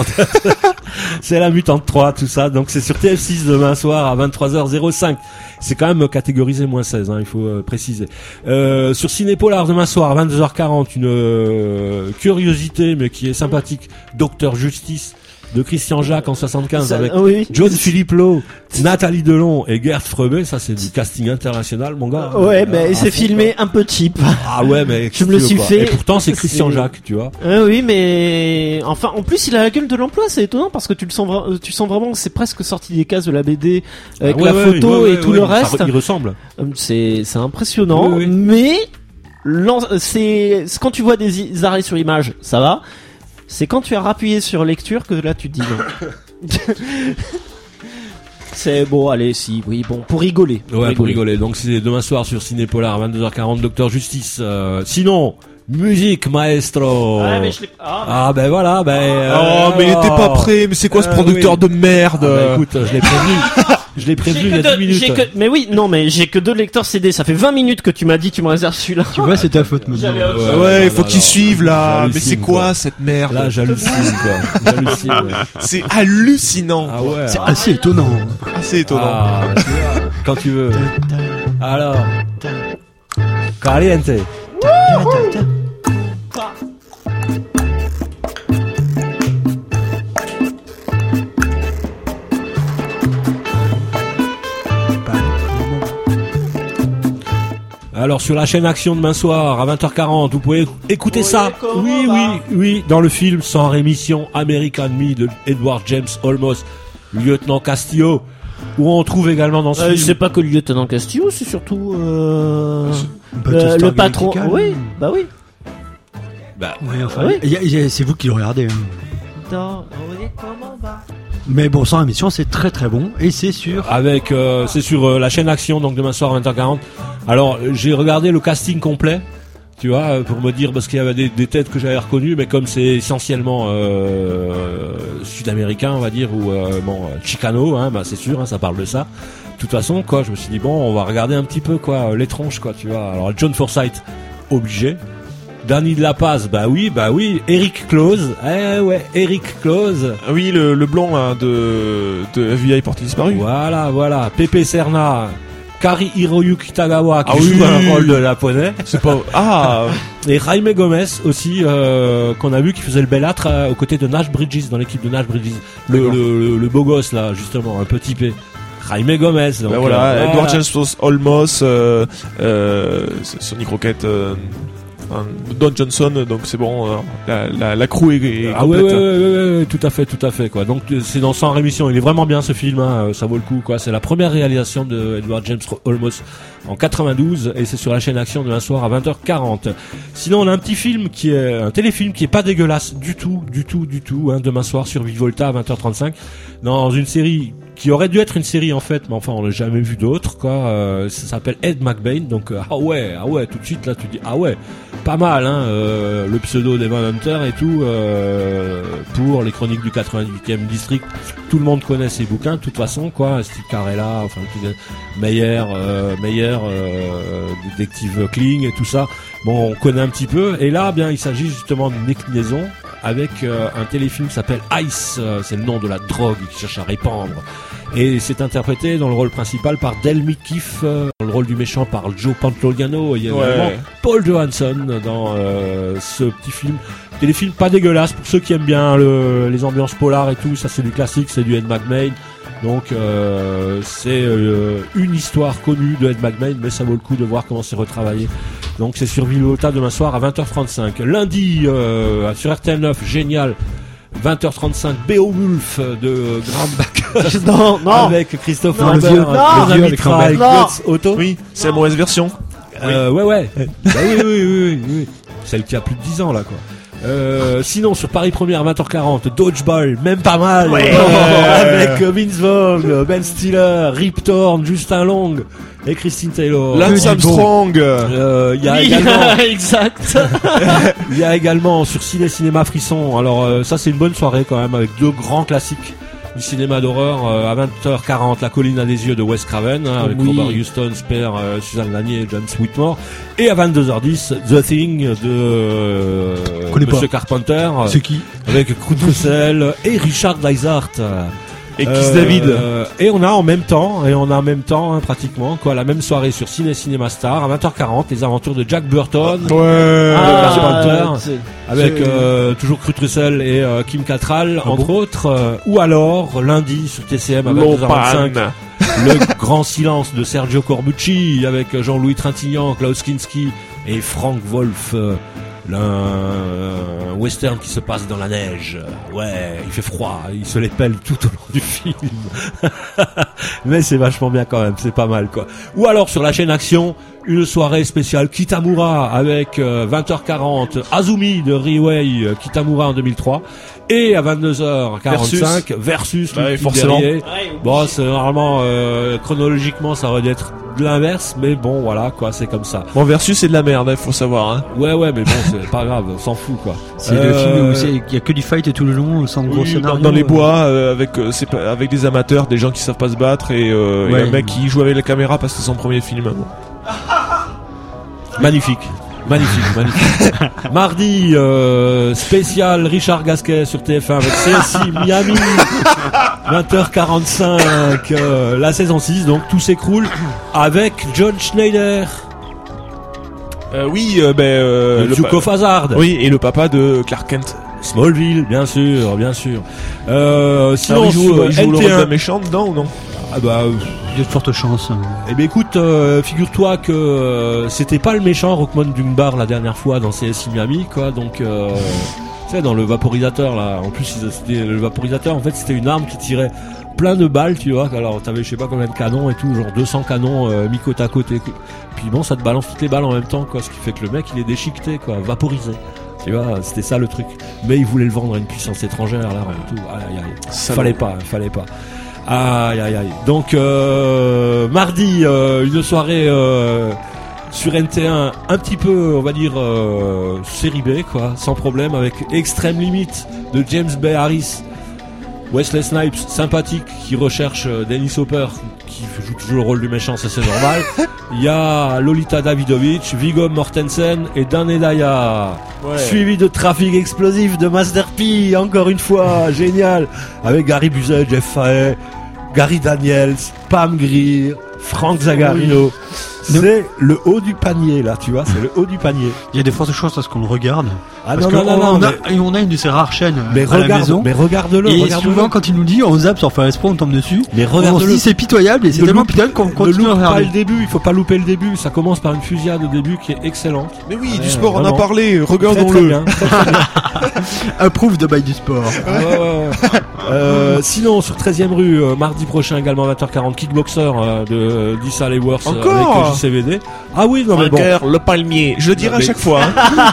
C'est la Mutante trois, tout ça. Donc c'est sur T F six demain soir à vingt-trois heures cinq. C'est quand même catégorisé moins seize, hein, il faut euh, préciser. Euh, sur Cinépolar demain soir à vingt-deux heures quarante, une euh, curiosité mais qui est sympathique. Docteur Justice de Christian Jacques en soixante-quinze Ça- avec oui. John Philippe Lowe, Nathalie Delon et Gerd Freubé. Ça c'est du casting international, mon gars. Ouais, Euh, mais à c'est fond, filmé un peu cheap. quoi. Ah ouais, mais Je me le qu'est-ce que tu suis veux, quoi. fait. Et pourtant c'est Christian C'est- Jacques, tu vois. Euh, oui, mais enfin, en plus, il a la gueule de l'emploi. C'est étonnant parce que tu le sens, vra- tu sens vraiment que c'est presque sorti des cases de la B D avec Ah ouais, la ouais, photo ouais, et ouais, tout ouais, le ça reste. re- il ressemble. Euh, C'est, c'est impressionnant, Oui, oui. mais l'en- c'est, c'est quand tu vois des i- arrêts sur image, ça va. C'est quand tu as rappuyé sur lecture que là tu te dis non. C'est bon, allez, si, oui, bon, pour rigoler. Ouais, pour rigoler. Donc c'est demain soir sur Cinépolar à vingt-deux heures quarante, Docteur Justice. Euh, sinon, Musique, maestro. Ouais, mais je l'ai ah, Ah ben voilà, ben. Oh, mais il était pas prêt, mais c'est quoi ce Euh, producteur oui. de merde? Ah bah, écoute, je l'ai prévenu. Je l'ai prévenu J'ai il y a que dix deux- minutes. j'ai que- mais oui, non, mais j'ai que deux lecteurs C D. Ça fait vingt minutes que tu m'as dit que tu me réserves celui-là. Tu vois, c'est ta faute, Momo. J'avais autre Ouais, chose. Ouais, il non, faut non, qu'ils non, suivent là. j'hallucine, Mais c'est quoi, quoi. cette merde? Là, j'hallucine, quoi. J'hallucine. ouais. C'est hallucinant. Ah ouais. C'est assez étonnant. Assez étonnant. Ah, bah, tu vois, quand tu veux. Alors. Caliente. Alors sur la chaîne Action demain soir à vingt heures quarante, vous pouvez écouter ça. comment Oui, va oui, oui, dans le film sans rémission American Me de Edward James Olmos, lieutenant Castillo, où on trouve également dans ce Euh, film. c'est pas que le lieutenant Castillo, c'est surtout euh, le, Battlestar le patron. Galactica, Oui, là. bah oui. Bah, Ouais, enfin, Ah oui. y a- y a- c'est vous qui le regardez. Hein. Dans- oui, comment va Mais bon, sans émission, c'est très très bon. Et c'est sûr. avec, euh, c'est sur euh, la chaîne Action, donc demain soir à vingt heures quarante. Alors euh, j'ai regardé le casting complet, tu vois, euh, pour me dire parce qu'il y avait des, des têtes que j'avais reconnues, mais comme c'est essentiellement euh, sud-américain, on va dire, ou euh, bon, euh, Chicano, hein, bah c'est sûr, hein, ça parle de ça. De toute façon, quoi, je me suis dit bon, on va regarder un petit peu quoi, euh, l'étrange, quoi, tu vois. Alors John Forsythe, obligé. Danny de la Paz, bah oui, bah oui. Eric Close, eh ouais, Eric Close. Ah oui, le, le blanc là, de, de F B I porté disparu. Voilà, voilà. Pepe Serna, Kari Hiroyuki Tagawa qui Ah joue oui. un rôle de japonais. C'est pas. Ah, Et Jaime Gomez aussi, euh, qu'on a vu qui faisait le belâtre euh, aux côtés de Nash Bridges, dans l'équipe de Nash Bridges. Le, D'accord. le, le, le beau gosse là, justement, un peu typé. Jaime Gomez. Donc, bah voilà, euh, Edward James Olmos, euh, euh, Sonic Rocket, euh, enfin, Don Johnson, donc c'est bon, euh, la, la, la crew est, est Ah ouais, complète. ouais, ouais, ouais, ouais, tout à fait, tout à fait, quoi. Donc, euh, c'est dans Sans Rémission. Il est vraiment bien, ce film, hein, euh, ça vaut le coup, quoi. C'est la première réalisation de Edward James Olmos en quatre-vingt-douze, et c'est sur la chaîne Action demain soir à vingt heures quarante. Sinon, on a un petit film qui est, un téléfilm qui est pas dégueulasse du tout, du tout, du tout, hein, demain soir sur Vivolta à vingt heures trente-cinq, dans une série qui aurait dû être une série en fait, mais enfin on n'a jamais vu d'autres, quoi. Euh, ça s'appelle Ed McBain, donc euh, ah ouais, ah ouais, tout de suite là tu dis ah ouais, pas mal, hein, euh, le pseudo d'Evan Hunter et tout, euh, pour les Chroniques du quatre-vingt-huitième district, tout le monde connaît ces bouquins, de toute façon, quoi. Steve Carella, enfin tout- Meyer, euh, Meyer, euh, détective Kling et tout ça. Bon, on connaît un petit peu. Et là, bien, il s'agit justement d'une déclinaison avec euh, un téléfilm qui s'appelle Ice. Euh, c'est le nom de la drogue qu'il cherche à répandre. Et c'est interprété dans le rôle principal par Del Midkiff, euh, dans le rôle du méchant par Joe Pantoliano. Il y a Ouais. également Paul Johansson dans euh, ce petit film. Téléfilm pas dégueulasse pour ceux qui aiment bien le, les ambiances polars et tout. Ça, c'est du classique, c'est du Ed McBain. Donc euh, c'est euh, une histoire connue de Ed McBain, mais ça vaut le coup de voir comment c'est retravaillé. Donc c'est sur Vivolta demain soir à vingt heures trente-cinq. Lundi euh, sur R T L neuf, génial, vingt heures trente-cinq, Beowulf de Graham Bacchus Non, non. avec Christophe Non, Lambert, le vieux- nos non, amis avec Tra Lambert. et Non. Götz Otto. Oui, c'est la mauvaise version. Euh, ouais, ouais. Bah oui, oui, oui, oui, oui. Celle qui a plus de dix ans, là, quoi. Euh, sinon, sur Paris Première, vingt heures quarante, Dodgeball, même pas mal. Ouais. Euh, avec euh, Vince Vaughn, Ben Stiller, Rip Torn, Justin Long et Christine Taylor. Lance du Armstrong. Euh, Il y a Oui, également, exact. il y a également sur Ciné Cinéma Frisson. Alors euh, ça, c'est une bonne soirée quand même avec deux grands classiques du cinéma d'horreur. Euh, à vingt heures quarante, La colline à des yeux de Wes Craven, hein, avec Oui. Robert Houston, Spare, euh, Suzanne Lanier et James Whitmore. Et à vingt-deux heures dix, The Thing de euh, Connais Monsieur pas. Carpenter, C'est qui? avec Kurt Russell et Richard Dysart. Et Kiss Euh, David. Et on a en même temps, et on a en même temps, hein, pratiquement, quoi, la même soirée sur Ciné Cinéma Star à vingt heures quarante, les aventures de Jack Burton. Ouais. Carpenter. c'est- Avec c'est- euh, toujours Kurt Russell et euh, Kim Cattrall, entre autres. euh, ou alors, lundi, sur T C M à vingt-deux heures vingt-cinq, Lopan. le grand silence de Sergio Corbucci, avec Jean-Louis Trintignant, Klaus Kinski et Frank Wolf. euh, là, un, un western qui se passe dans la neige. Ouais, il fait froid, il se les pèle tout au long du film. Mais c'est vachement bien quand même, c'est pas mal, quoi. Ou alors sur la chaîne Action, une soirée spéciale Kitamura avec euh, vingt heures quarante, Azumi de Riwei euh, Kitamura en deux mille trois, et à vingt-deux heures quarante-cinq versus, Bah oui, Luc forcément. Berrier. Ouais, Bon, c'est normalement euh, chronologiquement ça aurait dû être de l'inverse, mais bon, voilà, quoi, c'est comme ça. Bon, Versus, c'est de la merde, il faut savoir. Hein. Ouais, ouais, mais bon, c'est pas grave, on s'en fout, quoi. C'est le Euh, film où c'est- il y a que du fight tout le long, sans gros Oui, dans, scénario. dans les euh. bois, euh, avec, euh, c'est pas- avec des amateurs, des gens qui savent pas se battre, et, euh, Ouais. et un mec qui joue avec la caméra parce que c'est son premier film. Magnifique. Magnifique, magnifique. Mardi, euh, spécial Richard Gasquet sur T F un avec C S I Miami. vingt heures quarante-cinq, euh, la saison six, donc tout s'écroule avec John Schneider, Euh, oui, euh, ben, euh, le le Duke pa- of Hazzard. oui, et le papa de Clark Kent. Smallville, bien sûr, bien sûr. Euh, sinon, Alors, il joue, sur il joue le N T rôle un, d'un méchant dedans ou non? ah bah, euh, Il y a de fortes chances. eh ben écoute, euh, figure-toi que euh, c'était pas le méchant Rockmond Dunbar la dernière fois dans C S I Miami, quoi. Donc, euh, tu sais, dans le vaporisateur là. En plus, ils- c'était le vaporisateur. En fait, c'était une arme qui tirait plein de balles, tu vois. Alors, t'avais je sais pas combien de canons et tout, genre deux cents canons euh, mis côte à côté. Puis bon, ça te balance toutes les balles en même temps, quoi. Ce qui fait que le mec, il est déchiqueté, quoi, vaporisé. Tu vois, c'était ça le truc. Mais il voulait le vendre à une puissance étrangère là, et tout. Aïe, aïe, aïe. Salaud. Fallait pas, fallait pas. Aïe aïe aïe. Donc euh, mardi, euh, une soirée euh, sur N T un, un petit peu, on va dire euh, série B, quoi, sans problème, avec Extreme Limit de James Bay Harris, Wesley Snipes, sympathique, qui recherche euh, Dennis Hopper, qui joue toujours le rôle du méchant, ça c'est normal. Il y a Lolita Davidovich, Viggo Mortensen et Dan Hedaya. Suivi de Trafic Explosif de Master P, encore une fois, génial, avec Gary Busey, Jeff Fahey, Gary Daniels, Pam Grier, Frank Zagarino. C'est le haut du panier là, tu vois, c'est le haut du panier. Il y a des fortes chances à ce qu'on le regarde. Ah Parce non, que non, non, on, non, a, mais, et on a une de ces rares chaînes mais à la regarde, maison. mais regarde-le, Et regarde-le. souvent, quand il nous dit, on zappe sans faire exprès, on tombe dessus. Mais On se regarde-le. dit, c'est pitoyable et c'est Ne tellement loupe- pitoyable qu'on Ne continue à loupe pas regarder. le début, il faut pas louper le début. Ça commence par une fusillade au début qui est excellente. Mais oui, Ouais, du sport, on a vraiment. parlé, Très, très regardons-le. bien, très, très bien. Approuve de bail du sport. Ouais, ouais, ouais. Euh, sinon, sur treizième rue, euh, mardi prochain également vingt heures quarante, Kickboxer euh, de Dee Saleyworth euh, Encore avec euh, J C V D. Ah oui, non mais bon. Vainqueur, le palmier. Je le dirai Non, à mais- chaque fois.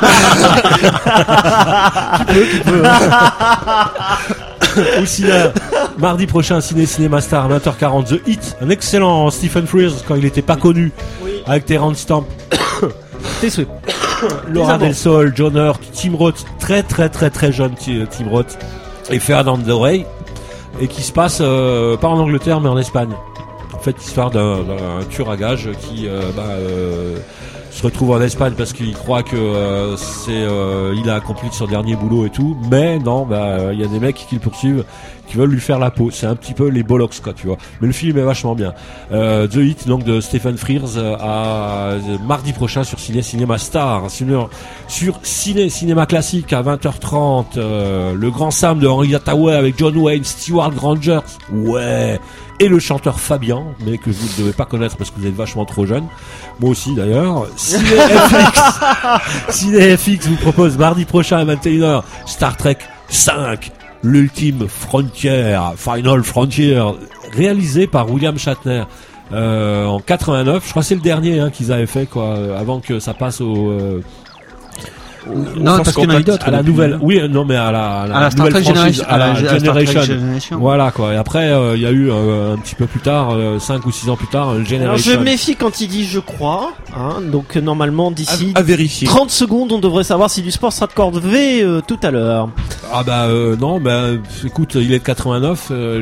Hein. Au cinéma, mardi prochain, Ciné Cinéma Star, vingt heures quarante, The Hit, un excellent Stephen Frears quand il était pas connu, avec Terrence Stamp, Tes souhaits. Laura Del Sol, John Hurt, Tim Roth, très très très très jeune Ti- Tim Roth, et Ferdinand Dorey, et qui se passe euh, pas en Angleterre mais en Espagne. En fait, histoire d'un, d'un tueur à gages qui euh, bah, euh, se retrouve en Espagne parce qu'il croit que euh, c'est euh, il a accompli son dernier boulot et tout, mais non, bah euh, il y a des mecs qui le poursuivent, qui veulent lui faire la peau. C'est un petit peu les bollocks, quoi, tu vois. Mais le film est vachement bien. Euh, The Hit, donc de Stephen Frears, euh, à euh, mardi prochain sur Ciné Cinéma Star, sur, sur Ciné Cinéma Classique à vingt heures trente. Euh, le Grand Sam de Henry Hathaway avec John Wayne, Stewart Granger, ouais, et le chanteur Fabian, mais que vous ne devez pas connaître parce que vous êtes vachement trop jeune. Moi aussi d'ailleurs. Ciné F X, Ciné F X vous propose mardi prochain à vingt et une heures Star Trek cinq, l'ultime Frontier, Final Frontier, réalisé par William Shatner euh, en quatre-vingt-neuf. Je crois que c'est le dernier hein, qu'ils avaient fait, quoi, euh, avant que ça passe au euh, Non, parce qu'il y en a eu d'autres. à la depuis. nouvelle, oui, euh, non mais à la, à la À la Star nouvelle Trek franchise, Generation. à la à la Star Trek Generation. Generation. Voilà quoi. Et après, euh, il y a eu euh, un petit peu plus tard, euh, cinq ou six ans plus tard, un Alors, Generation. je méfie quand il dit je crois, hein, donc euh, normalement d'ici À, à vérifier. trente secondes on devrait savoir si du sport sera de corde V euh, tout à l'heure. Ah bah euh, non, bah écoute, il est de quatre-vingt-neuf. euh,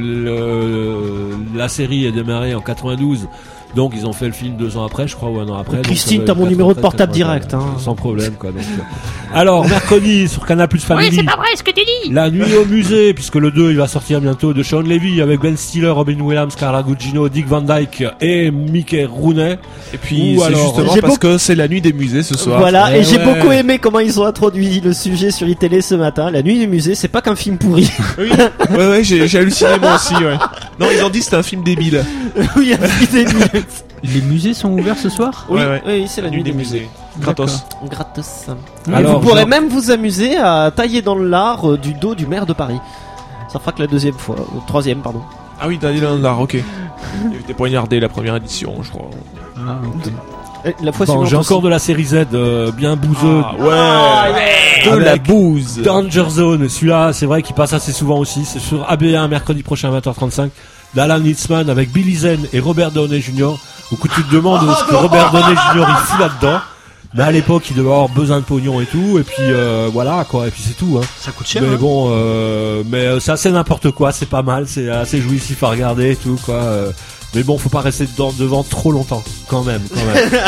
le- la série est démarrée en quatre-vingt-douze. Donc ils ont fait le film deux ans après, je crois, ou un an après. donc Christine, ça doit t'as être mon numéro de portable quatre-vingt-treize, direct, hein. sans problème quoi. Donc, euh. Alors mercredi sur Canal Plus Family. Oui, c'est pas vrai ce que tu dis. La nuit au musée, puisque le deux il va sortir bientôt, de Sean Levy avec Ben Stiller, Robin Williams, Carla Gugino, Dick Van Dyke et Mickey Rooney. Et puis, Ou c'est alors- justement J'ai parce beaucoup- que c'est la nuit des musées ce soir. Voilà, Eh et j'ai ouais. beaucoup aimé comment ils ont introduit le sujet sur iTélé ce matin. La nuit du musée, c'est pas qu'un film pourri. Oui, ouais, ouais, j'ai, j'ai halluciné moi aussi, ouais. Non, ils ont dit que c'était un film débile. Oui, un film débile. Les musées sont ouverts ce soir? Oui, Ouais, ouais. oui, c'est la, nuit des musées. Gratos. Gratos. Alors, Alors, vous pourrez genre- même vous amuser à tailler dans l'art euh, du dos du maire de Paris. Ça fera que la deuxième fois, euh, troisième pardon. Ah oui, Daniel Landar, ok. Il était poignardé la première édition, je crois. Ah, ok. Eh, La fois Bon, suivante j'ai aussi. encore de la série Z, euh, bien bouseux. Ah, ouais. De Avec la bouse. Danger Zone, celui-là, c'est vrai qu'il passe assez souvent aussi. C'est sur A B un mercredi prochain à vingt heures trente-cinq. d'Alan Eastman avec Billy Zane et Robert Downey junior où que tu te demandes ce que Robert Downey junior il fout là-dedans. Mais à l'époque, il devait avoir besoin de pognon et tout, et puis euh, voilà quoi, et puis c'est tout. Hein. Ça coûte cher. Mais hein. bon, euh, mais euh, c'est assez n'importe quoi, c'est pas mal, c'est assez jouissif à regarder et tout quoi. Euh, mais bon, faut pas rester dedans, devant trop longtemps, quand même, quand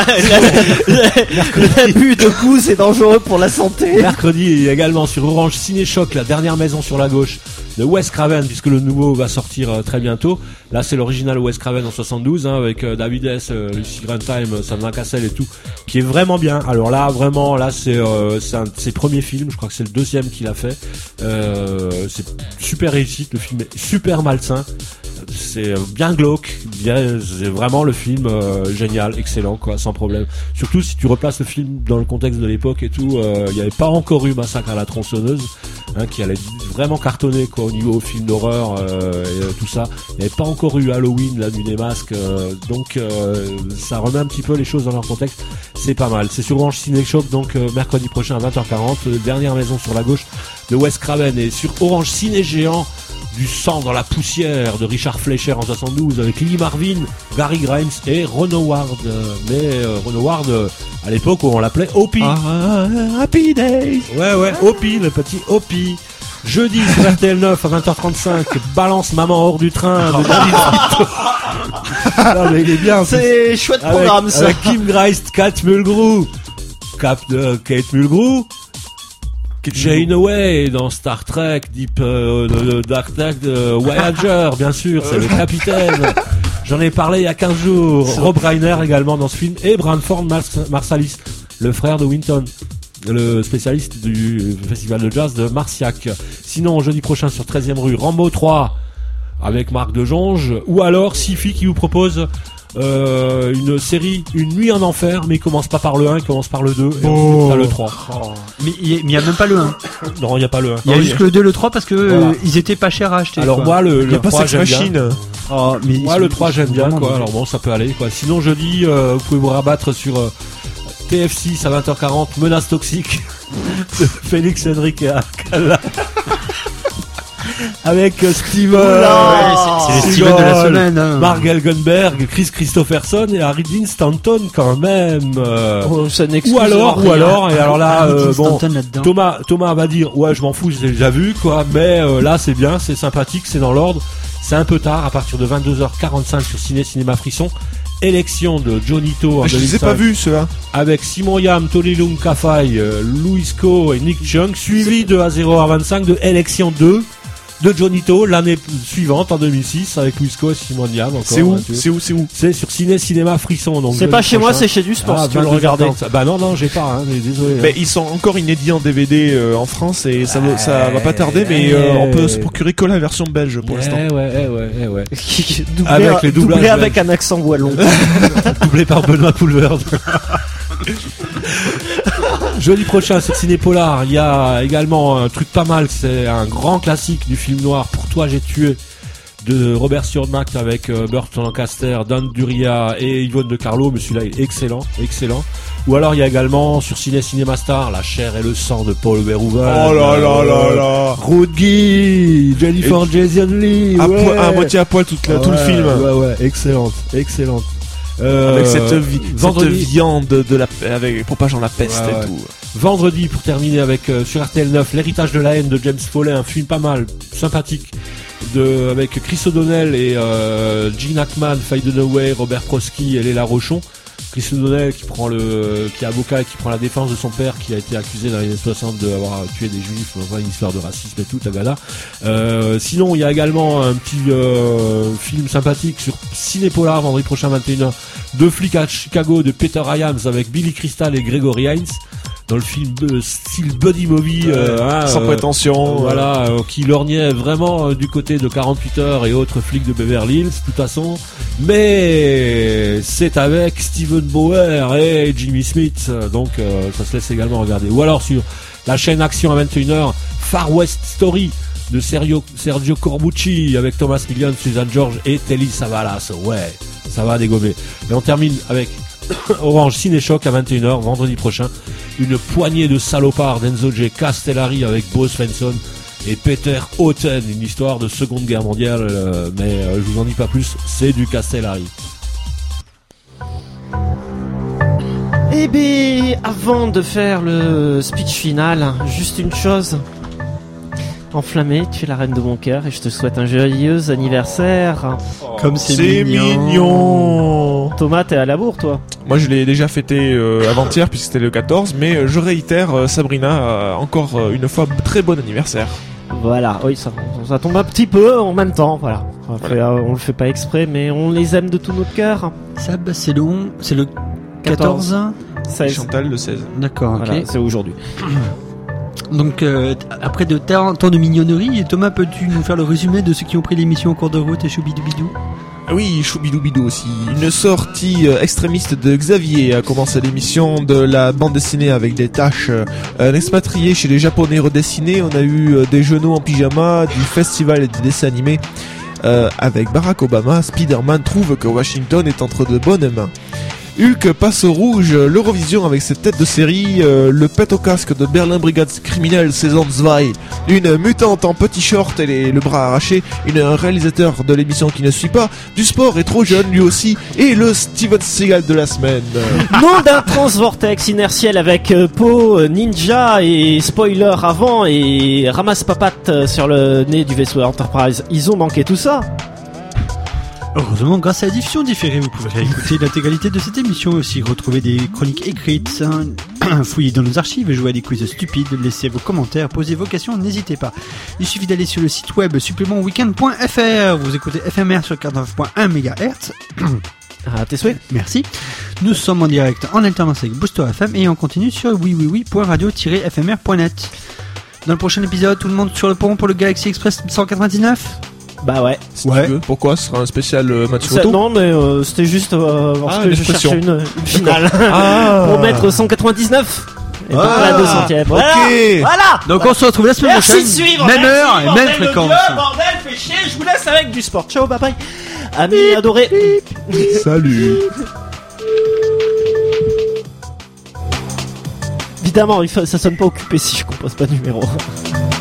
même. L'abus de goût, c'est dangereux pour la santé. Mercredi, il y a également sur Orange Ciné-Choc, La dernière maison sur la gauche, de Wes Craven, puisque le nouveau va sortir euh, très bientôt. Là, c'est l'original Wes Craven en soixante-douze, hein, avec euh, David S, euh, Lucy Grantime, Sam Cassell et tout, qui est vraiment bien. Alors là, vraiment, là, c'est euh, c'est un de ses premiers films. Je crois que c'est le deuxième qu'il a fait. Euh, c'est super réussite. Le film est super malsain. C'est bien glauque, bien, c'est vraiment le film euh, génial, excellent quoi, sans problème. Surtout si tu replaces le film dans le contexte de l'époque et tout, il euh, n'y avait pas encore eu Massacre à la tronçonneuse, hein, qui allait vraiment cartonner quoi au niveau film d'horreur euh, et euh, tout ça. Il n'y avait pas encore eu Halloween, la nuit des masques, euh, donc euh, ça remet un petit peu les choses dans leur contexte. C'est pas mal. C'est sur Orange Ciné-Choc, donc euh, mercredi prochain à vingt heures quarante, euh, Dernière maison sur la gauche de Wes Craven, et sur Orange Ciné Géant, Du sang dans la poussière de Richard Fleischer en soixante-douze avec Lee Marvin, Gary Grimes et Ron Howard. Mais euh, Ron Howard euh, à l'époque où on l'appelait Opie. Ah, Happy Days. Ouais ouais, Opie, le petit Opie. Jeudi sur R T L neuf à vingt heures trente-cinq, Balance maman hors du train de David Vito. Ah, mais il est bien. C'est chouette avec, programme ça. avec Kim Greist, Kate Mulgrew, Cap de Kate Mulgrew. Janeway dans Star Trek, Deep euh, de, de Dark Trek, de Voyager, bien sûr, c'est le capitaine. J'en ai parlé il y a quinze jours. Rob Reiner également dans ce film, et Branford Mars- Marsalis, le frère de Winton, le spécialiste du festival de jazz de Marciac. Sinon, jeudi prochain sur treizième rue, Rambo trois avec Marc Dejonge, ou alors Sifi qui vous propose Euh, une série, Une nuit en enfer, mais il commence pas par le un, il commence par le deux, et Oh. ensuite t'as le trois. Mais il n'y a même pas le un. Non, il y a pas le un. Il y a Non, juste le deux, le trois parce que Voilà. euh, ils étaient pas chers à acheter. Alors quoi. moi, le, Il y le a pas trois, Sex j'aime bien. Machine. Oh, mais Moi, ils le sont- trois, ils j'aime sont bien, vraiment quoi. dans- Alors bon, ça peut aller, quoi. Sinon, jeudi, euh, vous pouvez vous rabattre sur euh, T F six à vingt heures quarante, Menace toxique de Félix Henrique Alcala. Avec euh, Steven, Ouais, c'est- c'est les Steven de la semaine. Hein. Mark Gelgenberg, Chris Christopherson et Harry Dean Stanton quand même. euh. Oh, ça n'excuse Ou alors, rien. ou alors, et alors là, Harry euh, Dean bon, Stanton là-dedans. Thomas, Thomas va dire, ouais, je m'en fous, j'ai déjà vu, quoi, mais euh, là, c'est bien, c'est sympathique, c'est dans l'ordre, c'est un peu tard, à partir de vingt-deux heures quarante-cinq sur Ciné Cinéma Frisson, élection de Johnito en Je les ai deux mille cinq, pas vus ceux-là. avec Simon Yam, Tony Lung Kafai, euh, Louis Co et Nick Chung, suivi de A zéro heure vingt-cinq de élection deux de Johnito l'année suivante, en deux mille six, avec Louis Co et Simon Yam encore. C'est où hein, tu vois. C'est où C'est où C'est sur Ciné Cinéma Frisson, donc. C'est jeudi pas chez moi, prochain. c'est chez du sport Ah, si tu veux le vingt-deux heures regarder. quarante. Bah non, non, j'ai pas, hein, mais désolé. Mais hein. ils sont encore inédits en D V D euh, en France et ça, va- ça va pas tarder, mais euh, on peut se procurer que la version belge pour l'instant. Eh ouais, eh ouais, eh ouais. doublé, Avec les doublages, doublé ouais. avec un accent wallon. Doublé par Benoît Poulvord. Jeudi prochain sur Ciné Polar, il y a également un truc pas mal, c'est un grand classique du film noir, Pour toi j'ai tué, de Robert Stewart avec euh, Burt Lancaster, Dan Duria et Yvonne De Carlo, mais celui-là est excellent, excellent. Ou alors il y a également sur Ciné Cinéma Star, La chair et le sang de Paul Verhoeven. Oh là là là là. Rudgy, Jennifer Jason Leigh, À, ouais. poil- à moitié à poil toute la- tout le Ouais, film. Ouais, ouais, excellente, excellente. Euh, Avec cette, vi- cette vendredi, viande de la avec propageant la peste Ouais, et ouais. tout. vendredi pour terminer avec euh, sur R T L neuf, L'héritage de la haine de James Foley, un film pas mal, sympathique, de avec Chris O'Donnell et euh, Gene Hackman, Faye Dunaway, Robert Prosky et Léla Rochon. Chris O'Donnell qui prend le qui est avocat et qui prend la défense de son père qui a été accusé dans les années soixante d'avoir tué des juifs, enfin une histoire de racisme et tout, la gala. Euh, sinon il y a également un petit euh, film sympathique sur Ciné Polar vendredi prochain vingt et une heures, Deux flics à Chicago de Peter Hyams avec Billy Crystal et Gregory Hines dans le film euh, style buddy movie, euh, hein, Sans euh, prétention. euh, voilà, euh, qui lorgnait vraiment euh, du côté de quarante-huit heures et autres flics de Beverly Hills, de toute façon. Mais c'est avec Steven Bauer et Jimmy Smith, donc euh, ça se laisse également regarder. Ou alors sur la chaîne Action à vingt et une heures, Far West Story de Sergio, Sergio Corbucci avec Thomas Millian, Suzanne George et Telly Savalas. Ouais, ça va dégommer. Et on termine avec Orange Ciné-Choc à vingt et une heures vendredi prochain, une poignée de salopards d'Enzo G. Castellari avec Bo Svensson et Peter Houghton, une histoire de Seconde Guerre mondiale, euh, mais euh, je vous en dis pas plus, c'est du Castellari. Eh bien, avant de faire le speech final, juste une chose. Enflammé, tu es la reine de mon cœur et je te souhaite un joyeux anniversaire. Comme c'est, C'est mignon. mignon. Thomas, t'es à la bourre, toi? Moi, je l'ai déjà fêté euh, avant-hier puisque c'était le quatorze, mais euh, je réitère, euh, Sabrina, euh, encore euh, une fois, très bon anniversaire. Voilà, oui, ça, ça tombe un petit peu en même temps, voilà. On, fait, euh, on le fait pas exprès, mais on les aime de tout notre cœur. Sab, c'est le on- c'est le quatorze. Ça, Chantal, le seize. D'accord, ok. voilà, c'est aujourd'hui. Donc, euh, t- après de tant tant de mignonneries, Thomas, peux-tu nous faire le résumé de ceux qui ont pris l'émission en cours de route et choubidoubidou? Oui, choubidoubidou aussi. Une sortie euh, extrémiste de Xavier a commencé l'émission de la bande dessinée avec des taches. Euh, un expatrié chez les Japonais redessinés. On a eu euh, des genoux en pyjama, du festival et des dessins animés. Euh, avec Barack Obama, Spider-Man trouve que Washington est entre de bonnes mains. Hulk passe au rouge, l'Eurovision avec ses têtes de série, euh, le pet au casque de Berlin Brigade Criminelle saison deux, une mutante en petit short et les- le bras arraché, une, un réalisateur de l'émission qui ne suit pas, du sport est trop jeune lui aussi, et le Steven Seagal de la semaine. Nom d'un transvortex inertiel avec euh, peau, euh, ninja et spoiler avant et ramasse papate euh, sur le nez du vaisseau Enterprise. Ils ont manqué tout ça. Heureusement, grâce à la diffusion différée, vous pouvez réécouter l'intégralité de cette émission et aussi retrouver des chroniques écrites, hein, fouiller dans nos archives, jouer à des quiz stupides, laissez vos commentaires, posez vos questions, n'hésitez pas. Il suffit d'aller sur le site web supplément weekend point f r, vous écoutez F M R sur quarante-neuf virgule un mégahertz. Ah, tes souhaits. Merci. Nous sommes en direct en alternance avec Booster F M et on continue sur oui oui oui point radio tiret f m r point net. Dans le prochain épisode, tout le monde sur le pont pour le Galaxy Express cent quatre-vingt-dix-neuf. Bah ouais. Si Ouais. tu veux. Pourquoi? Ce sera un spécial euh, match Ça- photo. non, mais euh, c'était juste euh, parce Ah, que je l'expression. cherchais une, une finale Ah. pour mettre cent quatre-vingt-dix-neuf. Et Ah. pas la deux centième. Voilà. Ok. Voilà. Donc on se retrouve la semaine Merci prochaine, de suivre. même merci, heure et bordel même de fréquence. Dieu, bordel, fait chier. Je vous laisse avec du sport. Ciao, bye bye. Amis adorés. Salut. Évidemment, il faut- ça sonne pas occupé si je compose pas de numéro.